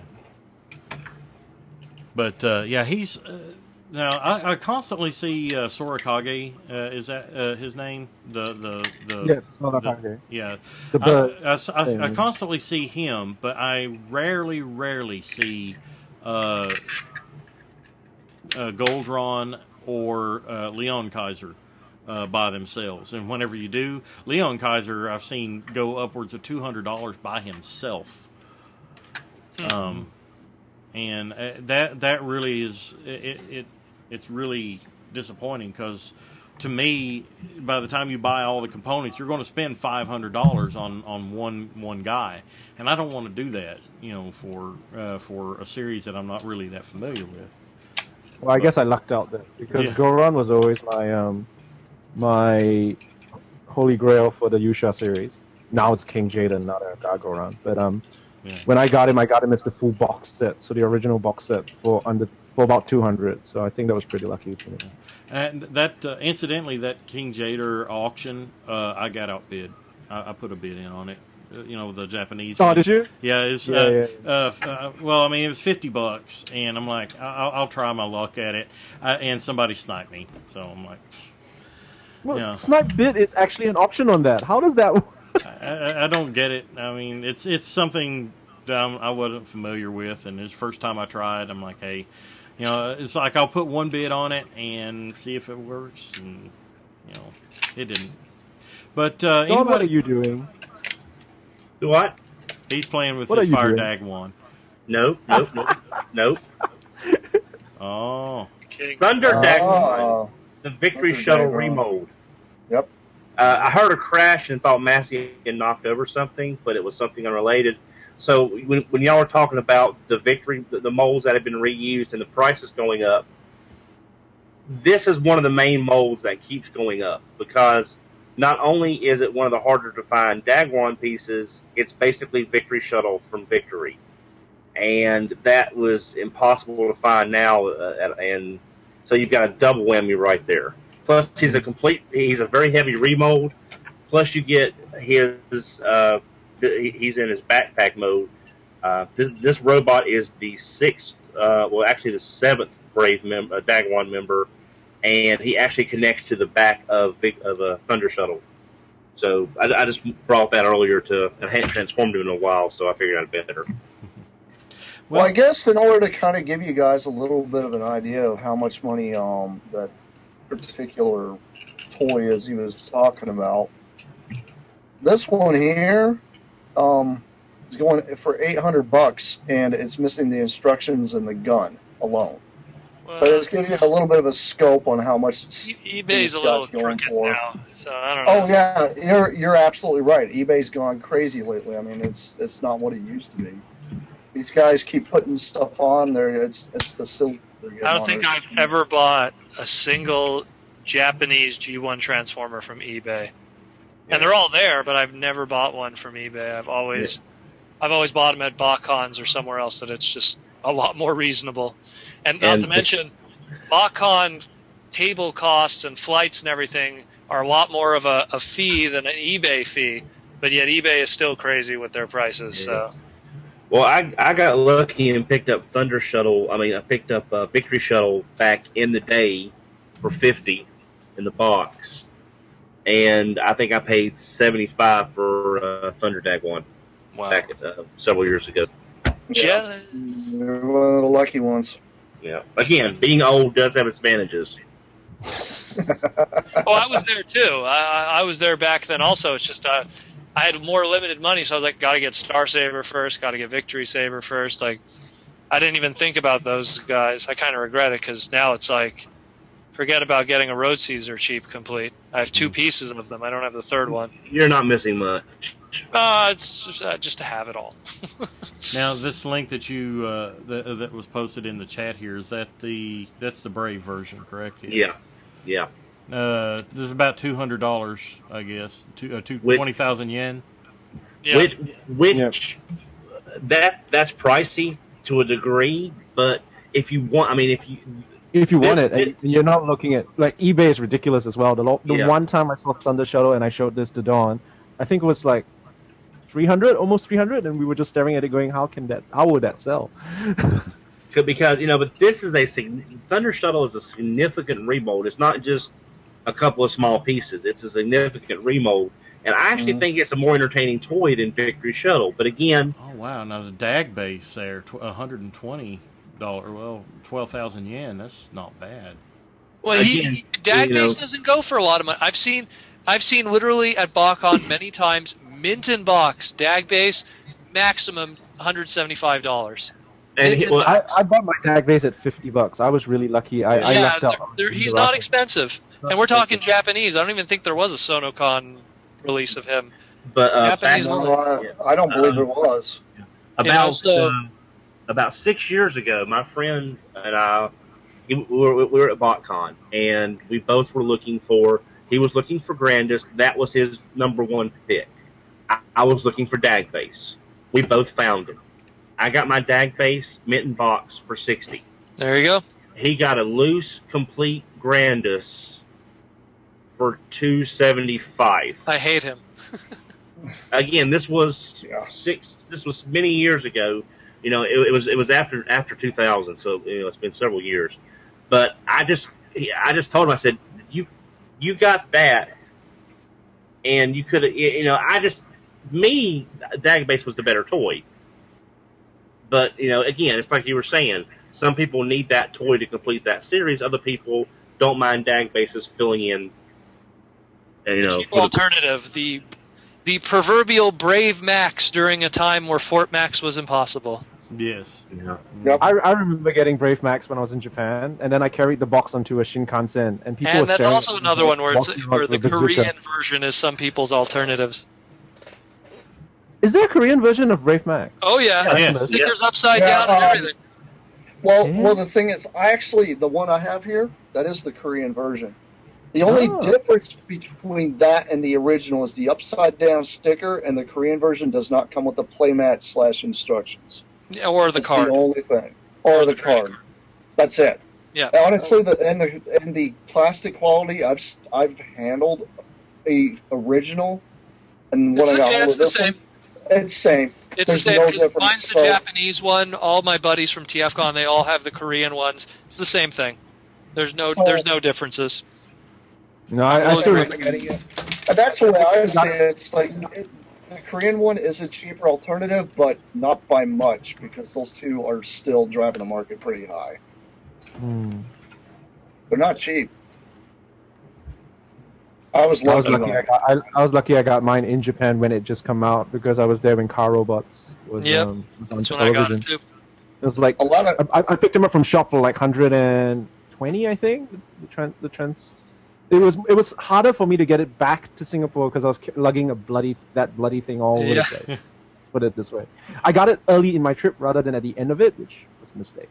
But he's. Now I constantly see Sorakage. Is that his name? Sorakage. Yeah. The bird. I constantly see him, but I rarely see Goldron or Leon Kaiser by themselves. And whenever you do, Leon Kaiser I've seen go upwards of $200 by himself. And that really is it's really disappointing, because to me, by the time you buy all the components, you're going to spend $500 on one guy, and I don't want to do that, for a series that I'm not really that familiar with. Well, I guess I lucked out there, because Goron was always my holy grail for the Yusha series. Now it's King Jaden, not a Goron, but when I got him as the full box set, so the original box set for about 200. So I think that was pretty lucky for me. And that, incidentally, that King Jader auction, I got outbid. I put a bid in on it, the Japanese. Oh, one. did you? Yeah, it's well, I mean, it was $50, and I'm like, I'll try my luck at it, and somebody sniped me, so I'm like, well, snipe bid is actually an option on that. How does that work? I don't get it. I mean, it's something that I wasn't familiar with, and it's the first time I tried. I'm like, hey, it's like I'll put one bid on it and see if it works, and it didn't. But anyway, what are you doing? Do what? He's playing with What his are you Fire doing? Dagwon. Nope. Oh. Thunder Dagwon, the Victory Shuttle remold. Yep. I heard a crash and thought Massey had knocked over something, but it was something unrelated. So when y'all were talking about the Victory, the molds that have been reused and the prices going up, this is one of the main molds that keeps going up because not only is it one of the harder to find Dagwon pieces, it's basically Victory Shuttle from Victory. And that was impossible to find now, and so you've got a double whammy right there. Plus, he's a very heavy remold. Plus, you get his, he's in his backpack mode. This robot is the the seventh Brave Dagwon member, and he actually connects to the back of a Thunder Shuttle. So I just brought that earlier I hadn't transformed him in a while, so I figured I'd better. Well, I guess in order to kind of give you guys a little bit of an idea of how much money that particular toy is he was talking about, this one here is going for $800, and it's missing the instructions and the gun alone. Well, So this gives you a little bit of a scope on how much eBay's a little crooked now, so I don't know. Oh yeah, you're absolutely right. eBay's gone crazy lately. I mean, it's not what it used to be. These guys keep putting stuff on there. It's the silver. I don't think I've ever bought a single Japanese G1 Transformer from eBay. And they're all there, but I've never bought one from eBay. I've always bought them at BotCons or somewhere else that it's just a lot more reasonable. And not to mention, BotCon table costs and flights and everything are a lot more of a fee than an eBay fee. But yet eBay is still crazy with their prices. So. Well, I got lucky and picked up Thunder Shuttle. I picked up Victory Shuttle back in the day for $50 in the box, and I think I paid $75 for Thunder Dagwon back several years ago. Yeah, you're one of the lucky ones. Yeah. Again, being old does have its advantages. Oh, I was there too. I was there back then also. It's just I had more limited money, so I was like, got to get Star Saber first, got to get Victory Saber first. Like, I didn't even think about those guys. I kind of regret it because now it's like, forget about getting a Road Caesar cheap complete. I have 2 pieces of them. I don't have the third one. You're not missing much. It's just to have it all. Now, this link that you that was posted in the chat here, that's the Brave version, correct? Yeah. This is about $200, I guess. 20,000 yen. Yeah. Which that's pricey to a degree, but if you want, if you want it, and you're not looking at eBay is ridiculous as well. The one time I saw Thunder Shuttle and I showed this to Dawn, I think it was like 300, almost 300, and we were just staring at it, going, "How would that sell?" Because but this is Thunder Shuttle is a significant remold. It's not just a couple of small pieces. It's a significant remold, and I actually think it's a more entertaining toy than Victory Shuttle. But again, oh wow! Now the DAG base there, $120. Well, 12,000 yen. That's not bad. Well, DAG base doesn't go for a lot of money. I've seen literally at BotCon many times mint in box DAG base maximum $175. And I bought my DAG base at $50. I was really lucky. I lucked out. He's not expensive, and we're talking Japanese. I don't even think there was a Sonocon release of him. But I don't believe it was. About 6 years ago, my friend and I, we were at BotCon, and we both were looking for. He was looking for Grandis. That was his number one pick. I was looking for DAG base. We both found it. I got my DAG base mint in box for $60. There you go. He got a loose, complete Grandis for $275. I hate him. Again, this was This was many years ago. You know, it was after 2000, so you know it's been several years. But I just told him, I said, you got that, and you could have, you know, Dagbase was the better toy. But you know, again, it's like you were saying, some people need that toy to complete that series. Other people don't mind Dagbases filling in. You know, cheap alternative, the proverbial Brave Max during a time where Fort Max was impossible. Yes. Yeah. Yep. I remember getting Brave Max when I was in Japan, and then I carried the box onto a Shinkansen, and people were And that's staring also at me another one where walking the around with a bazooka. Korean version is some people's alternatives. Is there a Korean version of Brave Max? Oh yeah, Yes. stickers upside Yeah, down and everything. Well, the thing is, the one I have here, that is the Korean version. The only difference between that and the original is the upside down sticker, and the Korean version does not come with the playmat / instructions. Yeah, or the That's card. the only thing. Or the card. That's it. Yeah. Honestly, the plastic quality, I've handled a original, and when I got hold it's of the this same. one, it's the same. It's There's the same. no Because difference. mine's the So- Japanese one. All my buddies from TFCon, they all have the Korean ones. It's the same thing. There's no differences. No, I still agree. remember getting it. That's the way I see it. It's like the Korean one is a cheaper alternative, but not by much, because those two are still driving the market pretty high. They're not cheap. I was lucky. I was lucky I got mine in Japan when it just come out, because I was there when Car Robots was, Yep. was on That's when I got television. it too. It was like A lot of I picked them up from shop for like 120, I think. It was harder for me to get it back to Singapore because I was lugging that bloody thing all over the place. Let's put it this way. I got it early in my trip rather than at the end of it, which was a mistake.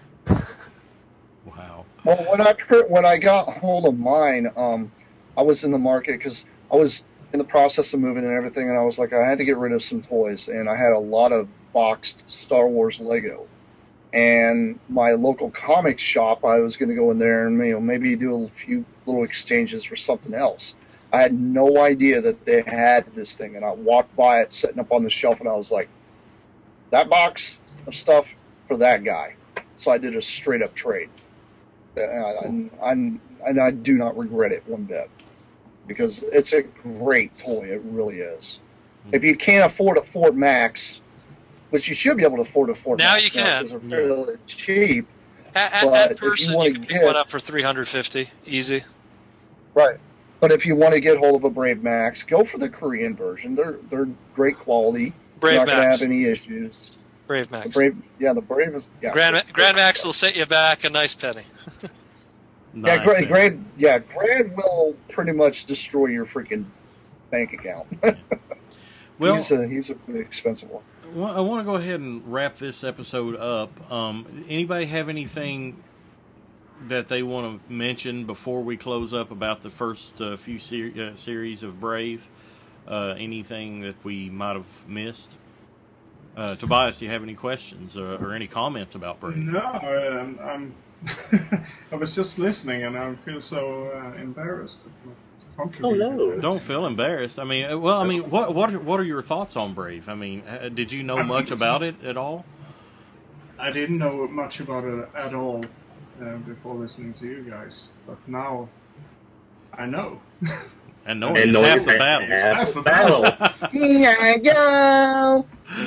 Wow. Well, when I got hold of mine, I was in the market because I was in the process of moving and everything, and I was like, I had to get rid of some toys, and I had a lot of boxed Star Wars Lego. And my local comic shop, I was going to go in there and maybe do a few little exchanges for something else. I had no idea that they had this thing, and I walked by it sitting up on the shelf, and I was like, that box of stuff for that guy. So I did a straight up trade, and I do not regret it one bit, because it's a great toy. It really is. If you can't afford a Fort Max, which you should be able to afford a Fort Now Max you can. because they're fairly cheap. At But if person, you wanna you can pick get- one up for $350, easy. Right. But if you want to get hold of a Brave Max, go for the Korean version. They're great quality. Brave You're not going to Max. have any issues. Brave The Max. Brave is Grand Max will set you back a nice penny. Nice, man. Grand will pretty much destroy your freaking bank account. Well, he's a pretty expensive one. Well, I want to go ahead and wrap this episode up. Anybody have anything that they want to mention before we close up about the first few series of Brave? Anything that we might have missed? Tobias, do you have any questions or any comments about Brave? No, I'm I was just listening, and I feel so embarrassed. Oh no! Don't feel embarrassed. I mean, what are your thoughts on Brave? I mean, did you know much about it at all? I didn't know much about it at all before listening to you guys, but now I know. And knowing is half the battle. Half the battle. Yeah, go.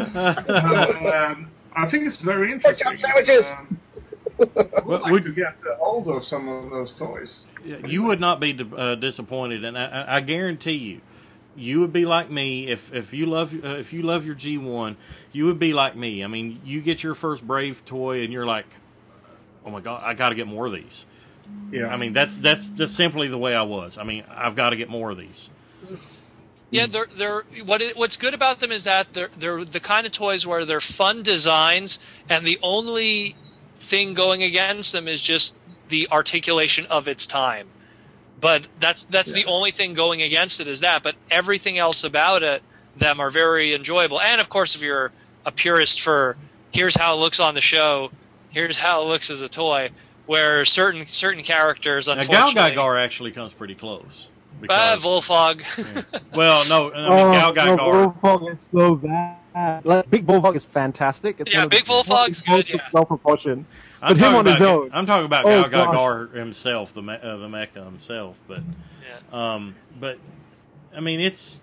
I think it's very interesting. Pork chop sandwiches. I would like to get hold of some of those toys. You would not be disappointed, and I guarantee you would be like me if you love your G1. You would be like me. I mean, you get your first Brave toy, and you're like, "Oh my God, I got to get more of these." Yeah. I mean, that's just simply the way I was. I mean, I've got to get more of these. Yeah, what's good about them is that they're the kind of toys where they're fun designs, and the only thing going against them is just the articulation of its time. But that's the only thing going against it is that. But everything else about them are very enjoyable. And of course, if you're a purist for here's how it looks on the show, here's how it looks as a toy, where certain characters, Now, unfortunately, Gal Gaigar actually comes pretty close. Volfog. Yeah. Well, no, I mean, Gal Gadot. Volfog is so bad. Like, Big Volfog is fantastic. It's Big Volfog's good. Yeah. Well proportioned. But him on his own. I'm talking about Gal Gadot himself, the mecha himself. But, but I mean, it's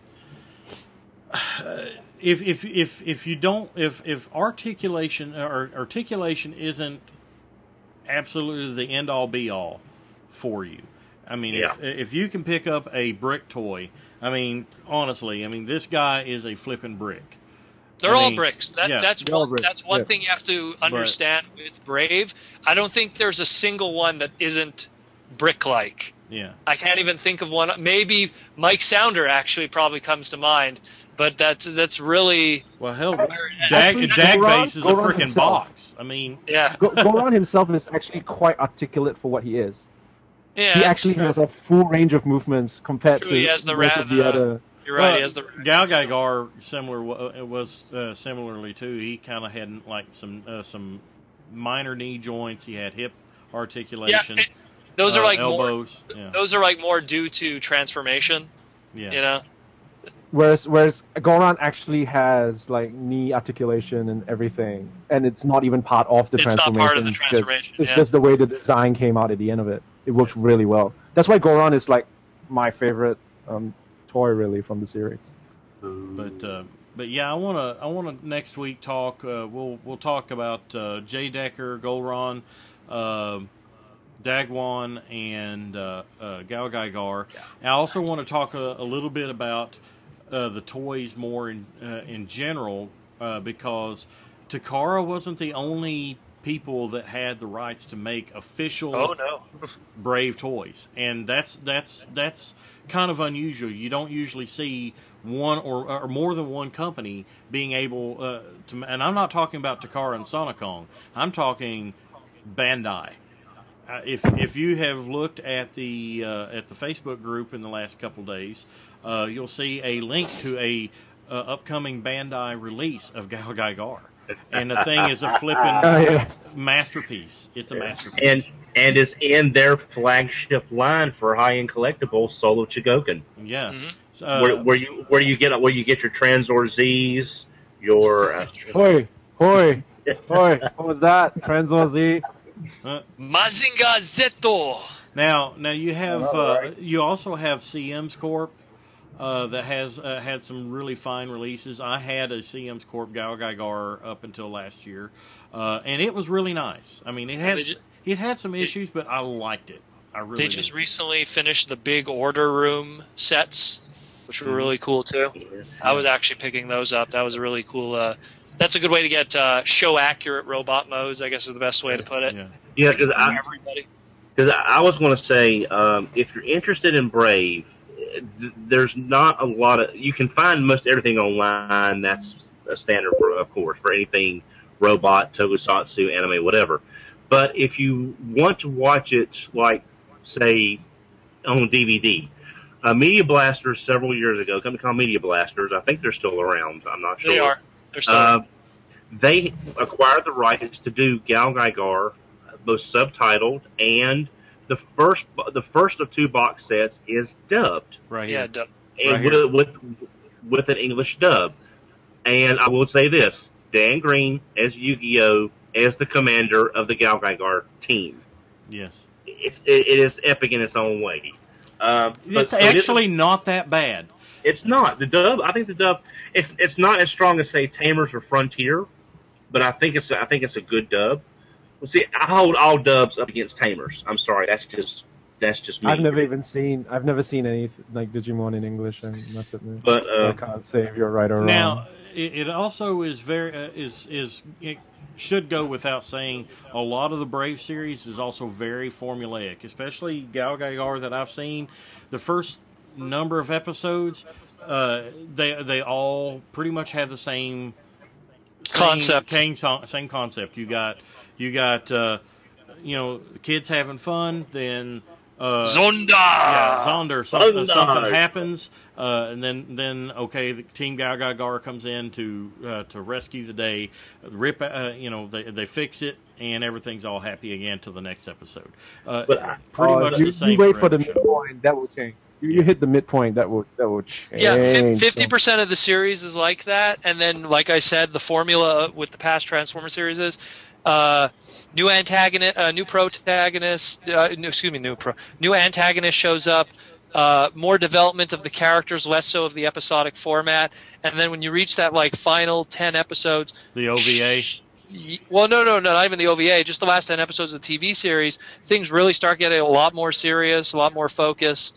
if articulation isn't absolutely the end all be all for you. I mean, if you can pick up a brick toy, I mean, honestly, I mean, this guy is a flipping brick. They're all bricks. That's one thing you have to understand with Brave. I don't think there's a single one that isn't brick-like. Yeah. I can't even think of one. Maybe Mike Sounder actually probably comes to mind, but that's really... Well, hell, Dagbase is a freaking box. I mean... Yeah. Goron himself is actually quite articulate for what he is. Yeah, he actually has a full range of movements compared to most of the other... You're right. He has the Gal Gadot similarly too. He kind of had like some minor knee joints. He had hip articulation. Yeah, those are like elbows. Those are like more due to transformation. Yeah, you know. Whereas Goron actually has like knee articulation and everything, and it's not even part of the transformation. It's not part of the transformation. It's just the way the design came out at the end of it. It works really well. That's why Goron is like my favorite toy really from the series. But yeah, I wanna next week talk. We'll talk about Jay Decker, Goron, Dagwan, and Gal Gadot. I also want to talk a little bit about the toys more in general because Takara wasn't the only people that had the rights to make official Brave toys, and that's kind of unusual. You don't usually see one or more than one company being able to, and I'm not talking about Takara and Sonicon. I'm talking Bandai. If you have looked at the Facebook group in the last couple days, you'll see a link to a upcoming Bandai release of Gal Gadot. And the thing is a flipping masterpiece. It's a masterpiece. And is in their flagship line for high-end collectibles, Solo Chigoken. Yeah. Mm-hmm. Where you get your Transor Z's, your Hoi. What was that? Transor Z. Mazinga Zeto. Now you have you also have CM's Corp. That has had some really fine releases. I had a CM's Corp Gal Gadot up until last year, and it was really nice. I mean, it had some issues, but I liked it. They just recently finished the big order room sets, which were really cool too. I was actually picking those up. That was a really cool. That's a good way to get show accurate robot modes, I guess is the best way to put it. Yeah, because I was going to say, if you're interested in Brave. There's not a lot of... You can find most everything online. That's a standard, of course, for anything robot, tokusatsu, anime, whatever. But if you want to watch it, like, say, on DVD, Media Blasters several years ago, a company called Media Blasters, I think they're still around. I'm not sure. They are. They're still around. They acquired the rights to do Gal Gadot, both subtitled and... The first of two box sets is dubbed. Right. Yeah, dubbed. And with an English dub. And I will say this: Dan Green as Yu-Gi-Oh! As the commander of the Gal Gadot team. Yes. It is epic in its own way. It's actually not that bad. It's not. The dub. I think the dub. It's not as strong as say Tamers or Frontier, but I think it's a good dub. Well, see, I hold all dubs up against Tamers. I'm sorry, that's just me. I've never seen any like Digimon in English. I must admit, but I can't say if you're right or wrong. Now, it also is very it should go without saying. A lot of the Brave series is also very formulaic, especially Gal Gadot that I've seen. The first number of episodes, they all pretty much have the same concept. Same concept. You got kids having fun, then Zonda! Yeah, Zonder. Something happens, and then the Team Gal Gadot comes in to rescue the day. They fix it, and everything's all happy again till the next episode. Pretty much the same. You wait for the midpoint, that will change. You hit the midpoint. That would change. Yeah, 50% of the series is like that, and then, like I said, the formula with the past Transformer series is new antagonist, new protagonist. New antagonist shows up. More development of the characters, less so of the episodic format, and then when you reach that final 10 episodes, the OVA. Well, no, not even the OVA. Just the last 10 episodes of the TV series, things really start getting a lot more serious, a lot more focused.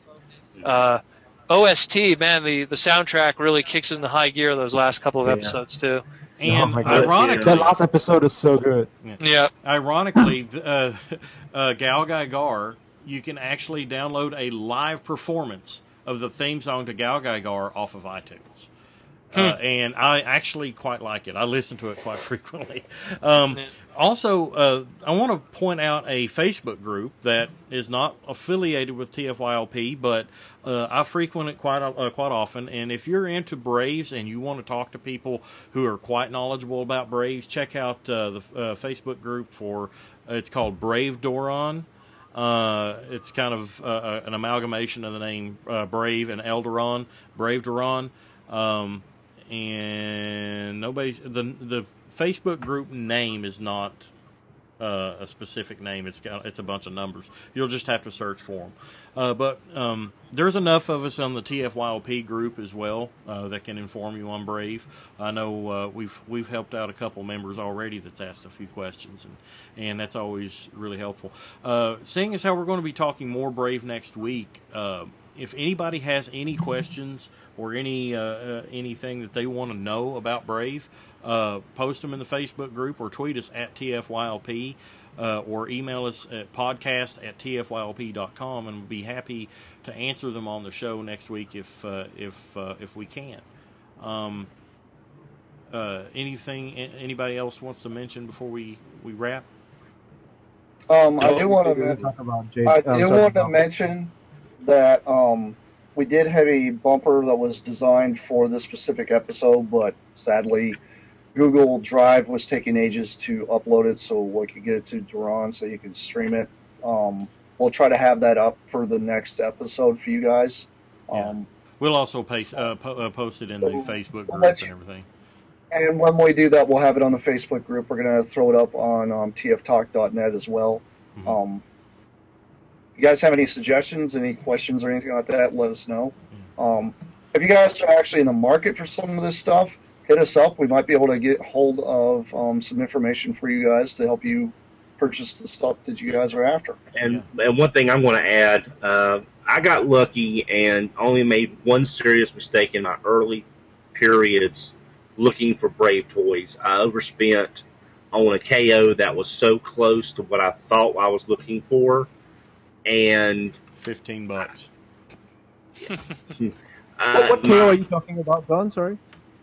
OST, man, the soundtrack really kicks into high gear those last couple of episodes too. And ironically, that last episode is so good. Yeah. Ironically, Gal Gadot, you can actually download a live performance of the theme song to Gal Gadot off of iTunes. And I actually quite like it. I listen to it quite frequently. Also, I want to point out a Facebook group that is not affiliated with TFYLP, but I frequent it quite often. And if you're into Braves and you want to talk to people who are quite knowledgeable about Braves, check out the Facebook group it's called Brave Doron. It's kind of an amalgamation of the name Brave and Eldoron, Brave Doron. And the Facebook group name is not a specific name. It's a bunch of numbers. You'll just have to search for them. But there's enough of us on the TFYLP group as well that can inform you on Brave. I know we've helped out a couple members already that's asked a few questions, and that's always really helpful. Seeing as how we're going to be talking more Brave next week, if anybody has any questions or anything that they want to know about Brave, post them in the Facebook group or tweet us at TFYLP or email us at podcast@tfylp.com, and we'll be happy to answer them on the show next week if we can. Anything anybody else wants to mention before we wrap? I do want to mention that we did have a bumper that was designed for this specific episode, but sadly Google Drive was taking ages to upload it, so we could get it to Duran so you can stream it. We'll try to have that up for the next episode for you guys. We'll also post it in the Facebook group and everything. And when we do that, we'll have it on the Facebook group. We're going to throw it up on tftalk.net as well. Mm-hmm. You guys have any suggestions, any questions or anything like that, let us know. If you guys are actually in the market for some of this stuff, hit us up. We might be able to get hold of some information for you guys to help you purchase the stuff that you guys are after. And one thing I'm going to add, I got lucky and only made one serious mistake in my early periods looking for Brave toys. I overspent on a KO that was so close to what I thought I was looking for, and $15. What KO are you talking about, Don? Sorry.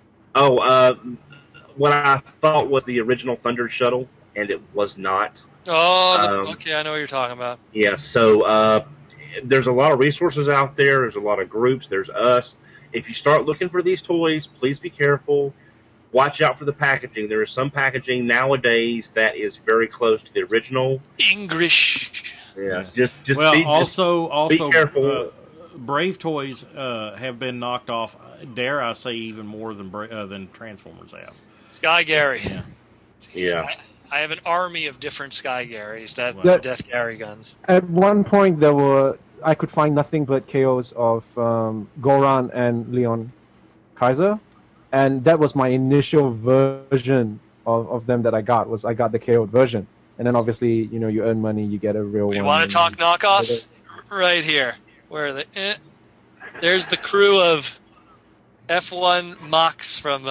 What I thought was the original Thunder Shuttle, and it was not. Okay, I know what you're talking about. Yeah, so there's a lot of resources out there. There's a lot of groups. There's us. If you start looking for these toys, please be careful. Watch out for the packaging. There is some packaging nowadays that is very close to the original. English. Yeah, also be careful. Brave toys have been knocked off. Dare I say, even more than Transformers have. Sky Gary. Yeah. I have an army of different Sky Garys that Death Gary guns. At one point, I could find nothing but KOs of Goran and Leon Kaiser, and that was my initial version of them that I got. I got the KO'd version, and then obviously you earn money, you get a real one. You want to talk knockoffs? Right here. Where are they? There's the crew of F1 Mox from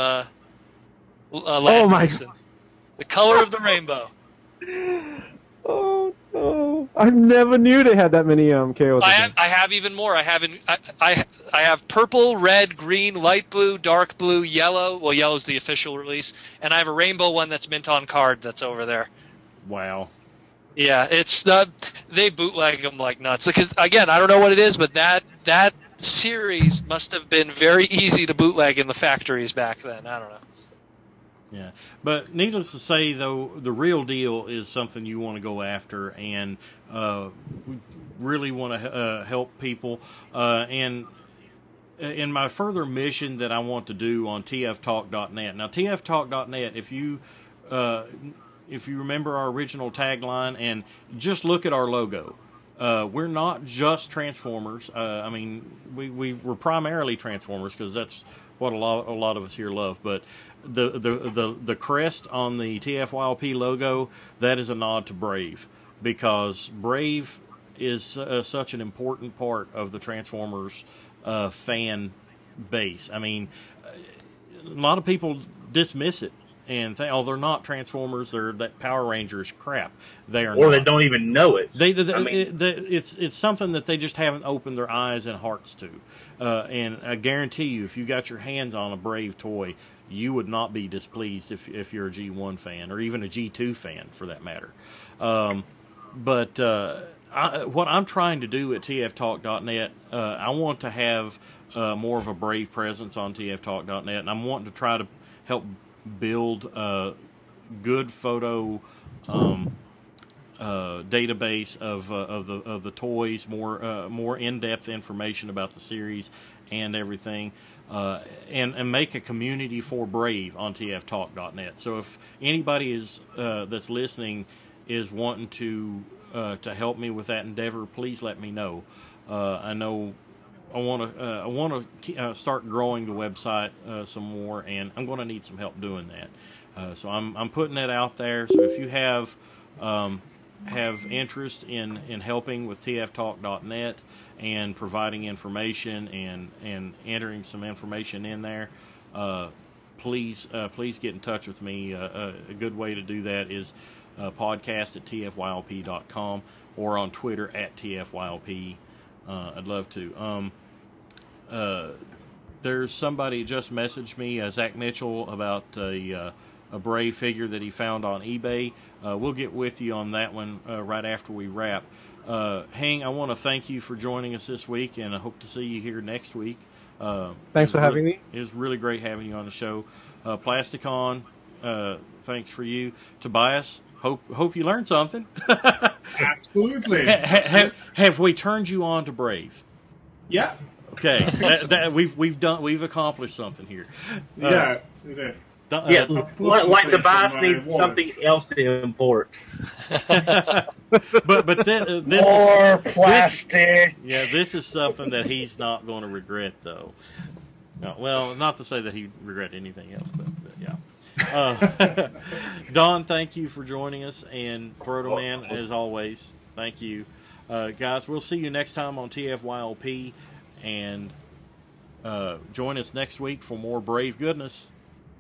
God. The color of the rainbow. Oh no! I never knew they had that many KOs. I have even more. I have purple, red, green, light blue, dark blue, yellow. Well, yellow's the official release, and I have a rainbow one that's mint on card that's over there. Wow. Yeah, they bootleg them like nuts. Because again, I don't know what it is, but that series must have been very easy to bootleg in the factories back then. I don't know. Yeah, but needless to say, though, the real deal is something you want to go after, and we really want to help people. And in my further mission that I want to do on tftalk.net. Now, tftalk.net, if you remember our original tagline, and just look at our logo. We're not just Transformers. I mean, we're primarily Transformers because that's what a lot of us here love. But the crest on the TFYLP logo, that is a nod to Brave, because Brave is such an important part of the Transformers fan base. I mean, a lot of people dismiss it and think, oh, they're not Transformers, they're that Power Rangers crap. They are, or not. They don't even know it. It's something that they just haven't opened their eyes and hearts to. And I guarantee you, if you got your hands on a Brave toy, you would not be displeased if you're a G1 fan, or even a G2 fan for that matter. But what I'm trying to do at tftalk.net, I want to have more of a Brave presence on tftalk.net, and I'm wanting to try to help build a good photo database of the toys, more in-depth information about the series and everything, and make a community for Brave on tftalk.net. So if anybody is that's listening is wanting to help me with that endeavor, please let me know. I know I want to start growing the website some more, and I'm going to need some help doing that. So I'm putting that out there. So if you have interest in helping with tftalk.net and providing information and entering some information in there, please get in touch with me. A good way to do that is podcast at tfylp.com or on Twitter at tfylp. I'd love to. There's somebody just messaged me, Zach Mitchell, about a Brave figure that he found on eBay. We'll get with you on that one right after we wrap. Hang, I want to thank you for joining us this week, and I hope to see you here next week. Thanks for having me. It was really great having you on the show. Plasticon, thanks for you. Tobias, hope you learned something. Absolutely. Have we turned you on to Brave? Yeah. Okay, we've accomplished something here. Yeah, we did. Like Tobias needs something else to import. but this more plastic. This is something that he's not going to regret, though. No, well, not to say that he'd regret anything else, but yeah. Don, thank you for joining us, and Proto Man, as always, thank you. Guys, we'll see you next time on TFYLP, and join us next week for more Brave goodness.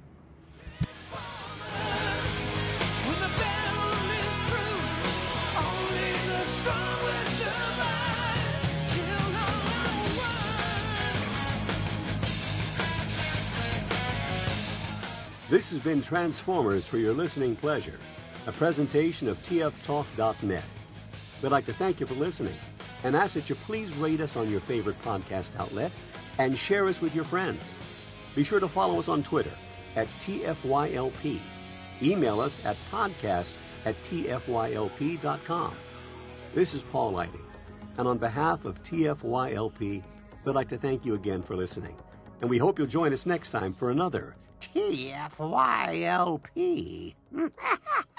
This has been Transformers for your listening pleasure, a presentation of tftalk.net. We'd like to thank you for listening and ask that you please rate us on your favorite podcast outlet and share us with your friends. Be sure to follow us on Twitter at TFYLP. Email us at podcast@tfylp.com. This is Paul Lighting, and on behalf of TFYLP, we'd like to thank you again for listening, and we hope you'll join us next time for another TFYLP.